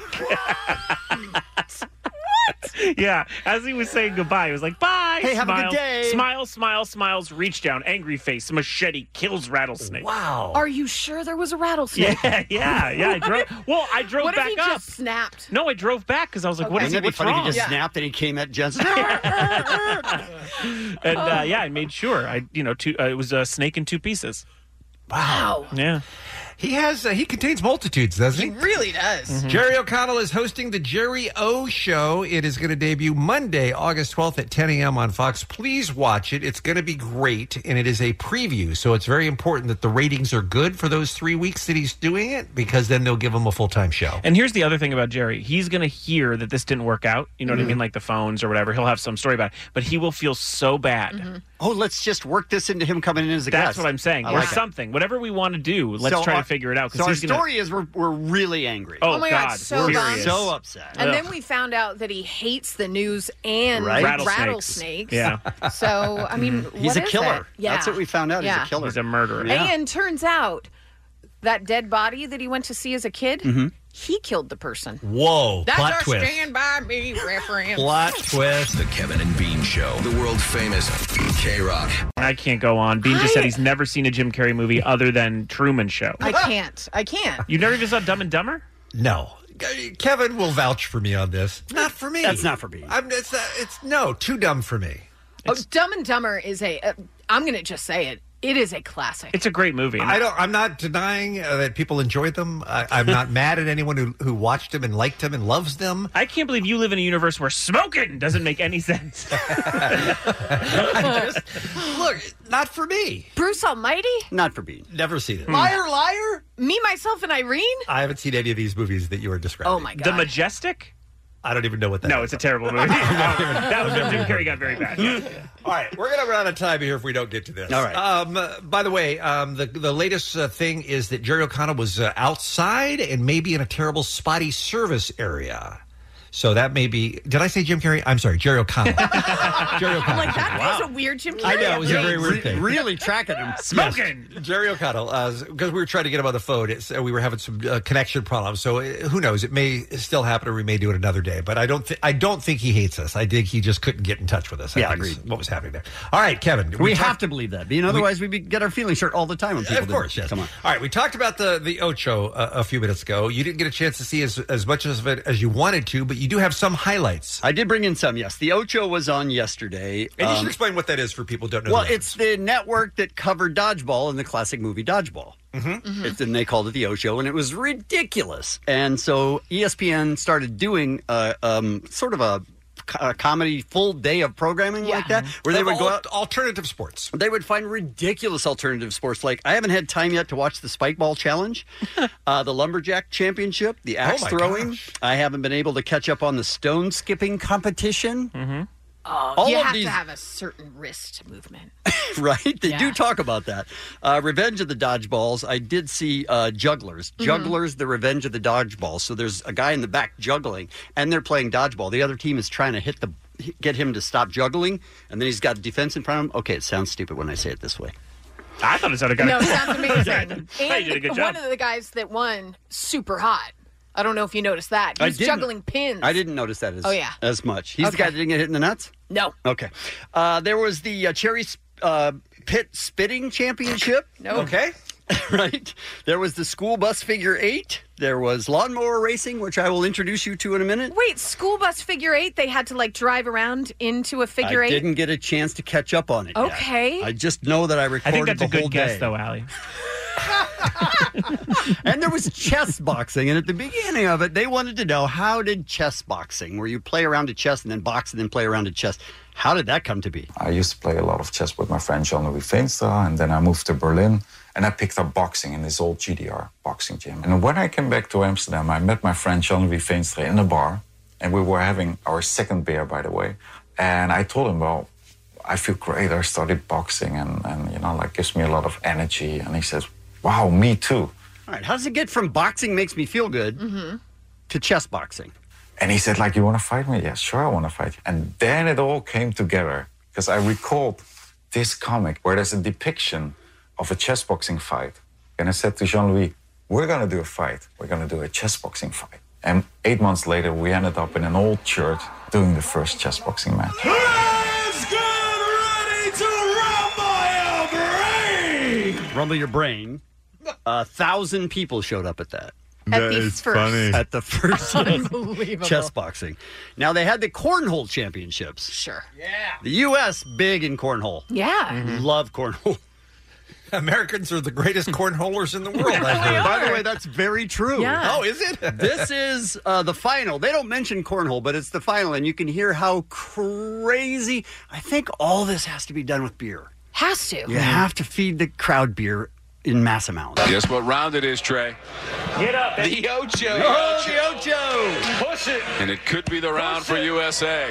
[SPEAKER 6] Yeah, as he was saying goodbye, he was like, bye.
[SPEAKER 15] Hey, have a good
[SPEAKER 6] Smile,
[SPEAKER 15] day.
[SPEAKER 6] Smile, smile, smiles, reach down, angry face, machete, kills rattlesnake.
[SPEAKER 11] Wow.
[SPEAKER 14] Are you sure there was a rattlesnake?
[SPEAKER 6] Yeah, yeah, yeah. I drove. Well, I drove
[SPEAKER 14] What
[SPEAKER 6] back
[SPEAKER 14] if he
[SPEAKER 6] up.
[SPEAKER 14] just snapped?
[SPEAKER 6] No, I drove back because I was like, "What is
[SPEAKER 15] Wouldn't
[SPEAKER 6] he?
[SPEAKER 15] it be
[SPEAKER 6] What's
[SPEAKER 15] funny
[SPEAKER 6] wrong?"
[SPEAKER 15] if he just
[SPEAKER 14] Yeah.
[SPEAKER 15] snapped and he came at Jensen?
[SPEAKER 6] And uh, yeah, I made sure. I, you know, two, uh, it was a snake in two pieces.
[SPEAKER 14] Wow.
[SPEAKER 6] Yeah.
[SPEAKER 11] He has. Uh, he contains multitudes, doesn't
[SPEAKER 14] He
[SPEAKER 11] he?
[SPEAKER 14] really does.
[SPEAKER 11] Jerry O'Connell is hosting the Jerry O Show. It is going to debut Monday, August twelfth at ten a.m. on Fox. Please watch it. It's going to be great, and it is a preview, so it's very important that the ratings are good for those three weeks that he's doing it, because then they'll give him a full-time show.
[SPEAKER 6] And here's the other thing about Jerry. He's going to hear that this didn't work out. You know what I mean? Like the phones or whatever. He'll have some story about it. But he will feel so bad.
[SPEAKER 15] Oh, let's just work this into him coming in as a guest.
[SPEAKER 6] That's what I'm saying.
[SPEAKER 15] I
[SPEAKER 6] Or
[SPEAKER 15] like it.
[SPEAKER 6] something. Whatever we want to do, let's
[SPEAKER 15] So
[SPEAKER 6] try
[SPEAKER 15] our-
[SPEAKER 6] to figure it out.
[SPEAKER 15] So our
[SPEAKER 6] he's gonna,
[SPEAKER 15] story is we're, we're really angry.
[SPEAKER 6] Oh,
[SPEAKER 14] Oh my God, so
[SPEAKER 15] we're
[SPEAKER 14] bummed.
[SPEAKER 15] so upset.
[SPEAKER 14] And
[SPEAKER 6] Ugh.
[SPEAKER 14] then we found out that he hates the news and
[SPEAKER 15] Right?
[SPEAKER 6] Rattlesnakes.
[SPEAKER 14] rattlesnakes.
[SPEAKER 6] Yeah.
[SPEAKER 14] So, I mean,
[SPEAKER 15] He's
[SPEAKER 14] what
[SPEAKER 15] a
[SPEAKER 14] is
[SPEAKER 15] killer.
[SPEAKER 14] it? Yeah.
[SPEAKER 15] That's what we found out.
[SPEAKER 14] Yeah.
[SPEAKER 15] He's a killer.
[SPEAKER 6] He's a murderer.
[SPEAKER 15] Yeah.
[SPEAKER 14] And turns out that dead body that he went to see as a kid,
[SPEAKER 15] Mm-hmm.
[SPEAKER 14] he killed the person.
[SPEAKER 11] Whoa!
[SPEAKER 14] That's
[SPEAKER 11] plot
[SPEAKER 14] our
[SPEAKER 11] twist.
[SPEAKER 14] Stand By Me reference.
[SPEAKER 11] Plot twist.
[SPEAKER 5] The Kevin and Bean Show. The world famous K-Rock.
[SPEAKER 6] I can't go on. Bean just said he's never seen a Jim Carrey movie other than Truman Show.
[SPEAKER 14] I can't. I can't.
[SPEAKER 6] You never even saw Dumb and Dumber?
[SPEAKER 11] No. Kevin will vouch for me on this. Not for me.
[SPEAKER 15] That's not for me.
[SPEAKER 11] I'm, it's, uh, it's no too dumb for me.
[SPEAKER 14] Oh, Dumb and Dumber is a. Uh, I'm going to just say it. It is a classic.
[SPEAKER 6] It's a great movie.
[SPEAKER 11] I don't. I'm not denying uh, that people enjoyed them. I, I'm not mad at anyone who, who watched them and liked them and loves them.
[SPEAKER 6] I can't believe you live in a universe where smoking doesn't make any sense.
[SPEAKER 11] I just, look, not for me.
[SPEAKER 14] Bruce Almighty?
[SPEAKER 15] Not for Bean.
[SPEAKER 11] Never seen it.
[SPEAKER 14] Liar, liar? Me, myself, and Irene?
[SPEAKER 11] I haven't seen any of these movies that you were describing.
[SPEAKER 14] Oh, my God.
[SPEAKER 6] The Majestic?
[SPEAKER 11] I don't even know what that
[SPEAKER 6] No,
[SPEAKER 11] is.
[SPEAKER 6] it's a terrible movie. That was when Jim Carrey got very bad. Yeah.
[SPEAKER 11] All right, we're going to run out of time here if we don't get to this.
[SPEAKER 15] All right.
[SPEAKER 11] Um, uh, by the way, um, the the latest uh, thing is that Jerry O'Connell was uh, outside and maybe in a terrible spotty service area. So that may be. Did I say Jim Carrey? I'm sorry, Jerry O'Connell. Jerry O'Connell.
[SPEAKER 14] I'm like, that is a weird Jim Carrey.
[SPEAKER 11] I know, it was a very
[SPEAKER 14] update.
[SPEAKER 11] weird thing.
[SPEAKER 15] Really tracking him.
[SPEAKER 6] Smoking!
[SPEAKER 11] Yes, Jerry O'Connell, because we were trying to get him on the phone. It's, uh, we were having some uh, connection problems. So uh, who knows? It may still happen, or we may do it another day. But I don't. Th- I don't think he hates us. I think he just couldn't get in touch with us. I
[SPEAKER 15] Yeah,
[SPEAKER 11] think is
[SPEAKER 15] agreed.
[SPEAKER 11] What was happening there? All right, Kevin.
[SPEAKER 15] We,
[SPEAKER 11] talked-
[SPEAKER 15] have to believe that, Bean. Otherwise, we, would get our feelings hurt all the time when people
[SPEAKER 11] Of
[SPEAKER 15] do
[SPEAKER 11] course,
[SPEAKER 15] it.
[SPEAKER 11] yes.
[SPEAKER 15] Come on.
[SPEAKER 11] All right, we talked about the the Ocho uh, a few minutes ago. You didn't get a chance to see as as much of it as you wanted to, but you do have some highlights.
[SPEAKER 15] I did bring in some, yes. The Ocho was on yesterday.
[SPEAKER 11] And you
[SPEAKER 15] Um,
[SPEAKER 11] should explain what that is for people who don't know.
[SPEAKER 15] Well,
[SPEAKER 11] the
[SPEAKER 15] it's the network that covered Dodgeball in the classic movie Dodgeball.
[SPEAKER 11] Mm-hmm.
[SPEAKER 15] It's, and they called it the O-Show, and it was ridiculous. And so E S P N started doing uh, um, sort of a, co- a comedy full day of programming like that, where they
[SPEAKER 11] Of
[SPEAKER 15] would go
[SPEAKER 11] al-
[SPEAKER 15] out.
[SPEAKER 11] alternative sports.
[SPEAKER 15] They would find ridiculous alternative sports. Like, I haven't had time yet to watch the Spike Ball Challenge, uh, the Lumberjack Championship, the axe
[SPEAKER 11] my
[SPEAKER 15] throwing.
[SPEAKER 11] gosh.
[SPEAKER 15] I haven't been able to catch up on the stone skipping competition.
[SPEAKER 6] Mm-hmm.
[SPEAKER 14] Oh,
[SPEAKER 15] All
[SPEAKER 14] you
[SPEAKER 15] of
[SPEAKER 14] have
[SPEAKER 15] these-
[SPEAKER 14] to have a certain wrist movement.
[SPEAKER 15] Right? They
[SPEAKER 14] Yeah.
[SPEAKER 15] do talk about that. Uh, Revenge of the Dodgeballs. I did see uh, Jugglers.
[SPEAKER 14] Mm-hmm.
[SPEAKER 15] Jugglers, the Revenge of the Dodgeballs. So there's a guy in the back juggling, and they're playing dodgeball. The other team is trying to hit the get him to stop juggling, and then he's got defense in front of him. Okay, it sounds stupid when I say it this way.
[SPEAKER 6] I thought it sounded kind
[SPEAKER 14] No,
[SPEAKER 6] of
[SPEAKER 14] it
[SPEAKER 6] cool.
[SPEAKER 14] sounds amazing.
[SPEAKER 6] And
[SPEAKER 14] And
[SPEAKER 6] you did a good
[SPEAKER 14] one
[SPEAKER 6] job.
[SPEAKER 14] of the guys that won, super hot. I don't know if you noticed that. He
[SPEAKER 15] I
[SPEAKER 14] was
[SPEAKER 15] didn't-
[SPEAKER 14] juggling pins.
[SPEAKER 15] I didn't notice that as,
[SPEAKER 14] Oh, yeah.
[SPEAKER 15] as much. He's the guy that didn't get hit in the nuts?
[SPEAKER 14] No.
[SPEAKER 15] Okay. Uh, there was the uh, Cherry uh, Pit Spitting Championship.
[SPEAKER 14] No.
[SPEAKER 15] Okay. Right. There was the school bus figure eight. There was lawnmower racing, which I will introduce you to in a minute.
[SPEAKER 14] Wait, school bus figure eight? They had to like drive around into a figure
[SPEAKER 15] I
[SPEAKER 14] eight?
[SPEAKER 15] didn't get a chance to catch up on it yet.
[SPEAKER 14] Okay.
[SPEAKER 15] I just know that I
[SPEAKER 6] I
[SPEAKER 15] recorded
[SPEAKER 6] think that's
[SPEAKER 15] the
[SPEAKER 6] a good
[SPEAKER 15] whole
[SPEAKER 6] guess,
[SPEAKER 15] day.
[SPEAKER 6] though, Allie.
[SPEAKER 15] And there was chess boxing, and at the beginning of it, they wanted to know, how did chess boxing, where you play around a chess and then box and then play around a chess, how did that come to be?
[SPEAKER 3] I used to play a lot of chess with my friend Jean-Louis Veenstra, and then I moved to Berlin, and I picked up boxing in this old G D R boxing gym. And when I came back to Amsterdam, I met my friend Jean-Louis Veenstra in a bar, and we were having our second beer, by the way. And I told him, well, I feel great. I started boxing, and, and you know, like, gives me a lot of energy. And he says, wow, me too.
[SPEAKER 15] All right, how does it get from boxing makes me feel good
[SPEAKER 14] Mm-hmm.
[SPEAKER 15] to chess boxing?
[SPEAKER 3] And he said, like, you want to fight me? Yeah, sure, I want to fight you. And then it all came together, because I recalled this comic where there's a depiction of a chess boxing fight. And I said to Jean-Louis, we're going to do a fight. We're going to do a chess boxing fight. And eight months later, we ended up in an old church doing the first chess boxing match.
[SPEAKER 7] Let's get ready to rumble your brain!
[SPEAKER 15] Rumble your brain. A thousand people showed up at that.
[SPEAKER 14] At That the is first. funny.
[SPEAKER 15] At the first
[SPEAKER 14] Unbelievable.
[SPEAKER 15] chess boxing. Now, they had the cornhole championships.
[SPEAKER 14] Sure.
[SPEAKER 15] Yeah. The U S big in cornhole.
[SPEAKER 14] Yeah.
[SPEAKER 15] Love cornhole.
[SPEAKER 11] Americans are the greatest cornholers in the world. I've heard.
[SPEAKER 15] By the way, that's very true.
[SPEAKER 11] Yeah. Oh, is it?
[SPEAKER 15] This is uh, the final. They don't mention cornhole, but it's the final, and you can hear how crazy. I think all this has to be done with beer.
[SPEAKER 14] Has to.
[SPEAKER 15] You have to feed the crowd beer in mass amounts.
[SPEAKER 5] Guess what round it is, Trey?
[SPEAKER 7] Get up,
[SPEAKER 5] The Ocho.
[SPEAKER 15] Oh, the Ocho.
[SPEAKER 7] Push it.
[SPEAKER 5] And it could be the round for U S A.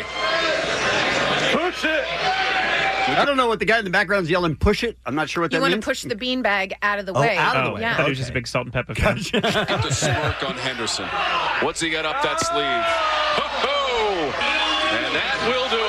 [SPEAKER 7] Push it.
[SPEAKER 15] I don't know what the guy in the background's yelling, push it. I'm not sure what
[SPEAKER 14] You
[SPEAKER 15] that
[SPEAKER 14] want to
[SPEAKER 15] means.
[SPEAKER 14] push the beanbag out of the
[SPEAKER 15] Oh,
[SPEAKER 14] way.
[SPEAKER 15] out of the
[SPEAKER 6] Oh,
[SPEAKER 15] way.
[SPEAKER 6] I
[SPEAKER 14] Yeah.
[SPEAKER 6] thought it was just a big salt and pepper fan.
[SPEAKER 5] Got the smirk on Henderson. What's he got up that sleeve? Ho-ho! And that will do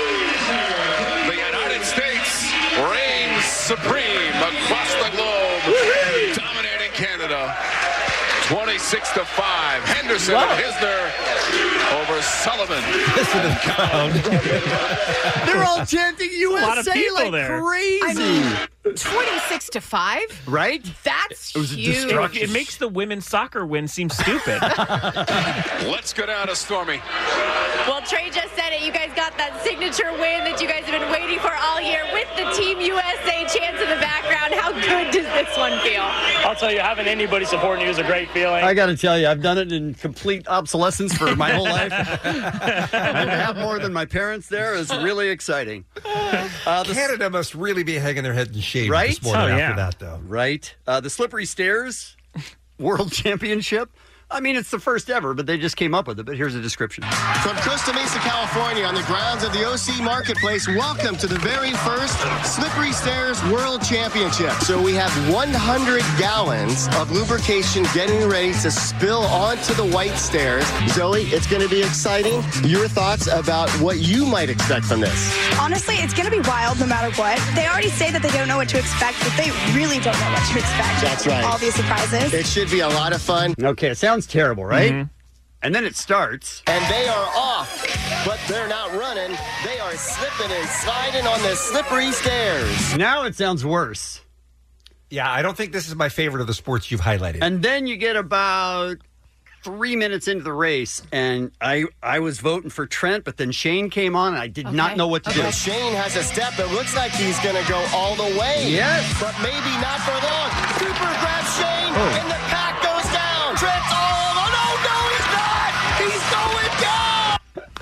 [SPEAKER 5] it. The United States reigns supreme across the globe, dominating Canada. twenty-six to five. Henderson
[SPEAKER 15] Wow.
[SPEAKER 5] and Hisner over Sullivan.
[SPEAKER 11] Listen to the crowd.
[SPEAKER 15] They're all chanting U S A
[SPEAKER 6] lot of people
[SPEAKER 15] like
[SPEAKER 6] there.
[SPEAKER 15] crazy.
[SPEAKER 14] I mean, twenty-six to five?
[SPEAKER 15] Right?
[SPEAKER 14] That's
[SPEAKER 15] It was a
[SPEAKER 14] huge.
[SPEAKER 15] destruction.
[SPEAKER 6] It makes the women's soccer win seem stupid.
[SPEAKER 5] Let's go down to Stormy.
[SPEAKER 4] Well, Trey just said it. You guys got that signature win that you guys have been waiting for all year with the Team U S A chants in the background. How good does this one feel?
[SPEAKER 21] I'll tell you, having anybody supporting you is a great feeling.
[SPEAKER 15] I got to tell you, I've done it in complete obsolescence for my whole life. And to have more than my parents there is really exciting. Uh, the,
[SPEAKER 11] Canada must really be hanging their heads in shame
[SPEAKER 15] Right?
[SPEAKER 11] this morning
[SPEAKER 6] Oh,
[SPEAKER 11] after
[SPEAKER 6] yeah.
[SPEAKER 11] that, though.
[SPEAKER 15] right? Uh, the Slippery Stairs World Championship. I mean, it's the first ever, but they just came up with it. But here's a description.
[SPEAKER 23] From Costa Mesa, California, on the grounds of the O C Marketplace, welcome to the very first Slippery Stairs World Championship. So we have one hundred gallons of lubrication getting ready to spill onto the white stairs. Zoe, it's going to be exciting. Your thoughts about what you might expect from this?
[SPEAKER 24] Honestly, it's going to be wild no matter what. They already say that they don't know what to expect, but they really don't know what to expect.
[SPEAKER 23] That's right.
[SPEAKER 24] All these surprises.
[SPEAKER 23] It should be a lot of fun.
[SPEAKER 15] Okay, it sounds terrible, right?
[SPEAKER 6] Mhm.
[SPEAKER 15] And then it starts.
[SPEAKER 23] And they are off, but they're not running. They are slipping and sliding on the slippery stairs.
[SPEAKER 15] Now it sounds worse.
[SPEAKER 11] Yeah, I don't think this is my favorite of the sports you've highlighted.
[SPEAKER 15] And then you get about three minutes into the race, and I I was voting for Trent, but then Shane came on, and I did not know what to
[SPEAKER 23] Okay.
[SPEAKER 15] do.
[SPEAKER 23] Shane has a step. It looks like he's going to go all the way.
[SPEAKER 15] Yes.
[SPEAKER 23] But maybe not for long. Cooper grabs Shane,
[SPEAKER 15] Oh.
[SPEAKER 23] and the pack goes down. Trent's all alone. Oh, no, he's not. He's going down.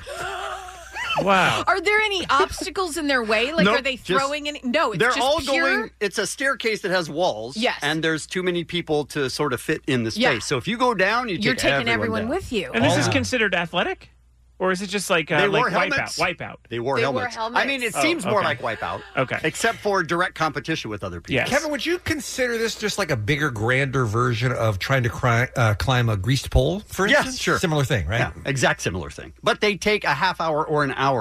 [SPEAKER 6] Wow.
[SPEAKER 14] Are there any obstacles in their way? Like,
[SPEAKER 15] Nope,
[SPEAKER 14] are they
[SPEAKER 15] just-
[SPEAKER 14] throwing any? No, it's
[SPEAKER 15] They're
[SPEAKER 14] just
[SPEAKER 15] all
[SPEAKER 14] pure.
[SPEAKER 15] going. It's a staircase that has walls.
[SPEAKER 14] Yes.
[SPEAKER 15] And there's too many people to sort of fit in the space.
[SPEAKER 14] Yeah.
[SPEAKER 15] So if you go down, you
[SPEAKER 14] You're
[SPEAKER 15] take
[SPEAKER 14] taking everyone
[SPEAKER 15] down.
[SPEAKER 14] with you.
[SPEAKER 6] And this
[SPEAKER 15] All
[SPEAKER 6] is
[SPEAKER 15] out.
[SPEAKER 6] considered athletic? Or is it just like, uh,
[SPEAKER 15] They
[SPEAKER 6] like
[SPEAKER 15] wore
[SPEAKER 6] wipeout?
[SPEAKER 15] helmets.
[SPEAKER 6] Wipeout.
[SPEAKER 15] They wore
[SPEAKER 14] They wore
[SPEAKER 15] helmets.
[SPEAKER 14] helmets.
[SPEAKER 15] I mean, it
[SPEAKER 6] Oh,
[SPEAKER 15] seems more
[SPEAKER 6] okay.
[SPEAKER 15] like wipeout.
[SPEAKER 6] Okay.
[SPEAKER 15] Except for direct competition with other people.
[SPEAKER 6] Yes.
[SPEAKER 11] Kevin, would you consider this just like a bigger, grander version of trying to cry, uh, climb a greased pole, for
[SPEAKER 15] Yes,
[SPEAKER 11] instance?
[SPEAKER 15] sure.
[SPEAKER 11] Similar thing, right?
[SPEAKER 15] Yeah, exact similar thing. But they take a half hour or an hour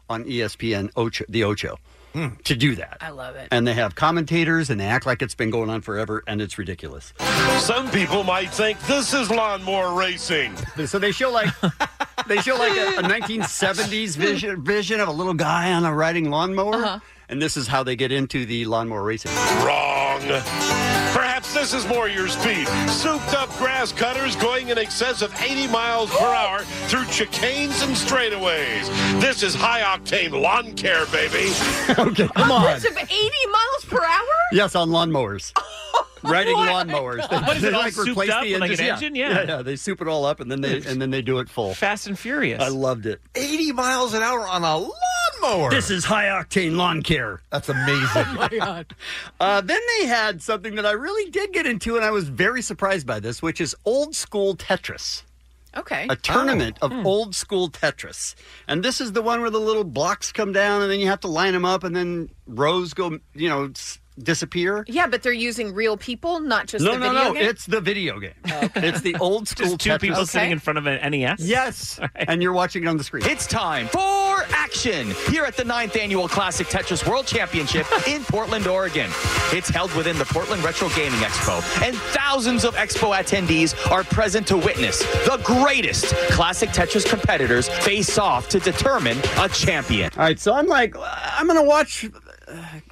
[SPEAKER 15] on E S P N Ocho, the Ocho to do that.
[SPEAKER 14] I love it.
[SPEAKER 15] And they have commentators, and they act like it's been going on forever, and it's ridiculous.
[SPEAKER 2] Some people might think this is lawnmower racing.
[SPEAKER 15] So they show like they show like a, a nineteen seventies vision vision of a little guy on a riding lawnmower,
[SPEAKER 14] Uh-huh.
[SPEAKER 15] and this is how they get into the lawnmower racing.
[SPEAKER 2] Wrong. Perhaps this is more your speed. Souped-up grass cutters going in excess of eighty miles per hour through chicanes and straightaways. This is high-octane lawn care, baby.
[SPEAKER 15] Okay, come on.
[SPEAKER 14] Upwards of eighty miles per hour?
[SPEAKER 15] Yes, on lawnmowers. Riding lawnmowers. They,
[SPEAKER 6] What is
[SPEAKER 15] they
[SPEAKER 6] it, all
[SPEAKER 15] like
[SPEAKER 6] souped
[SPEAKER 15] replace
[SPEAKER 6] up
[SPEAKER 15] the
[SPEAKER 6] like an
[SPEAKER 15] engines.
[SPEAKER 6] engine?
[SPEAKER 15] Yeah.
[SPEAKER 6] Yeah.
[SPEAKER 15] yeah, yeah. They soup it all up and then they and then they do it full.
[SPEAKER 6] Fast and Furious.
[SPEAKER 15] I loved it.
[SPEAKER 11] eighty miles an hour on a lawnmower.
[SPEAKER 15] This is high octane lawn care.
[SPEAKER 11] That's amazing.
[SPEAKER 14] Oh my God.
[SPEAKER 15] Uh, then they had something that I really did get into, and I was very surprised by this, which is old school Tetris.
[SPEAKER 14] Okay.
[SPEAKER 15] A tournament of old school Tetris. And this is the one where the little blocks come down and then you have to line them up and then rows go, you know, s- disappear.
[SPEAKER 14] Yeah, but they're using real people, not just
[SPEAKER 15] no,
[SPEAKER 14] the
[SPEAKER 15] no,
[SPEAKER 14] video
[SPEAKER 15] no.
[SPEAKER 14] game?
[SPEAKER 15] It's the video game. It's the old school
[SPEAKER 6] Just two
[SPEAKER 15] Tetris.
[SPEAKER 6] people sitting in front of an N E S?
[SPEAKER 15] Yes. And you're watching it on the screen.
[SPEAKER 8] It's time for action here at the ninth Annual Classic Tetris World Championship in Portland, Oregon. It's held within the Portland Retro Gaming Expo, and thousands of expo attendees are present to witness the greatest classic Tetris competitors face off to determine a champion.
[SPEAKER 15] All right, so I'm like, I'm going to watch uh,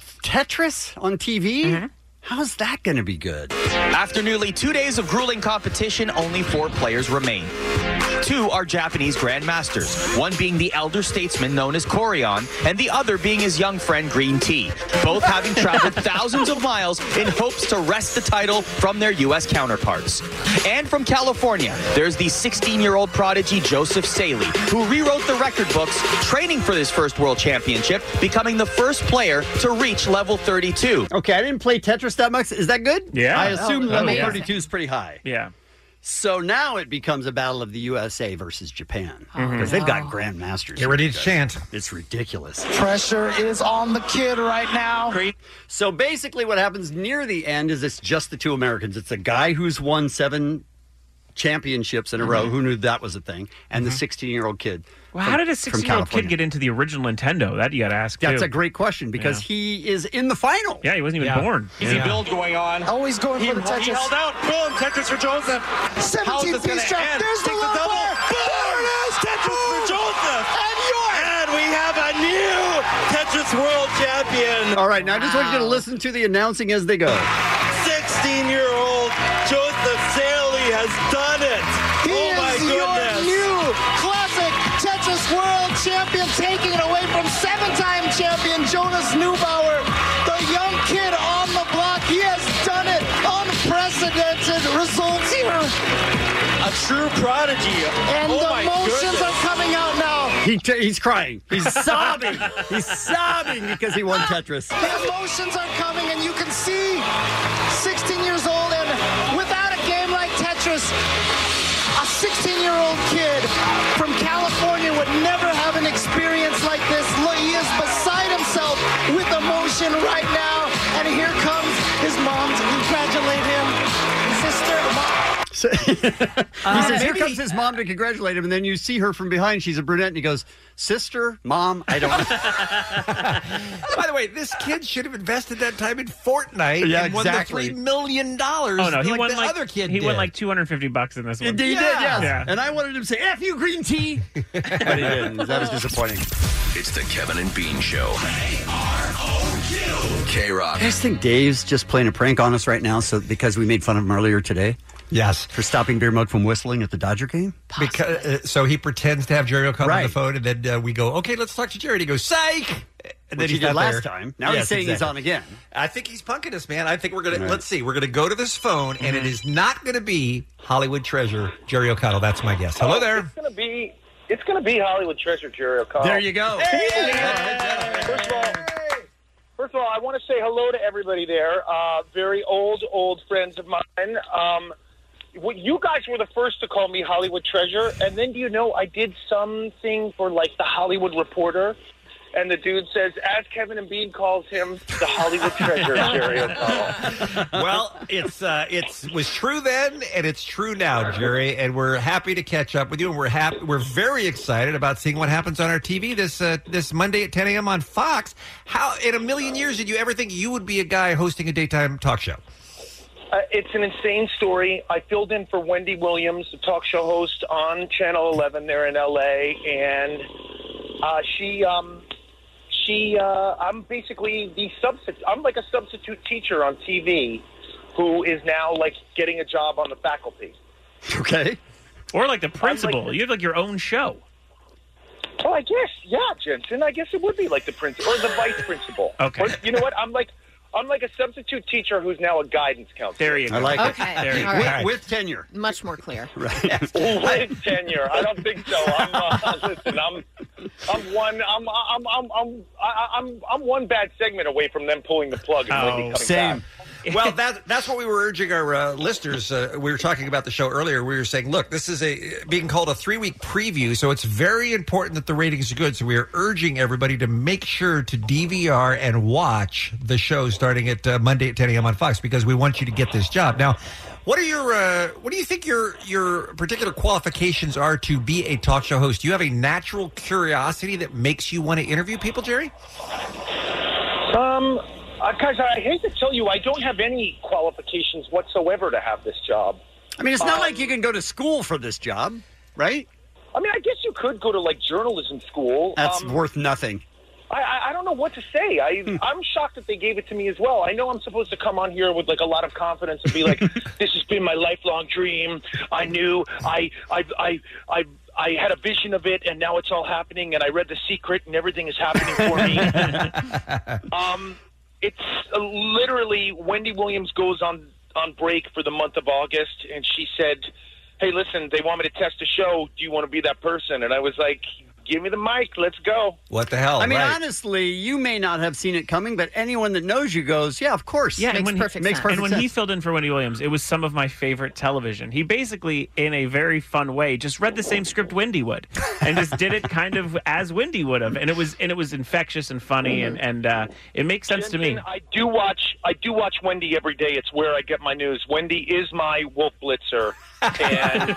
[SPEAKER 15] Tetris on T V?
[SPEAKER 8] Mm-hmm.
[SPEAKER 15] How's that going to be good?
[SPEAKER 8] After nearly two days of grueling competition, only four players remain. Two are Japanese grandmasters, one being the elder statesman known as Korion, and the other being his young friend Green Tea, both having traveled thousands of miles in hopes to wrest the title from their U S counterparts. And from California, there's the sixteen-year-old prodigy Joseph Saley, who rewrote the record books, training for this first world championship, becoming the first player to reach level thirty-two.
[SPEAKER 15] Okay, I didn't play Tetris that much. Is that good?
[SPEAKER 6] Yeah.
[SPEAKER 15] I assume
[SPEAKER 6] Oh,
[SPEAKER 15] level
[SPEAKER 6] amazing.
[SPEAKER 15] thirty-two is pretty high.
[SPEAKER 6] Yeah.
[SPEAKER 15] So now it becomes a battle of the U S A versus Japan. Because
[SPEAKER 11] Mhm.
[SPEAKER 15] they've got grandmasters.
[SPEAKER 11] Get ready to chant.
[SPEAKER 15] It's ridiculous.
[SPEAKER 8] Pressure is on the kid right now.
[SPEAKER 15] So basically what happens near the end is it's just the two Americans. It's a guy who's won seven championships in a row.
[SPEAKER 6] Mhm.
[SPEAKER 15] Who knew that was a thing? And the sixteen-year-old kid.
[SPEAKER 6] Well,
[SPEAKER 15] from-
[SPEAKER 6] how did a
[SPEAKER 15] from
[SPEAKER 6] sixteen-year-old kid
[SPEAKER 15] California.
[SPEAKER 6] get into the original Nintendo? That you got to ask.
[SPEAKER 15] That's
[SPEAKER 6] too.
[SPEAKER 15] a great question because
[SPEAKER 6] Yeah.
[SPEAKER 15] he is in the final.
[SPEAKER 6] Yeah, he wasn't even
[SPEAKER 15] Yeah.
[SPEAKER 6] born.
[SPEAKER 15] Easy
[SPEAKER 6] Yeah.
[SPEAKER 15] build
[SPEAKER 2] going on.
[SPEAKER 8] Oh, he's going
[SPEAKER 2] he,
[SPEAKER 8] for the Tetris.
[SPEAKER 2] He held out. Boom, Tetris for Joseph.
[SPEAKER 8] seventeen
[SPEAKER 2] How's this gonna
[SPEAKER 8] piece drop.
[SPEAKER 2] end?
[SPEAKER 8] There's the
[SPEAKER 2] Takes
[SPEAKER 8] low
[SPEAKER 2] double.
[SPEAKER 8] bar.
[SPEAKER 2] There it is. Tetris for Joseph.
[SPEAKER 8] And yours.
[SPEAKER 2] And we have a new Tetris World Champion.
[SPEAKER 15] All right, now I just want you to listen to the announcing as they go.
[SPEAKER 2] sixteen-year-old Joseph Saley has done it.
[SPEAKER 8] He
[SPEAKER 2] oh my
[SPEAKER 8] is
[SPEAKER 2] goodness.
[SPEAKER 8] your new classic Tetris World Champion, taking it away from seven-time champion Jonas Neubauer, the young kid on the block. He has done it. Unprecedented results here.
[SPEAKER 2] A true prodigy.
[SPEAKER 8] And
[SPEAKER 2] oh
[SPEAKER 8] the
[SPEAKER 2] my
[SPEAKER 8] motions
[SPEAKER 2] goodness.
[SPEAKER 8] are coming out now.
[SPEAKER 15] He t- he's crying. He's sobbing. He's sobbing because he won Tetris.
[SPEAKER 8] The emotions are coming, and you can see sixteen years old, and without a game like Tetris, a sixteen-year-old kid from California would never have an experience like this. Look, he is beside himself with emotion right now, and here comes his mom to congratulate him. Sister, mom.
[SPEAKER 15] So, he
[SPEAKER 8] Uh,
[SPEAKER 15] says, here
[SPEAKER 8] maybe-
[SPEAKER 15] comes his mom to congratulate him, and then you see her from behind. She's a brunette, and he goes, sister, mom, I don't know.
[SPEAKER 11] By the way, this kid should have invested that time in Fortnite
[SPEAKER 15] Yeah,
[SPEAKER 11] and won
[SPEAKER 15] exactly.
[SPEAKER 11] the three million dollars.
[SPEAKER 6] Oh no, he
[SPEAKER 11] like
[SPEAKER 6] won
[SPEAKER 11] the
[SPEAKER 6] like
[SPEAKER 11] other kid
[SPEAKER 6] he
[SPEAKER 11] did.
[SPEAKER 6] won like two hundred fifty bucks in this one.
[SPEAKER 15] He did, yes.
[SPEAKER 6] Yeah.
[SPEAKER 15] And I wanted him to say, F you, green tea. But he didn't. That was disappointing.
[SPEAKER 9] It's the Kevin and Bean Show. K-Rock.
[SPEAKER 15] I just think Dave's just playing a prank on us right now so because we made fun of him earlier today.
[SPEAKER 11] Yes.
[SPEAKER 15] For stopping Beer Mug from whistling at the Dodger game.
[SPEAKER 11] Because uh, so he pretends to have Jerry O'Connell on
[SPEAKER 15] Right.
[SPEAKER 11] the phone, and then uh, we go, okay, let's talk to Jerry. And he goes, psych. And then
[SPEAKER 15] Which
[SPEAKER 11] he's
[SPEAKER 15] he did
[SPEAKER 11] not
[SPEAKER 15] last
[SPEAKER 11] there.
[SPEAKER 15] time. Now he's saying he's on again.
[SPEAKER 11] I think he's punking us, man. I think we're gonna
[SPEAKER 15] Right.
[SPEAKER 11] let's see. We're gonna go to this phone, and it is not gonna be Hollywood treasure Jerry O'Connell. That's my guess. Hello there.
[SPEAKER 21] It's gonna be. It's gonna be Hollywood treasure, Jerry O'Connell.
[SPEAKER 15] There you go.
[SPEAKER 21] First of all, first of all, I want to say hello to everybody there. Uh, very old, old friends of mine. Um, what- you guys were the first to call me Hollywood treasure, and then do you know I did something for like the Hollywood Reporter, And the dude says, as Kevin and Bean calls him, the Hollywood treasure, Jerry O'Connell.
[SPEAKER 11] Well, it's uh, it's was true then, and it's true now, Jerry. And we're happy to catch up with you, and we're happy. We're very excited about seeing what happens on our T V this uh, this Monday at ten a.m. on Fox. How in a million years did you ever think you would be a guy hosting a daytime talk show?
[SPEAKER 21] Uh, it's an insane story. I filled in for Wendy Williams, the talk show host on Channel eleven there in L A, and uh, she. Um, She, uh, I'm basically the substitute. I'm like a substitute teacher on T V who is now like getting a job on the faculty.
[SPEAKER 15] Okay.
[SPEAKER 6] Or like the principal.
[SPEAKER 21] Like,
[SPEAKER 6] you have like your own show.
[SPEAKER 21] Oh, I guess, yeah, Jensen. I guess it would be like the principal or the vice principal.
[SPEAKER 6] Okay.
[SPEAKER 21] Or, you know what? I'm like, I'm like a substitute teacher who's now a guidance counselor.
[SPEAKER 6] There you go.
[SPEAKER 15] I like
[SPEAKER 14] Okay.
[SPEAKER 15] it.
[SPEAKER 14] There you go.
[SPEAKER 15] With,
[SPEAKER 14] All right.
[SPEAKER 15] with tenure.
[SPEAKER 14] Much more clear.
[SPEAKER 15] Right.
[SPEAKER 21] With tenure, I don't think so. I'm uh, listen. I'm, I'm one. I'm, I'm, I'm, I'm, I'm, I'm one bad segment away from them pulling the plug and Wendy coming
[SPEAKER 15] same.
[SPEAKER 21] back.
[SPEAKER 11] Well, that, that's what we were urging our uh, listeners. Uh, we were talking about the show earlier. We were saying, look, this is a being called a three-week preview, so it's very important that the ratings are good. So we are urging everybody to make sure to D V R and watch the show starting at uh, Monday at ten a.m. on Fox, because we want you to get this job. Now, what are your uh, what do you think your your particular qualifications are to be a talk show host? Do you have a natural curiosity that makes you want to interview people, Jerry?
[SPEAKER 21] Um, guys, I hate to tell you, I don't have any qualifications whatsoever to have this job.
[SPEAKER 15] I mean, it's not
[SPEAKER 21] Um,
[SPEAKER 15] like you can go to school for this job, right?
[SPEAKER 21] I mean, I guess you could go to like journalism school.
[SPEAKER 15] That's
[SPEAKER 21] Um,
[SPEAKER 15] worth nothing.
[SPEAKER 21] I, I, I don't know what to say. I, I'm shocked that they gave it to me as well. I know I'm supposed to come on here with like a lot of confidence and be like, "This has been my lifelong dream. I knew. I, I, I, I, I had a vision of it, and now it's all happening. And I read The Secret, and everything is happening for me." um, it's uh, literally Wendy Williams goes on on break for the month of August, and she said, "Hey, listen, they want me to test a show. Do you want to be that person?" And I was like, "Give me the mic. Let's go."
[SPEAKER 11] What the hell?
[SPEAKER 15] I mean,
[SPEAKER 11] right.
[SPEAKER 15] honestly, you may not have seen it coming, but anyone that knows you goes, yeah, of course.
[SPEAKER 6] Yeah, and
[SPEAKER 14] Makes
[SPEAKER 6] when
[SPEAKER 14] perfect
[SPEAKER 6] he,
[SPEAKER 15] Makes
[SPEAKER 14] sense.
[SPEAKER 15] perfect
[SPEAKER 6] and when
[SPEAKER 15] sense.
[SPEAKER 6] he filled in for Wendy Williams, it was some of my favorite television. He basically, in a very fun way, just read the same script Wendy would, and just did it kind of as Wendy would have, and it was and it was infectious and funny, and and uh, it makes sense to me.
[SPEAKER 21] Jensen, I do watch. I do watch Wendy every day. It's where I get my news. Wendy is my Wolf Blitzer, and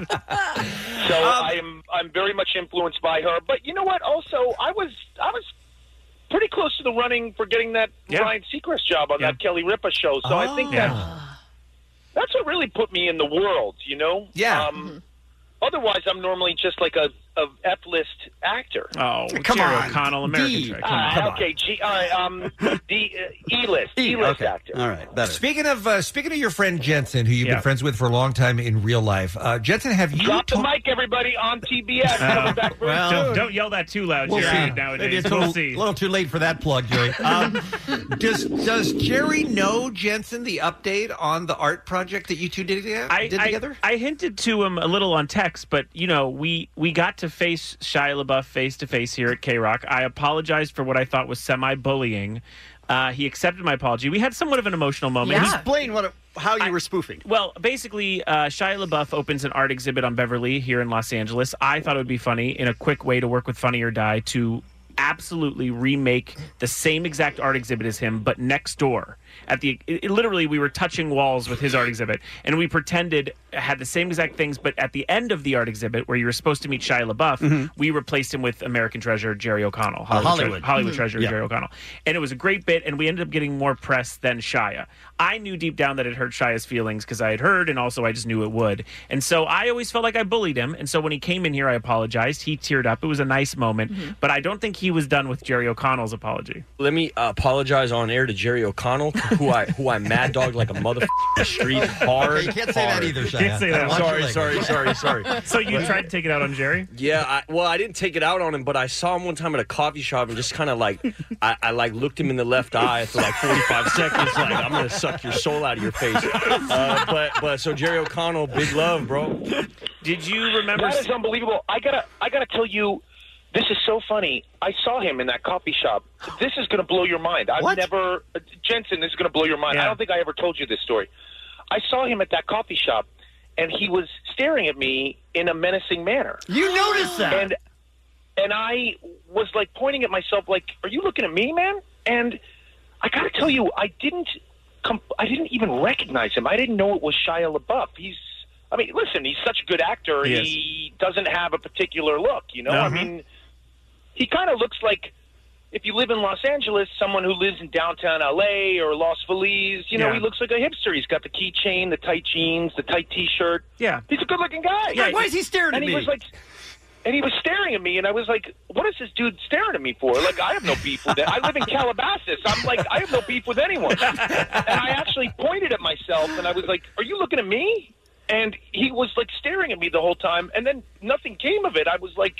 [SPEAKER 21] so
[SPEAKER 11] Um,
[SPEAKER 21] I'm I'm very much influenced by her. But you know what? Also, I was I was pretty close to the running for getting that
[SPEAKER 6] Yeah.
[SPEAKER 21] Ryan Seacrest job on that Kelly Ripa show. So I think
[SPEAKER 6] Yeah.
[SPEAKER 21] that's that's what really put me in the world. You know?
[SPEAKER 11] Yeah.
[SPEAKER 21] Um, Otherwise, I'm normally just like a, a F-list actor.
[SPEAKER 6] Oh,
[SPEAKER 15] Come
[SPEAKER 6] Jerry
[SPEAKER 15] on,
[SPEAKER 6] O'Connell, American
[SPEAKER 15] D.
[SPEAKER 6] Treasure.
[SPEAKER 21] Uh,
[SPEAKER 6] Come on.
[SPEAKER 21] okay, G, uh, um, the uh, E-list,
[SPEAKER 15] E,
[SPEAKER 21] E-list
[SPEAKER 15] okay.
[SPEAKER 21] actor.
[SPEAKER 15] All right, better.
[SPEAKER 11] Speaking of uh, speaking of your friend Jensen, who you've
[SPEAKER 6] Yeah.
[SPEAKER 11] been friends with for a long time in real life, uh, Jensen, have you
[SPEAKER 21] Drop the
[SPEAKER 11] told-
[SPEAKER 21] mic, everybody, on T B S. Coming back very
[SPEAKER 11] well,
[SPEAKER 21] soon.
[SPEAKER 6] Don't, don't yell that too loud,
[SPEAKER 11] We'll
[SPEAKER 6] Jerry.
[SPEAKER 11] see.
[SPEAKER 6] Nowadays,
[SPEAKER 11] Maybe it's a
[SPEAKER 6] we'll
[SPEAKER 11] little,
[SPEAKER 6] see.
[SPEAKER 11] little too late for that plug, Jerry. Um, does does Jerry know Jensen the update on the art project that you two did, together-
[SPEAKER 6] I,
[SPEAKER 11] did
[SPEAKER 6] I,
[SPEAKER 11] together?
[SPEAKER 6] I hinted to him a little on text, but you know, we we got to face Shia LaBeouf face to face here at K-Rock. I apologized for what I thought was semi-bullying. Uh, he accepted my apology. We had somewhat of an emotional moment.
[SPEAKER 14] Yeah.
[SPEAKER 6] He-
[SPEAKER 15] Explain what it, how you were spoofing.
[SPEAKER 6] Well, basically, uh, Shia LaBeouf opens an art exhibit on Beverly here in Los Angeles. I thought it would be funny, in a quick way to work with Funny or Die, to absolutely remake the same exact art exhibit as him, but next door. At the it, it- literally, we were touching walls with his art exhibit, and we pretended it had the same exact things. But at the end of the art exhibit, where you were supposed to meet Shia LaBeouf, we replaced him with American Treasure Jerry O'Connell, Hollywood,
[SPEAKER 15] Hollywood.
[SPEAKER 6] Treasure, Hollywood
[SPEAKER 15] Mhm.
[SPEAKER 6] Treasure
[SPEAKER 15] Yeah.
[SPEAKER 6] Jerry O'Connell, and it was a great bit. And we ended up getting more press than Shia. I knew deep down that it hurt Shia's feelings because I had heard, and also I just knew it would. And so I always felt like I bullied him. And so when he came in here, I apologized. He teared up. It was a nice moment, but I don't think he was done with Jerry O'Connell's apology.
[SPEAKER 10] Let me uh, apologize on air to Jerry O'Connell, who I who I mad dog like a mother street hard.
[SPEAKER 11] Okay, you can't say that
[SPEAKER 10] hard.
[SPEAKER 11] either, Shia.
[SPEAKER 6] Can't say that.
[SPEAKER 11] Watch your
[SPEAKER 10] Sorry,
[SPEAKER 11] language.
[SPEAKER 10] sorry, sorry, sorry.
[SPEAKER 6] So you
[SPEAKER 10] But-
[SPEAKER 6] tried to take it out on Jerry?
[SPEAKER 10] Yeah, I, well, I didn't take it out on him, but I saw him one time at a coffee shop and just kind of like, I, I like looked him in the left eye for like forty-five seconds, like I'm gonna suck your soul out of your face. Uh, but but so Jerry O'Connell, big love, bro.
[SPEAKER 6] Did you remember?
[SPEAKER 21] That is unbelievable. I gotta, I gotta tell you, this is so funny. I saw him in that coffee shop. This is gonna blow your mind. I've
[SPEAKER 15] What?
[SPEAKER 21] never, uh, Jensen, this is gonna blow your mind.
[SPEAKER 6] Yeah.
[SPEAKER 21] I don't think I ever told you this story. I saw him at that coffee shop, and he was staring at me in a menacing manner.
[SPEAKER 15] You noticed that?
[SPEAKER 21] And and I was like pointing at myself, like, "Are you looking at me, man?" And I got to tell you, I didn't, comp- I didn't even recognize him. I didn't know it was Shia LaBeouf. He's, I mean, listen, he's such a good actor.
[SPEAKER 6] He
[SPEAKER 21] He, doesn't have a particular look, you know. I
[SPEAKER 6] Uh-huh.
[SPEAKER 21] mean, he kind of looks like, if you live in Los Angeles, someone who lives in downtown L A or Los Feliz, you know,
[SPEAKER 6] Yeah.
[SPEAKER 21] he looks like a hipster. He's got the keychain, the tight jeans, the tight T-shirt.
[SPEAKER 6] Yeah.
[SPEAKER 21] He's a good-looking guy.
[SPEAKER 15] Yeah, why is he staring
[SPEAKER 21] and
[SPEAKER 15] at
[SPEAKER 21] he
[SPEAKER 15] me?
[SPEAKER 21] Was like, and he was staring at me, and I was like, what is this dude staring at me for? Like, I have no beef with it. I live in Calabasas. I'm like, I have no beef with anyone. And I actually pointed at myself, and I was like, are you looking at me? And he was, like, staring at me the whole time, and then nothing came of it. I was like,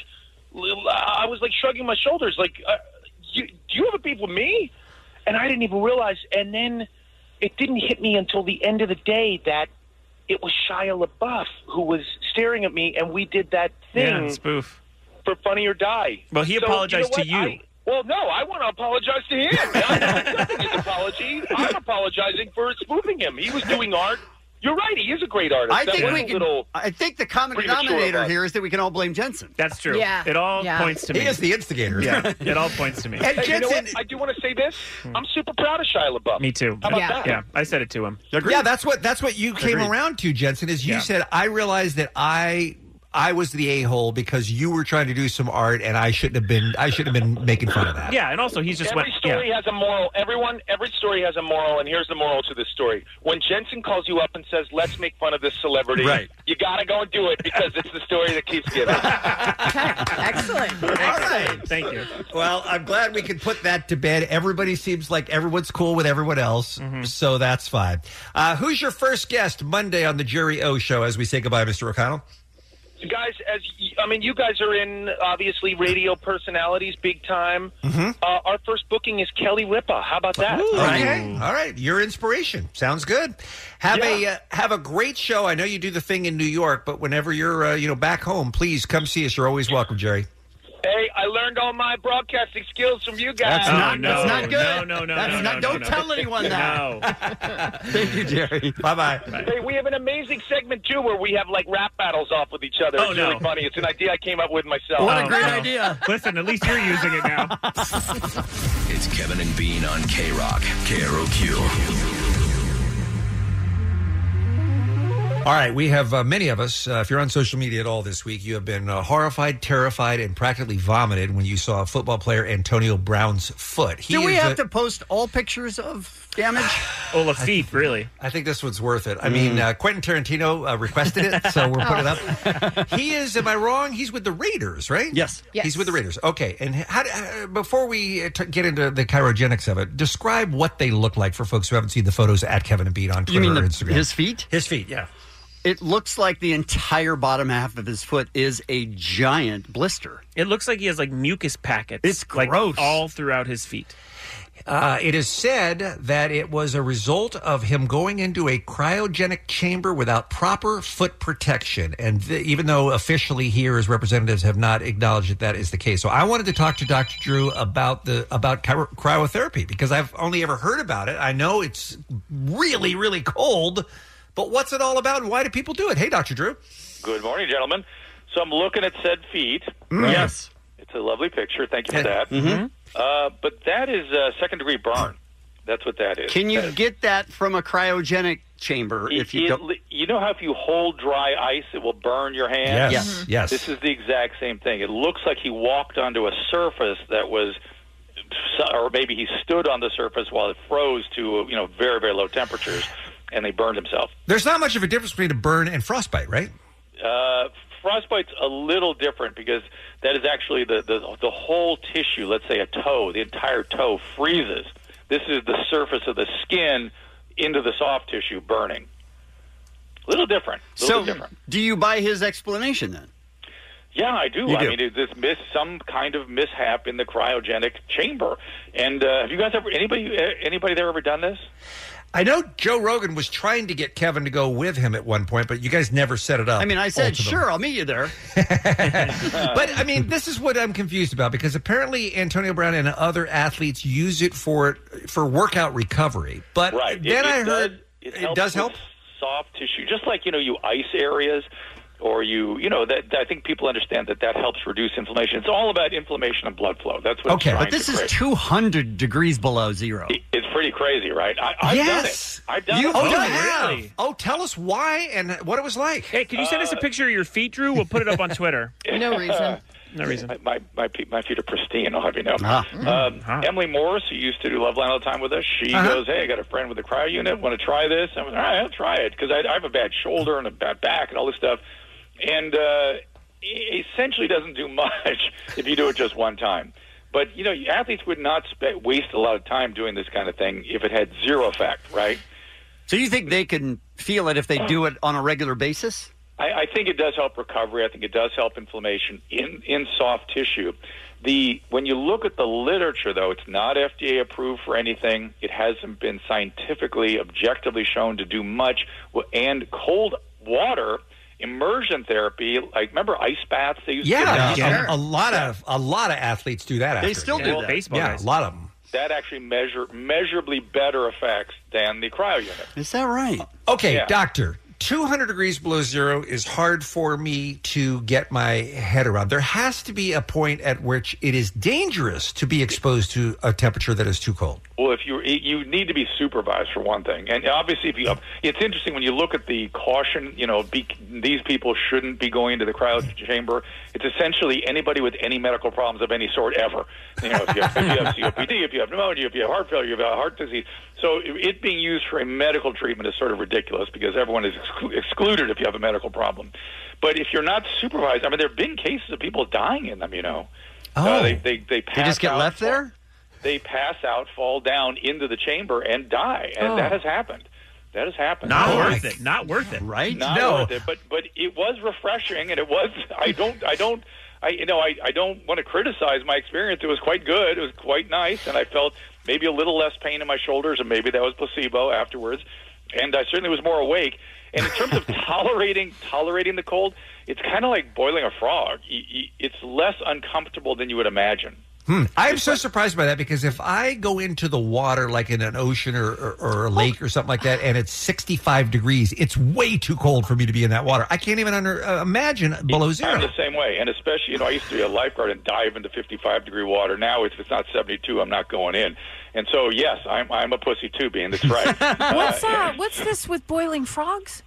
[SPEAKER 21] I was like shrugging my shoulders, like, uh, you, do you have a beef with me? And I didn't even realize. And then it didn't hit me until the end of the day that it was Shia LaBeouf who was staring at me, and we did that thing
[SPEAKER 6] Yeah, spoof.
[SPEAKER 21] for Funny or Die.
[SPEAKER 6] Well, he
[SPEAKER 21] So,
[SPEAKER 6] apologized
[SPEAKER 21] know
[SPEAKER 6] to
[SPEAKER 21] what?
[SPEAKER 6] you.
[SPEAKER 21] I, well, no, I want to apologize to him. I'm not accepting his apology. I'm apologizing for spoofing him. He was doing art. You're right. He is a great artist.
[SPEAKER 15] I
[SPEAKER 21] That
[SPEAKER 15] think
[SPEAKER 21] was
[SPEAKER 15] we
[SPEAKER 21] a
[SPEAKER 15] can.
[SPEAKER 21] little
[SPEAKER 15] I think the common
[SPEAKER 21] premature
[SPEAKER 15] denominator
[SPEAKER 21] of us.
[SPEAKER 15] here is that we can all blame Jensen.
[SPEAKER 6] That's true.
[SPEAKER 14] Yeah.
[SPEAKER 6] It all
[SPEAKER 14] Yeah.
[SPEAKER 6] points to me.
[SPEAKER 11] He is the instigator.
[SPEAKER 6] Yeah, it all points to me.
[SPEAKER 11] And
[SPEAKER 21] Hey, you know
[SPEAKER 11] Jensen,
[SPEAKER 21] what? I do want to say this. I'm super proud of Shia LaBeouf.
[SPEAKER 6] Me too.
[SPEAKER 21] How about
[SPEAKER 14] Yeah.
[SPEAKER 21] that?
[SPEAKER 6] Yeah, I said it to him.
[SPEAKER 11] yeah, that's what that's what you came
[SPEAKER 6] Agreed.
[SPEAKER 11] around to, Jensen. Is you
[SPEAKER 6] Yeah.
[SPEAKER 11] said I realized that I I was the a hole because you were trying to do some art, and I shouldn't have been. I shouldn't have been making fun of that.
[SPEAKER 6] Yeah, and also he's just
[SPEAKER 21] Every
[SPEAKER 6] went.
[SPEAKER 21] story
[SPEAKER 6] Yeah.
[SPEAKER 21] has a moral. Everyone, every story has a moral, and here's the moral to this story. When Jensen calls you up and says, let's make fun of this celebrity,
[SPEAKER 11] Right.
[SPEAKER 21] you got to go and do it because it's the story that keeps giving.
[SPEAKER 14] Excellent.
[SPEAKER 11] All right.
[SPEAKER 6] Thank you.
[SPEAKER 11] Well, I'm glad we can put that to bed. Everybody seems like everyone's cool with everyone else, so that's fine. Uh, who's your first guest Monday on the Jerry O Show as we say goodbye, Mister O'Connell?
[SPEAKER 21] Guys, as y- I mean, you guys are in, obviously, radio personalities, big time.
[SPEAKER 11] Mm-hmm.
[SPEAKER 21] Uh, our first booking is Kelly Ripa. How about that?
[SPEAKER 11] Okay. All right. Your inspiration. Sounds good. Have a uh, have a great show. I know you do the thing in New York, but whenever you're uh, you know back home, please come see us. You're always welcome, Jerry.
[SPEAKER 21] Hey, I learned all my broadcasting skills from you guys.
[SPEAKER 15] That's
[SPEAKER 6] Oh,
[SPEAKER 15] not.
[SPEAKER 6] no,
[SPEAKER 15] that's not good.
[SPEAKER 6] no, no, no,
[SPEAKER 15] That's
[SPEAKER 6] no,
[SPEAKER 15] not.
[SPEAKER 6] no,
[SPEAKER 15] don't
[SPEAKER 6] no.
[SPEAKER 15] tell anyone that.
[SPEAKER 6] No.
[SPEAKER 15] Thank you, Jerry.
[SPEAKER 11] Bye bye.
[SPEAKER 21] Hey, we have an amazing segment, too, where we have, like, rap battles off with each other.
[SPEAKER 6] Oh,
[SPEAKER 21] it's
[SPEAKER 6] no.
[SPEAKER 21] really funny. It's an idea I came up with myself.
[SPEAKER 15] What
[SPEAKER 6] Oh,
[SPEAKER 15] a great
[SPEAKER 6] no.
[SPEAKER 15] idea.
[SPEAKER 6] Listen, at least you're using it now.
[SPEAKER 9] It's Kevin and Bean on K-Rock, K R O Q.
[SPEAKER 11] All right, we have uh, many of us. Uh, if you're on social media at all this week, you have been uh, horrified, terrified, and practically vomited when you saw football player Antonio Brown's foot. He
[SPEAKER 15] Do we
[SPEAKER 11] is
[SPEAKER 15] have
[SPEAKER 11] a-
[SPEAKER 15] to post all pictures of damage?
[SPEAKER 6] Oh, Lafitte, really.
[SPEAKER 11] I think this one's worth it. I mean, uh, Quentin Tarantino uh, requested it, so we're putting it up. He is, am I wrong? He's with the Raiders, right?
[SPEAKER 15] Yes.
[SPEAKER 14] Yes.
[SPEAKER 11] He's with the Raiders. Okay, and how, uh, before we uh, t- get into the chirogenics of it, describe what they look like for folks who haven't seen the photos at Kevin and Beat on Twitter
[SPEAKER 15] You mean
[SPEAKER 11] or
[SPEAKER 15] the,
[SPEAKER 11] Instagram.
[SPEAKER 15] his feet?
[SPEAKER 11] His feet, yeah.
[SPEAKER 15] It looks like the entire bottom half of his foot is a giant blister.
[SPEAKER 6] It looks like he has like mucus packets.
[SPEAKER 15] It's
[SPEAKER 6] like,
[SPEAKER 15] gross.
[SPEAKER 6] all throughout his feet.
[SPEAKER 11] Uh, it is said that it was a result of him going into a cryogenic chamber without proper foot protection. And th- even though officially here as representatives have not acknowledged that that is the case. So I wanted to talk to Doctor Drew about the about cry- cryotherapy because I've only ever heard about it. I know it's really, really cold, but what's it all about and why do people do it? Hey, Doctor Drew.
[SPEAKER 16] Good morning, gentlemen. So I'm looking at said feet.
[SPEAKER 11] Mm. Yes.
[SPEAKER 16] It's a lovely picture. Thank you for that.
[SPEAKER 15] Mhm.
[SPEAKER 16] Uh, but that is a second-degree burn. That's what that is.
[SPEAKER 15] Can you
[SPEAKER 16] That-
[SPEAKER 15] get that from a cryogenic chamber if you
[SPEAKER 16] it-
[SPEAKER 15] don't?
[SPEAKER 16] You know how if you hold dry ice, it will burn your hand?
[SPEAKER 11] Yes, Yes. Mhm. yes.
[SPEAKER 16] This is the exact same thing. It looks like he walked onto a surface that was, or maybe he stood on the surface while it froze to, you know, very, very low temperatures, and they burned himself.
[SPEAKER 11] There's not much of a difference between a burn and frostbite, right?
[SPEAKER 16] Uh, frostbite's a little different because that is actually the, the the whole tissue, let's say a toe, the entire toe freezes. This is the surface of the skin into the soft tissue burning. A little different. A little
[SPEAKER 15] So,
[SPEAKER 16] bit different.
[SPEAKER 15] do you buy his explanation then?
[SPEAKER 16] Yeah, I do.
[SPEAKER 15] You
[SPEAKER 16] I
[SPEAKER 15] do.
[SPEAKER 16] mean, it, this miss some kind of mishap in the cryogenic chamber. And uh, have you guys ever anybody anybody there ever done this?
[SPEAKER 11] I know Joe Rogan was trying to get Kevin to go with him at one point, but you guys never set it up.
[SPEAKER 15] I mean, I said,
[SPEAKER 11] ultimately.
[SPEAKER 15] sure, I'll meet you there.
[SPEAKER 11] But I mean, this is what I'm confused about because apparently Antonio Brown and other athletes use it for for workout recovery. But
[SPEAKER 16] Right.
[SPEAKER 11] then
[SPEAKER 16] it,
[SPEAKER 11] I
[SPEAKER 16] it
[SPEAKER 11] heard
[SPEAKER 16] does, it,
[SPEAKER 11] it
[SPEAKER 16] helps
[SPEAKER 11] does help.
[SPEAKER 16] with soft tissue, just like you know you ice areas. or you, you know, that, that I think people understand that that helps reduce inflammation. It's all about inflammation and blood flow. That's what
[SPEAKER 15] Okay,
[SPEAKER 16] it's trying
[SPEAKER 15] but this
[SPEAKER 16] to
[SPEAKER 15] is
[SPEAKER 16] create.
[SPEAKER 15] two hundred degrees below zero.
[SPEAKER 16] It's pretty crazy, right? I, I've
[SPEAKER 11] Yes.
[SPEAKER 16] done it. I've done
[SPEAKER 11] You
[SPEAKER 16] it.
[SPEAKER 11] oh,
[SPEAKER 16] before.
[SPEAKER 11] have. Oh, tell us why and what it was like.
[SPEAKER 6] Hey, can you send us a picture of your feet, Drew? We'll put it up on Twitter.
[SPEAKER 14] No reason.
[SPEAKER 6] No reason.
[SPEAKER 16] My, my, my, feet, my feet are pristine, I'll have you know.
[SPEAKER 15] Ah.
[SPEAKER 16] Um, Emily Morris, who used to do Loveline all the time with us, she
[SPEAKER 11] Uh-huh.
[SPEAKER 16] goes, hey, I got a friend with a cryo unit. Want to try this? I was all right, I'll try it. Because I, I have a bad shoulder and a bad back and all this stuff. And uh, it essentially doesn't do much if you do it just one time. But, you know, athletes would not spe- waste a lot of time doing this kind of thing if it had zero effect, right?
[SPEAKER 15] So you think they can feel it if they do it on a regular basis?
[SPEAKER 16] I, I think it does help recovery. I think it does help inflammation in, in soft tissue. The when you look at the literature, though, it's not F D A approved for anything. It hasn't been scientifically, objectively shown to do much. And cold water, immersion therapy, like remember ice baths? They used
[SPEAKER 11] Yeah,
[SPEAKER 16] to do
[SPEAKER 11] a, a lot of a lot of athletes do that.
[SPEAKER 15] They
[SPEAKER 11] after.
[SPEAKER 15] still do
[SPEAKER 11] yeah.
[SPEAKER 15] that.
[SPEAKER 6] Baseball
[SPEAKER 11] Yeah,
[SPEAKER 6] guys.
[SPEAKER 11] a lot of them.
[SPEAKER 16] That actually measure measurably better effects than the cryo unit.
[SPEAKER 15] Is that right?
[SPEAKER 11] Okay,
[SPEAKER 16] Yeah.
[SPEAKER 11] doctor. two hundred degrees below zero is hard for me to get my head around. There has to be a point at which it is dangerous to be exposed to a temperature that is too cold.
[SPEAKER 16] Well, if you you need to be supervised for one thing, and obviously, if you it's interesting when you look at the caution. You know, be, these people shouldn't be going into the cryo chamber. It's essentially anybody with any medical problems of any sort ever. You know, if you have, if you have C O P D, if you have pneumonia, if you have heart failure, if you have heart disease. So it being used for a medical treatment is sort of ridiculous because everyone is exclu- excluded if you have a medical problem. But if you're not supervised, I mean, there have been cases of people dying in them. You know,
[SPEAKER 11] Oh.
[SPEAKER 16] uh, they they they pass
[SPEAKER 15] They just get
[SPEAKER 16] out,
[SPEAKER 15] left there?
[SPEAKER 16] They pass out, fall down into the chamber, and die, and
[SPEAKER 6] Oh.
[SPEAKER 16] that has happened. That has happened.
[SPEAKER 6] Not
[SPEAKER 11] Oh,
[SPEAKER 6] worth
[SPEAKER 11] my-
[SPEAKER 6] it. Not worth it.
[SPEAKER 15] Right?
[SPEAKER 16] Not
[SPEAKER 11] No.
[SPEAKER 16] worth it, but but it was refreshing, and it was. I don't. I don't. I you know. I, I don't want to criticize my experience. It was quite good. It was quite nice, and I felt maybe a little less pain in my shoulders, and maybe that was placebo afterwards. And I certainly was more awake. And in terms of tolerating tolerating the cold, it's kind of like boiling a frog. Y- y- It's less uncomfortable than you would imagine.
[SPEAKER 11] Hmm. I'm so surprised by that because if I go into the water like in an ocean or, or, or a lake or something like that and it's sixty-five degrees, it's way too cold for me to be in that water. I can't even under, uh, imagine below
[SPEAKER 16] I'm
[SPEAKER 11] zero.
[SPEAKER 16] the same way, and especially, you know, I used to be a lifeguard and dive into fifty-five degree water. Now, if it's not seventy-two, I'm not going in. And so, yes, I'm I'm a pussy too, Bean. That's right.
[SPEAKER 14] What's
[SPEAKER 16] Uh,
[SPEAKER 14] uh, What's this with boiling frogs?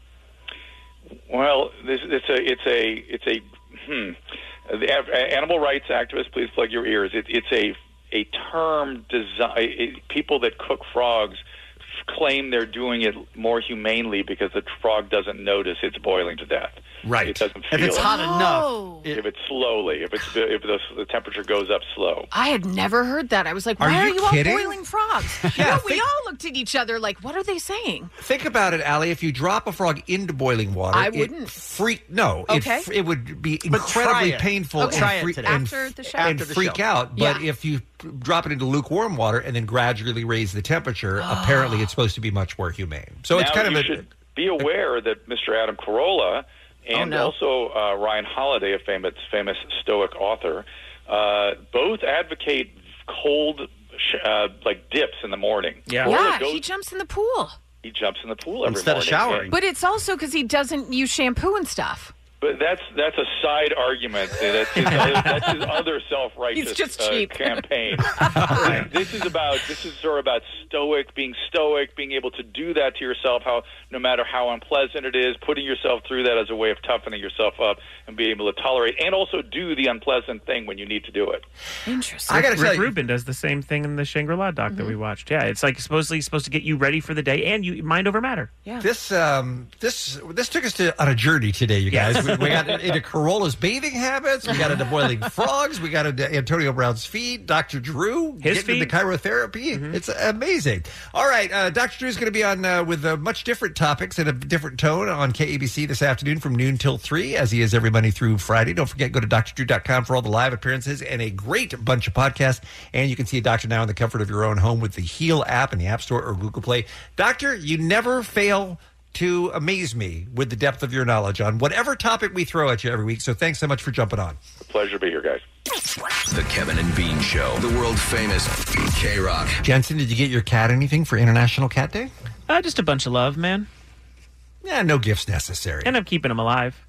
[SPEAKER 16] Well, this it's a it's a it's a hmm. The av- animal rights activists, please plug your ears. It, it's a a term design. People that cook frogs claim they're doing it more humanely because the frog doesn't notice it's boiling to death.
[SPEAKER 11] Right.
[SPEAKER 16] It doesn't feel
[SPEAKER 15] If it's
[SPEAKER 16] it.
[SPEAKER 15] hot
[SPEAKER 14] Oh.
[SPEAKER 15] enough.
[SPEAKER 16] If it's slowly, if it's if the, the temperature goes up slow.
[SPEAKER 14] I had never heard that. I was like,
[SPEAKER 11] Are
[SPEAKER 14] why are
[SPEAKER 11] you
[SPEAKER 14] you all
[SPEAKER 11] kidding?
[SPEAKER 14] boiling frogs?
[SPEAKER 11] Yeah,
[SPEAKER 14] no, we
[SPEAKER 11] think-
[SPEAKER 14] all looked at each other like, what are they saying?
[SPEAKER 11] Think about it, Allie. If you drop a frog into boiling water,
[SPEAKER 14] I
[SPEAKER 11] it
[SPEAKER 14] wouldn't.
[SPEAKER 11] freak. No,
[SPEAKER 14] Okay.
[SPEAKER 11] it, it would be
[SPEAKER 15] But try
[SPEAKER 11] incredibly
[SPEAKER 15] it.
[SPEAKER 11] painful
[SPEAKER 15] Okay.
[SPEAKER 11] and,
[SPEAKER 15] Try it
[SPEAKER 11] freak,
[SPEAKER 15] today.
[SPEAKER 11] and,
[SPEAKER 14] After the show?
[SPEAKER 11] and
[SPEAKER 15] After the
[SPEAKER 11] freak
[SPEAKER 15] show.
[SPEAKER 11] out. But
[SPEAKER 14] Yeah.
[SPEAKER 11] if you drop it into lukewarm water and then gradually raise the temperature, apparently it's supposed to be much more humane. So it's
[SPEAKER 16] Now,
[SPEAKER 11] kind of
[SPEAKER 16] you
[SPEAKER 11] a.
[SPEAKER 16] should be aware that Mister Adam Carolla and
[SPEAKER 14] Oh, no.
[SPEAKER 16] also uh, Ryan Holiday, a famous famous Stoic author, uh, both advocate cold sh- uh, like dips in the morning.
[SPEAKER 6] Yeah.
[SPEAKER 16] Carolla
[SPEAKER 14] Yeah,
[SPEAKER 16] goes-
[SPEAKER 14] he jumps in the pool.
[SPEAKER 16] he jumps in the pool every
[SPEAKER 15] Instead of
[SPEAKER 16] morning.
[SPEAKER 15] showering.
[SPEAKER 14] But it's also because he doesn't use shampoo and stuff.
[SPEAKER 16] But that's that's a side argument. That's his other, that's his other self-righteous
[SPEAKER 14] He's just
[SPEAKER 16] uh,
[SPEAKER 14] cheap.
[SPEAKER 16] campaign. Right. This is about this is sort of about stoic, being stoic, being able to do that to yourself. How no matter how unpleasant it is, putting yourself through that as a way of toughening yourself up and being able to tolerate, and also do the unpleasant thing when you need to do it.
[SPEAKER 14] Interesting.
[SPEAKER 11] I gotta
[SPEAKER 6] Rick
[SPEAKER 11] tell you,
[SPEAKER 6] Rubin does the same thing in the Shangri-La doc that we
[SPEAKER 14] Mm-hmm.
[SPEAKER 6] watched. Yeah, it's like supposedly supposed to get you ready for the day and you mind over matter.
[SPEAKER 14] Yeah.
[SPEAKER 11] This um this this took us to on a journey today, you guys. We, we got into Carolla's bathing habits. We got into boiling frogs. We got into Antonio Brown's feet. Doctor Drew
[SPEAKER 6] His
[SPEAKER 11] getting into
[SPEAKER 6] feet.
[SPEAKER 11] chirotherapy. It's amazing. All right, uh, Doctor Drew's going to be on uh, with uh, much different topics and a different tone on K A B C this afternoon from noon till three, as he is every Monday through Friday. Don't forget, go to dr drew dot com for all the live appearances and a great bunch of podcasts. And you can see a doctor now in the comfort of your own home with the Heal app in the App Store or Google Play. Doctor, you never fail to amaze me with the depth of your knowledge on whatever topic we throw at you every week. So thanks so much for jumping on.
[SPEAKER 16] A pleasure to be here, guys.
[SPEAKER 9] The Kevin and Bean Show, the world famous K-Rock.
[SPEAKER 11] Jensen, did you get your cat anything for International Cat Day?
[SPEAKER 6] Uh, just a bunch of love, man.
[SPEAKER 11] Yeah, no gifts necessary.
[SPEAKER 6] And I'm keeping him alive.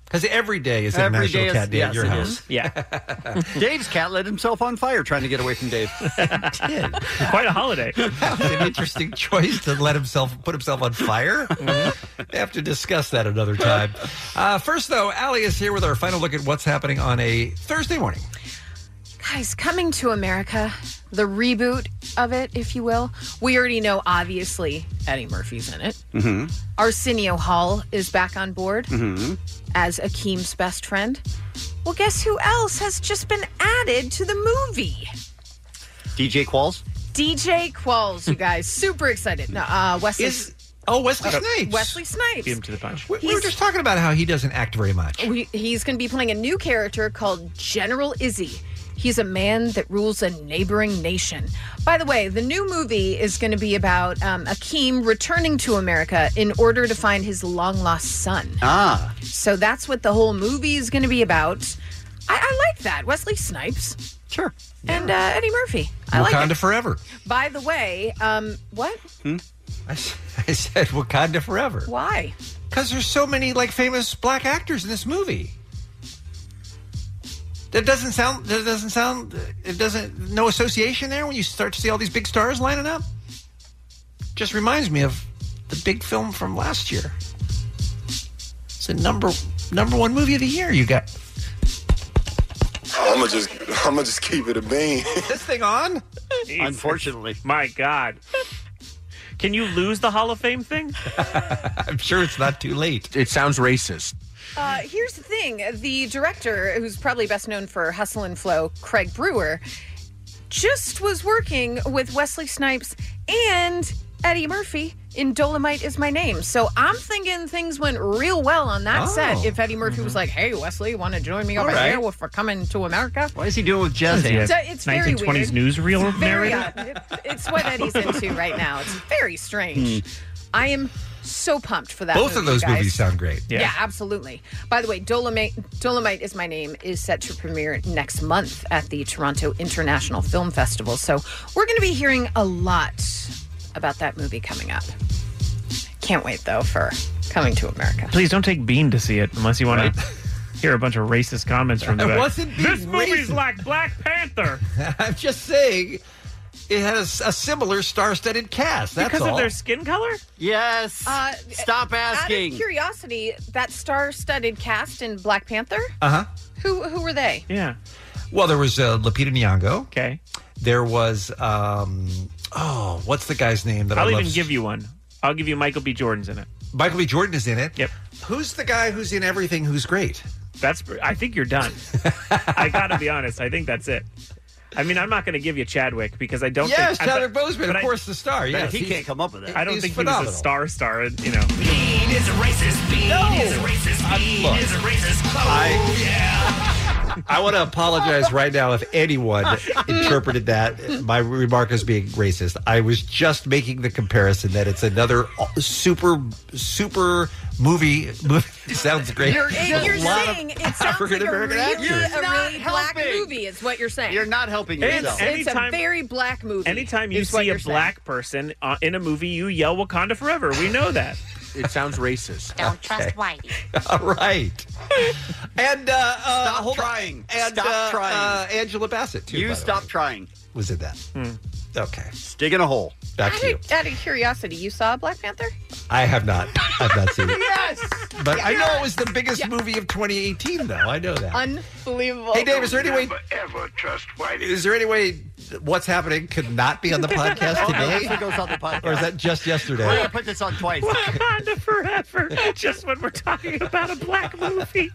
[SPEAKER 11] Because every day is
[SPEAKER 15] Every
[SPEAKER 11] International
[SPEAKER 15] day is-
[SPEAKER 11] Cat Day at
[SPEAKER 15] yes,
[SPEAKER 11] your
[SPEAKER 15] it
[SPEAKER 11] house.
[SPEAKER 15] is.
[SPEAKER 6] Yeah.
[SPEAKER 15] Dave's cat lit himself on fire trying to get away from Dave.
[SPEAKER 6] Quite a holiday.
[SPEAKER 11] That was an interesting choice to let himself put himself on fire. Mm-hmm. We have to discuss that another time. Uh, first, though, Allie is here with our final look at what's happening on a Thursday morning.
[SPEAKER 14] Guys, Coming to America, the reboot of it, if you will. We already know, obviously, Eddie Murphy's in it.
[SPEAKER 15] Mm-hmm.
[SPEAKER 14] Arsenio Hall is back on board
[SPEAKER 15] Mm-hmm.
[SPEAKER 14] as Akeem's best friend. Well, guess who else has just been added to the movie?
[SPEAKER 15] D J Qualls?
[SPEAKER 14] D J Qualls, you guys. Super excited. No, uh, Wesley.
[SPEAKER 11] Is- oh, Wesley Snipes.
[SPEAKER 14] Wesley Snipes.
[SPEAKER 6] Beat him to the punch.
[SPEAKER 11] We, we were just talking about how he doesn't act very much.
[SPEAKER 14] We, he's going to be playing a new character called General Izzy. He's a man that rules a neighboring nation. By the way, the new movie is going to be about um, Akeem returning to America in order to find his long-lost son.
[SPEAKER 15] Ah.
[SPEAKER 14] So that's what the whole movie is going to be about. I, I like that. Wesley Snipes.
[SPEAKER 15] Sure.
[SPEAKER 14] And uh, Eddie Murphy. I like
[SPEAKER 11] Wakanda
[SPEAKER 14] it.
[SPEAKER 11] forever.
[SPEAKER 14] By the way, um, what?
[SPEAKER 11] Hmm? I, s- I said Wakanda forever.
[SPEAKER 14] Why?
[SPEAKER 11] Because there's so many like famous black actors in this movie. That doesn't sound. That doesn't sound. It doesn't. No association there when you start to see all these big stars lining up. Just reminds me of the big film from last year. It's the number number one movie of the year. You got
[SPEAKER 17] I'm gonna just, I'm gonna just keep it a bean.
[SPEAKER 11] this thing on.
[SPEAKER 15] Unfortunately.
[SPEAKER 6] My God. Can you lose the Hall of Fame thing?
[SPEAKER 11] I'm sure it's not too late.
[SPEAKER 10] It sounds racist.
[SPEAKER 14] Uh, here's the thing. The director, who's probably best known for Hustle and Flow, Craig Brewer, just was working with Wesley Snipes and Eddie Murphy in Dolomite Is My Name. So I'm thinking things went real well on that
[SPEAKER 15] Oh.
[SPEAKER 14] set. If Eddie Murphy was like, hey, Wesley, want to join me
[SPEAKER 15] All
[SPEAKER 14] over
[SPEAKER 15] right.
[SPEAKER 14] here for Coming to America?
[SPEAKER 15] Why is he doing with jazz hands?
[SPEAKER 14] So it's very
[SPEAKER 6] nineteen twenties
[SPEAKER 14] weird.
[SPEAKER 6] newsreel
[SPEAKER 14] Very
[SPEAKER 6] narrator?
[SPEAKER 14] odd. It's what Eddie's into right now. It's very strange. I am so pumped for that
[SPEAKER 11] Both
[SPEAKER 14] movie,
[SPEAKER 11] of those
[SPEAKER 14] guys.
[SPEAKER 11] movies sound great.
[SPEAKER 14] Yeah. absolutely. By the way, Dolomite, Dolomite Is My Name is set to premiere next month at the Toronto International Film Festival. So we're going to be hearing a lot about that movie coming up. Can't wait, though, for Coming to America.
[SPEAKER 6] Please don't take Bean to see it unless you want to hear a bunch of racist comments from the
[SPEAKER 11] I
[SPEAKER 6] back.
[SPEAKER 11] wasn't being
[SPEAKER 6] This movie's
[SPEAKER 11] racist.
[SPEAKER 6] like Black Panther.
[SPEAKER 11] I'm just saying it has a similar star-studded cast. That's
[SPEAKER 6] Because
[SPEAKER 11] all.
[SPEAKER 6] of their skin color?
[SPEAKER 15] Yes.
[SPEAKER 14] Uh,
[SPEAKER 15] Stop asking.
[SPEAKER 14] Out of curiosity, that star-studded cast in Black Panther,
[SPEAKER 11] Uh huh.
[SPEAKER 14] who who were they?
[SPEAKER 6] Yeah.
[SPEAKER 11] Well, there was uh, Lupita Nyong'o.
[SPEAKER 6] Okay.
[SPEAKER 11] There was um, oh, what's the guy's name that
[SPEAKER 6] I'll
[SPEAKER 11] I love?
[SPEAKER 6] even give you one. I'll give you Michael B. Jordan's in it.
[SPEAKER 11] Michael B. Jordan is in it.
[SPEAKER 6] Yep.
[SPEAKER 11] Who's the guy who's in everything? Who's great?
[SPEAKER 6] That's. I think you're done. I got to be honest. I think that's it. I mean, I'm not going to give you Chadwick because I don't
[SPEAKER 11] Yes,
[SPEAKER 6] think... I-
[SPEAKER 11] Chadwick Boseman,
[SPEAKER 6] but
[SPEAKER 11] of
[SPEAKER 6] I-
[SPEAKER 11] course, the star.
[SPEAKER 15] Yeah,
[SPEAKER 11] Yes,
[SPEAKER 15] he
[SPEAKER 11] he's-
[SPEAKER 15] can't come up with it.
[SPEAKER 6] I don't
[SPEAKER 11] He's
[SPEAKER 6] think
[SPEAKER 11] phenomenal.
[SPEAKER 6] he was a star star, you know.
[SPEAKER 7] Bean is a racist. Bean
[SPEAKER 11] No.
[SPEAKER 7] is a racist. Bean
[SPEAKER 11] look,
[SPEAKER 7] is a racist. Oh,
[SPEAKER 11] I-
[SPEAKER 7] yeah.
[SPEAKER 11] I want to apologize right now if anyone interpreted that my remark as being racist. I was just making the comparison that it's another super, super movie. movie. Sounds great.
[SPEAKER 14] You're,
[SPEAKER 11] A
[SPEAKER 14] you're
[SPEAKER 11] lot of
[SPEAKER 14] saying it sounds like a
[SPEAKER 11] African-American
[SPEAKER 14] really,
[SPEAKER 11] actors.
[SPEAKER 14] a
[SPEAKER 15] not
[SPEAKER 14] really black
[SPEAKER 15] helping.
[SPEAKER 14] movie, is what you're saying.
[SPEAKER 15] You're not helping
[SPEAKER 6] And-
[SPEAKER 15] yourself.
[SPEAKER 6] and-
[SPEAKER 14] It's a
[SPEAKER 6] Anytime-
[SPEAKER 14] very black movie.
[SPEAKER 6] Anytime you
[SPEAKER 14] is what
[SPEAKER 6] see a
[SPEAKER 14] you're saying.
[SPEAKER 6] black person uh, in a movie, you yell Wakanda Forever. We know that.
[SPEAKER 10] It sounds racist.
[SPEAKER 1] Don't trust Whitey.
[SPEAKER 11] All right. And uh, uh,
[SPEAKER 15] Stop
[SPEAKER 11] hold on.
[SPEAKER 15] trying.
[SPEAKER 11] And
[SPEAKER 15] Stop
[SPEAKER 11] uh,
[SPEAKER 15] trying.
[SPEAKER 11] Uh, Angela Bassett too.
[SPEAKER 15] You
[SPEAKER 11] by the
[SPEAKER 15] stop
[SPEAKER 11] way,
[SPEAKER 15] trying.
[SPEAKER 11] was in that. Okay.
[SPEAKER 15] Dig in a hole.
[SPEAKER 11] Back
[SPEAKER 14] Out
[SPEAKER 11] to you.
[SPEAKER 14] of, out of curiosity, you saw Black Panther?
[SPEAKER 11] I have not. I've not seen it.
[SPEAKER 14] Yes!
[SPEAKER 11] But I know it was the biggest movie of twenty eighteen, though. I know that.
[SPEAKER 14] Unbelievable.
[SPEAKER 11] Hey, Dave, is there any way?
[SPEAKER 17] Ever trust Whitey.
[SPEAKER 11] Is there any way What's Happening could not be on the podcast
[SPEAKER 15] Oh,
[SPEAKER 11] today?
[SPEAKER 15] yes, it goes on the podcast.
[SPEAKER 11] Or is that just
[SPEAKER 15] We're
[SPEAKER 11] yesterday?
[SPEAKER 15] going to put this on twice.
[SPEAKER 6] Wakanda Forever. Just when we're talking about a black movie.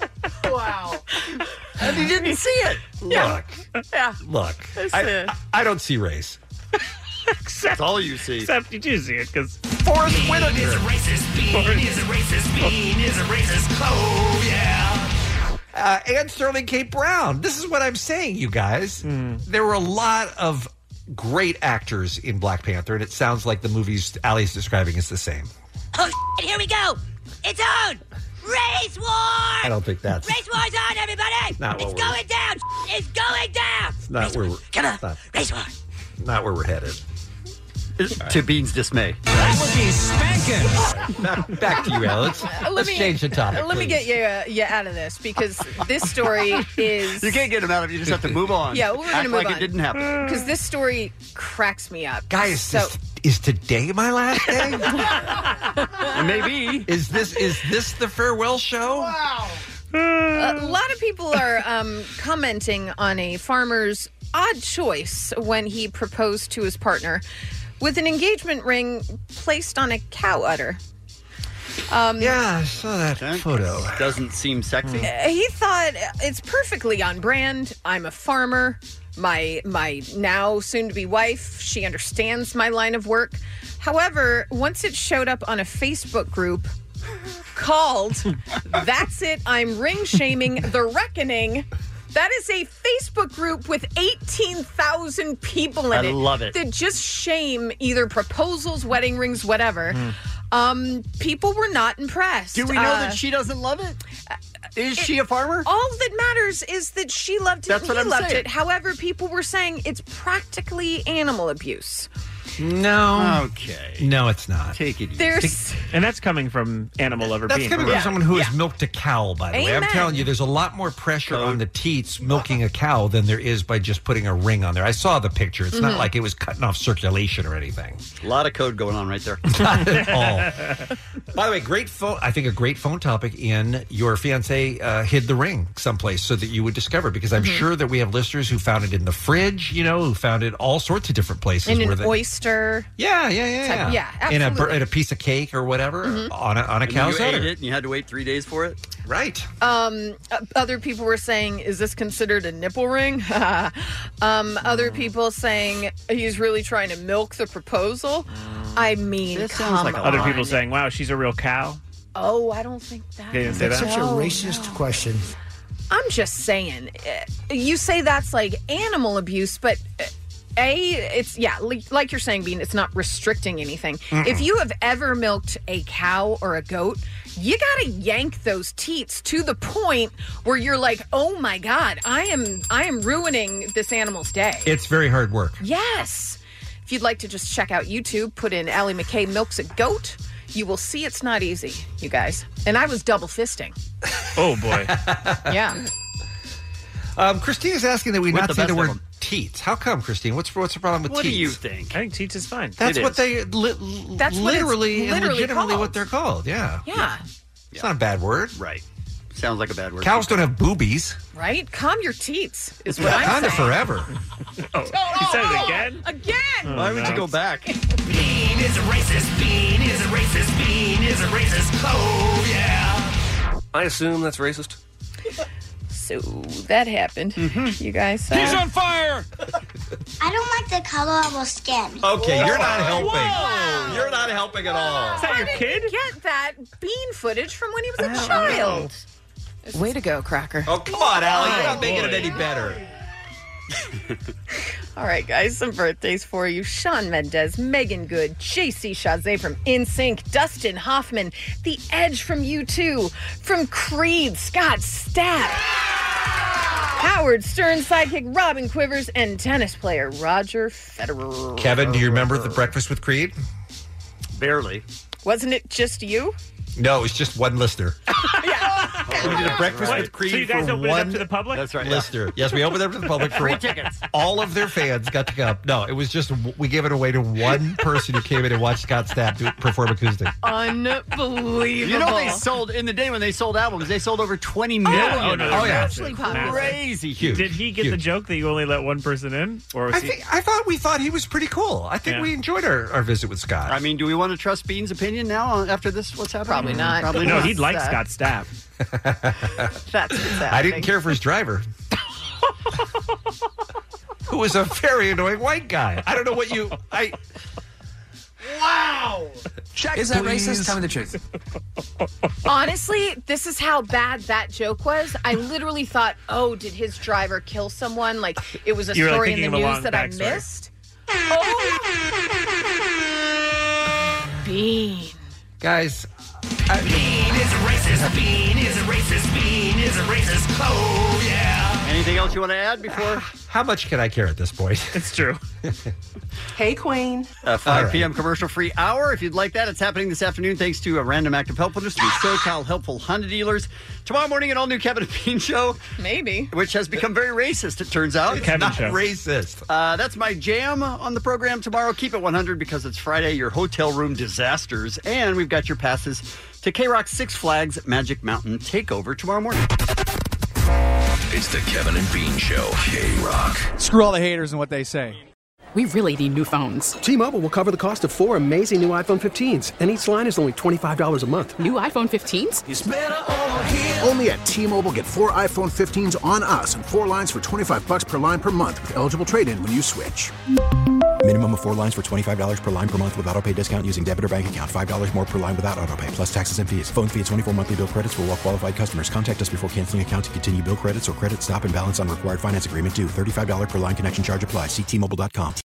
[SPEAKER 15] Wow. And you didn't see it.
[SPEAKER 11] Look,
[SPEAKER 14] Yeah.
[SPEAKER 11] look.
[SPEAKER 14] It's,
[SPEAKER 11] I,
[SPEAKER 14] uh,
[SPEAKER 11] I don't see race.
[SPEAKER 6] Except,
[SPEAKER 15] That's all you see.
[SPEAKER 6] except you do see it because
[SPEAKER 11] Forrest
[SPEAKER 7] Bean is a
[SPEAKER 11] Whitaker.
[SPEAKER 7] racist. Bean is a racist. Bean is a racist. Oh, yeah.
[SPEAKER 11] Uh, and Sterling K. Brown. This is what I'm saying, you guys. There were a lot of great actors in Black Panther, and it sounds like the movies Allie's describing is the same.
[SPEAKER 1] Oh, shit, here we go. It's on. Race war.
[SPEAKER 11] I don't think that's
[SPEAKER 1] Race war's on, everybody.
[SPEAKER 11] Not what
[SPEAKER 1] it's
[SPEAKER 11] we're-
[SPEAKER 1] going down. It's going down.
[SPEAKER 11] not
[SPEAKER 1] Race
[SPEAKER 11] where
[SPEAKER 1] war.
[SPEAKER 11] we're
[SPEAKER 1] Come on.
[SPEAKER 11] not,
[SPEAKER 1] Race war.
[SPEAKER 11] not where we're headed.
[SPEAKER 15] To Bean's dismay.
[SPEAKER 11] That would be spanking. Back, back to you, Alex.
[SPEAKER 14] Let
[SPEAKER 11] Let's
[SPEAKER 14] me-
[SPEAKER 11] change the topic.
[SPEAKER 14] Let me
[SPEAKER 11] please.
[SPEAKER 14] get you, uh, you out of this because this story is.
[SPEAKER 15] You can't get him out of it. You just have to move on.
[SPEAKER 14] Yeah, we're going
[SPEAKER 15] Act
[SPEAKER 14] to move
[SPEAKER 15] like
[SPEAKER 14] on.
[SPEAKER 15] it didn't happen.
[SPEAKER 14] Because this story cracks me up.
[SPEAKER 11] Guys,
[SPEAKER 14] so
[SPEAKER 11] this, is today my last day?
[SPEAKER 15] Maybe.
[SPEAKER 11] Is this is this the farewell show?
[SPEAKER 14] Wow. A lot of people are um, commenting on a farmer's odd choice when he proposed to his partner with an engagement ring placed on a cow udder. Um,
[SPEAKER 11] yeah, I saw that photo.
[SPEAKER 15] Doesn't seem sexy.
[SPEAKER 14] Uh, He thought it's perfectly on brand. I'm a farmer. My my now soon to be wife, she understands my line of work. However, once it showed up on a Facebook group called "That's It, I'm Ring Shaming the Reckoning." That is a Facebook group with eighteen thousand people in
[SPEAKER 15] I
[SPEAKER 14] it.
[SPEAKER 15] love it.
[SPEAKER 14] That just shame either proposals, wedding rings, whatever. Um, people were not impressed.
[SPEAKER 15] Do we know
[SPEAKER 14] Uh,
[SPEAKER 15] that she doesn't love it? Is she a farmer?
[SPEAKER 14] All that matters is that she loved it
[SPEAKER 15] That's
[SPEAKER 14] and
[SPEAKER 15] what
[SPEAKER 14] he
[SPEAKER 15] I'm
[SPEAKER 14] loved
[SPEAKER 15] saying.
[SPEAKER 14] it. However, people were saying it's practically animal abuse.
[SPEAKER 11] No.
[SPEAKER 15] Okay.
[SPEAKER 11] No, it's not.
[SPEAKER 15] Take it easy.
[SPEAKER 14] There's
[SPEAKER 6] And that's coming from Animal Lover
[SPEAKER 11] That's
[SPEAKER 6] Bean.
[SPEAKER 11] coming
[SPEAKER 6] right?
[SPEAKER 11] from someone who has milked a cow, by the way. I'm
[SPEAKER 14] Amen.
[SPEAKER 11] telling you, there's a lot more pressure on the teats milking a cow than there is by just putting a ring on there. I saw the picture. It's not
[SPEAKER 14] Mhm.
[SPEAKER 11] like it was cutting off circulation or anything.
[SPEAKER 15] A lot of code going on right there.
[SPEAKER 11] Not at all. By the way, great phone. I think a great phone topic in your fiance uh, hid the ring someplace so that you would discover. Because I'm
[SPEAKER 14] Mhm.
[SPEAKER 11] sure that we have listeners who found it in the fridge. You know, who found it all sorts of different places.
[SPEAKER 14] in
[SPEAKER 11] where
[SPEAKER 14] an
[SPEAKER 11] they,
[SPEAKER 14] oyster.
[SPEAKER 11] Yeah, yeah, yeah,
[SPEAKER 14] type-
[SPEAKER 11] yeah.
[SPEAKER 14] yeah,
[SPEAKER 11] in a bur-
[SPEAKER 14] absolutely.
[SPEAKER 11] in a piece of cake or whatever
[SPEAKER 14] Mhm.
[SPEAKER 11] on a on a
[SPEAKER 15] And
[SPEAKER 11] cow's
[SPEAKER 15] you ate
[SPEAKER 11] udder.
[SPEAKER 15] it and you had to wait three days for it?
[SPEAKER 11] Right.
[SPEAKER 14] Um, uh, other people were saying, "Is this considered a nipple ring?" um, other people saying he's really trying to milk the proposal. I mean,
[SPEAKER 15] This
[SPEAKER 14] come
[SPEAKER 15] sounds like a
[SPEAKER 14] on.
[SPEAKER 6] Other people saying, "Wow, she's a real cow."
[SPEAKER 14] "Oh, I don't think that."
[SPEAKER 6] They didn't say
[SPEAKER 18] That's
[SPEAKER 6] that.
[SPEAKER 18] such a
[SPEAKER 14] No,
[SPEAKER 18] racist
[SPEAKER 14] no.
[SPEAKER 18] question.
[SPEAKER 14] I'm just saying, uh, you say that's like animal abuse, but uh, A, it's, yeah, like, like you're saying, Bean, it's not restricting anything.
[SPEAKER 19] Mm-mm.
[SPEAKER 14] If you have ever milked a cow or a goat, you gotta yank those teats to the point where you're like, oh my God, I am, I am ruining this animal's day.
[SPEAKER 11] It's very hard work.
[SPEAKER 14] Yes. If you'd like to just check out YouTube, put in Allie McKay milks a goat, you will see it's not easy, you guys. And I was double fisting.
[SPEAKER 6] Oh, boy.
[SPEAKER 14] Yeah.
[SPEAKER 11] Um, Christina's asking that we
[SPEAKER 15] With
[SPEAKER 11] not
[SPEAKER 15] the
[SPEAKER 11] say
[SPEAKER 15] best
[SPEAKER 11] the
[SPEAKER 15] of
[SPEAKER 11] word
[SPEAKER 15] them.
[SPEAKER 11] teats. How come, Christine? What's what's the problem with
[SPEAKER 15] What do
[SPEAKER 11] teats?
[SPEAKER 15] you think?
[SPEAKER 6] I think teats is fine.
[SPEAKER 11] That's
[SPEAKER 15] It
[SPEAKER 11] what
[SPEAKER 15] is.
[SPEAKER 11] they li-
[SPEAKER 14] That's what it's
[SPEAKER 11] literally and
[SPEAKER 14] literally
[SPEAKER 11] legitimately
[SPEAKER 14] called.
[SPEAKER 11] what they're called. Yeah.
[SPEAKER 14] Yeah.
[SPEAKER 11] It's not a bad word.
[SPEAKER 15] Right. Sounds like a bad word.
[SPEAKER 11] Cows don't have boobies.
[SPEAKER 14] Right? Calm your teats is what I'm
[SPEAKER 11] Kind
[SPEAKER 14] saying.
[SPEAKER 11] of forever.
[SPEAKER 6] Oh, you said it again?
[SPEAKER 14] Again!
[SPEAKER 15] Why would
[SPEAKER 6] no.
[SPEAKER 15] you go back?
[SPEAKER 7] Bean is a racist. Bean is a racist. Bean is a racist. Oh, yeah.
[SPEAKER 10] I assume that's racist.
[SPEAKER 14] So that happened. You guys saw.
[SPEAKER 10] He's on fire!
[SPEAKER 19] I don't like the color of her skin.
[SPEAKER 11] Okay, you're not helping.
[SPEAKER 14] Wow.
[SPEAKER 11] You're not helping at all.
[SPEAKER 6] Is that your
[SPEAKER 14] Where
[SPEAKER 6] kid?
[SPEAKER 14] did you get that bean footage from when he was a child? Way to go, Cracker.
[SPEAKER 11] Oh, come on, Allie. You're
[SPEAKER 6] Oh,
[SPEAKER 11] not making it
[SPEAKER 6] boy.
[SPEAKER 11] any better.
[SPEAKER 14] All right, guys, some birthdays for you. Shawn Mendes, Megan Good, J C Chazé from N Sync, Dustin Hoffman, The Edge from U two, from Creed, Scott Stapp, Howard Stern sidekick Robin Quivers, and tennis player Roger Federer.
[SPEAKER 11] Kevin, do you remember the Breakfast with Creed?
[SPEAKER 15] Barely.
[SPEAKER 14] Wasn't it just you?
[SPEAKER 11] No, it was just one listener. We did a Breakfast
[SPEAKER 6] Wait,
[SPEAKER 11] with Creed
[SPEAKER 6] so you guys
[SPEAKER 11] for
[SPEAKER 6] opened it
[SPEAKER 11] one
[SPEAKER 6] up to the public?
[SPEAKER 15] That's right.
[SPEAKER 11] listener. Yes, we opened it up to the public for
[SPEAKER 15] Free
[SPEAKER 11] one-
[SPEAKER 15] tickets.
[SPEAKER 11] all of their fans got to come. No, it was just we gave it away to one person who came in and watched Scott Stapp do, perform acoustic.
[SPEAKER 14] Unbelievable.
[SPEAKER 15] You know they sold in the day when they sold albums, they sold over twenty million.
[SPEAKER 6] Oh, no,
[SPEAKER 11] Oh, yeah.
[SPEAKER 14] Hugely popular.
[SPEAKER 15] Crazy
[SPEAKER 11] Huge.
[SPEAKER 6] Did he get
[SPEAKER 11] Huge.
[SPEAKER 6] the joke that you only let one person in? Or was
[SPEAKER 11] I
[SPEAKER 6] he...
[SPEAKER 11] think I thought we thought he was pretty cool. I think
[SPEAKER 6] Yeah.
[SPEAKER 11] we enjoyed our, our visit with Scott.
[SPEAKER 15] I mean, do we want to trust Bean's opinion now on- after this? What's happening?
[SPEAKER 14] Probably not.
[SPEAKER 15] Probably
[SPEAKER 6] No,
[SPEAKER 15] not.
[SPEAKER 6] he'd like
[SPEAKER 14] Uh,
[SPEAKER 6] Scott Stapp.
[SPEAKER 14] That's what's
[SPEAKER 11] I didn't care for his driver, who was a very annoying white guy. I don't know what you. I
[SPEAKER 15] Wow.
[SPEAKER 11] check.
[SPEAKER 18] Is that
[SPEAKER 11] please.
[SPEAKER 18] racist? Tell me the truth.
[SPEAKER 14] Honestly, this is how bad that joke was. I literally thought, oh, did his driver kill someone? Like, it was a
[SPEAKER 6] You were, like,
[SPEAKER 14] story in the
[SPEAKER 6] thinking of a
[SPEAKER 14] news
[SPEAKER 6] long
[SPEAKER 14] that I
[SPEAKER 6] backstory.
[SPEAKER 14] missed. Oh! Bean.
[SPEAKER 11] Guys,
[SPEAKER 7] Bean is a racist. Bean is a racist. Bean is a racist. Oh, yeah.
[SPEAKER 15] And Anything else you want to add before?
[SPEAKER 11] How much can I care at this point?
[SPEAKER 6] It's true.
[SPEAKER 12] Hey, Queen.
[SPEAKER 15] Uh, five
[SPEAKER 11] right.
[SPEAKER 15] p.m. commercial-free hour. If you'd like that, it's happening this afternoon thanks to a random act of helpfulness to SoCal Helpful Honda Dealers. Tomorrow morning, an all-new Kevin and Bean show.
[SPEAKER 14] Maybe.
[SPEAKER 15] Which has become very racist, it turns out.
[SPEAKER 11] It's Kevin not show. Racist.
[SPEAKER 15] Uh, that's my jam on the program tomorrow. Keep it one hundred because it's Friday, your hotel room disasters. And we've got your passes to K-Rock's Six Flags Magic Mountain Takeover tomorrow morning.
[SPEAKER 9] It's the Kevin and Bean Show. K-Rock.
[SPEAKER 18] Screw all the haters and what they say.
[SPEAKER 20] We really need new phones.
[SPEAKER 22] T-Mobile will cover the cost of four amazing new iPhone fifteens, and each line is only twenty-five dollars a month.
[SPEAKER 20] New iPhone fifteens?
[SPEAKER 22] It's better over here.
[SPEAKER 25] Only at T-Mobile, get four iPhone fifteens on us and four lines for twenty-five bucks per line per month with eligible trade-in when you switch.
[SPEAKER 26] Minimum of four lines for twenty-five dollars per line per month with autopay discount using debit or bank account. five dollars more per line without autopay, plus taxes and fees. Phone fee at twenty-four monthly bill credits for well-qualified customers. Contact us before canceling account to continue bill credits or credit stop and balance on required finance agreement due. thirty-five dollars per line connection charge applies. See T Mobile dot com.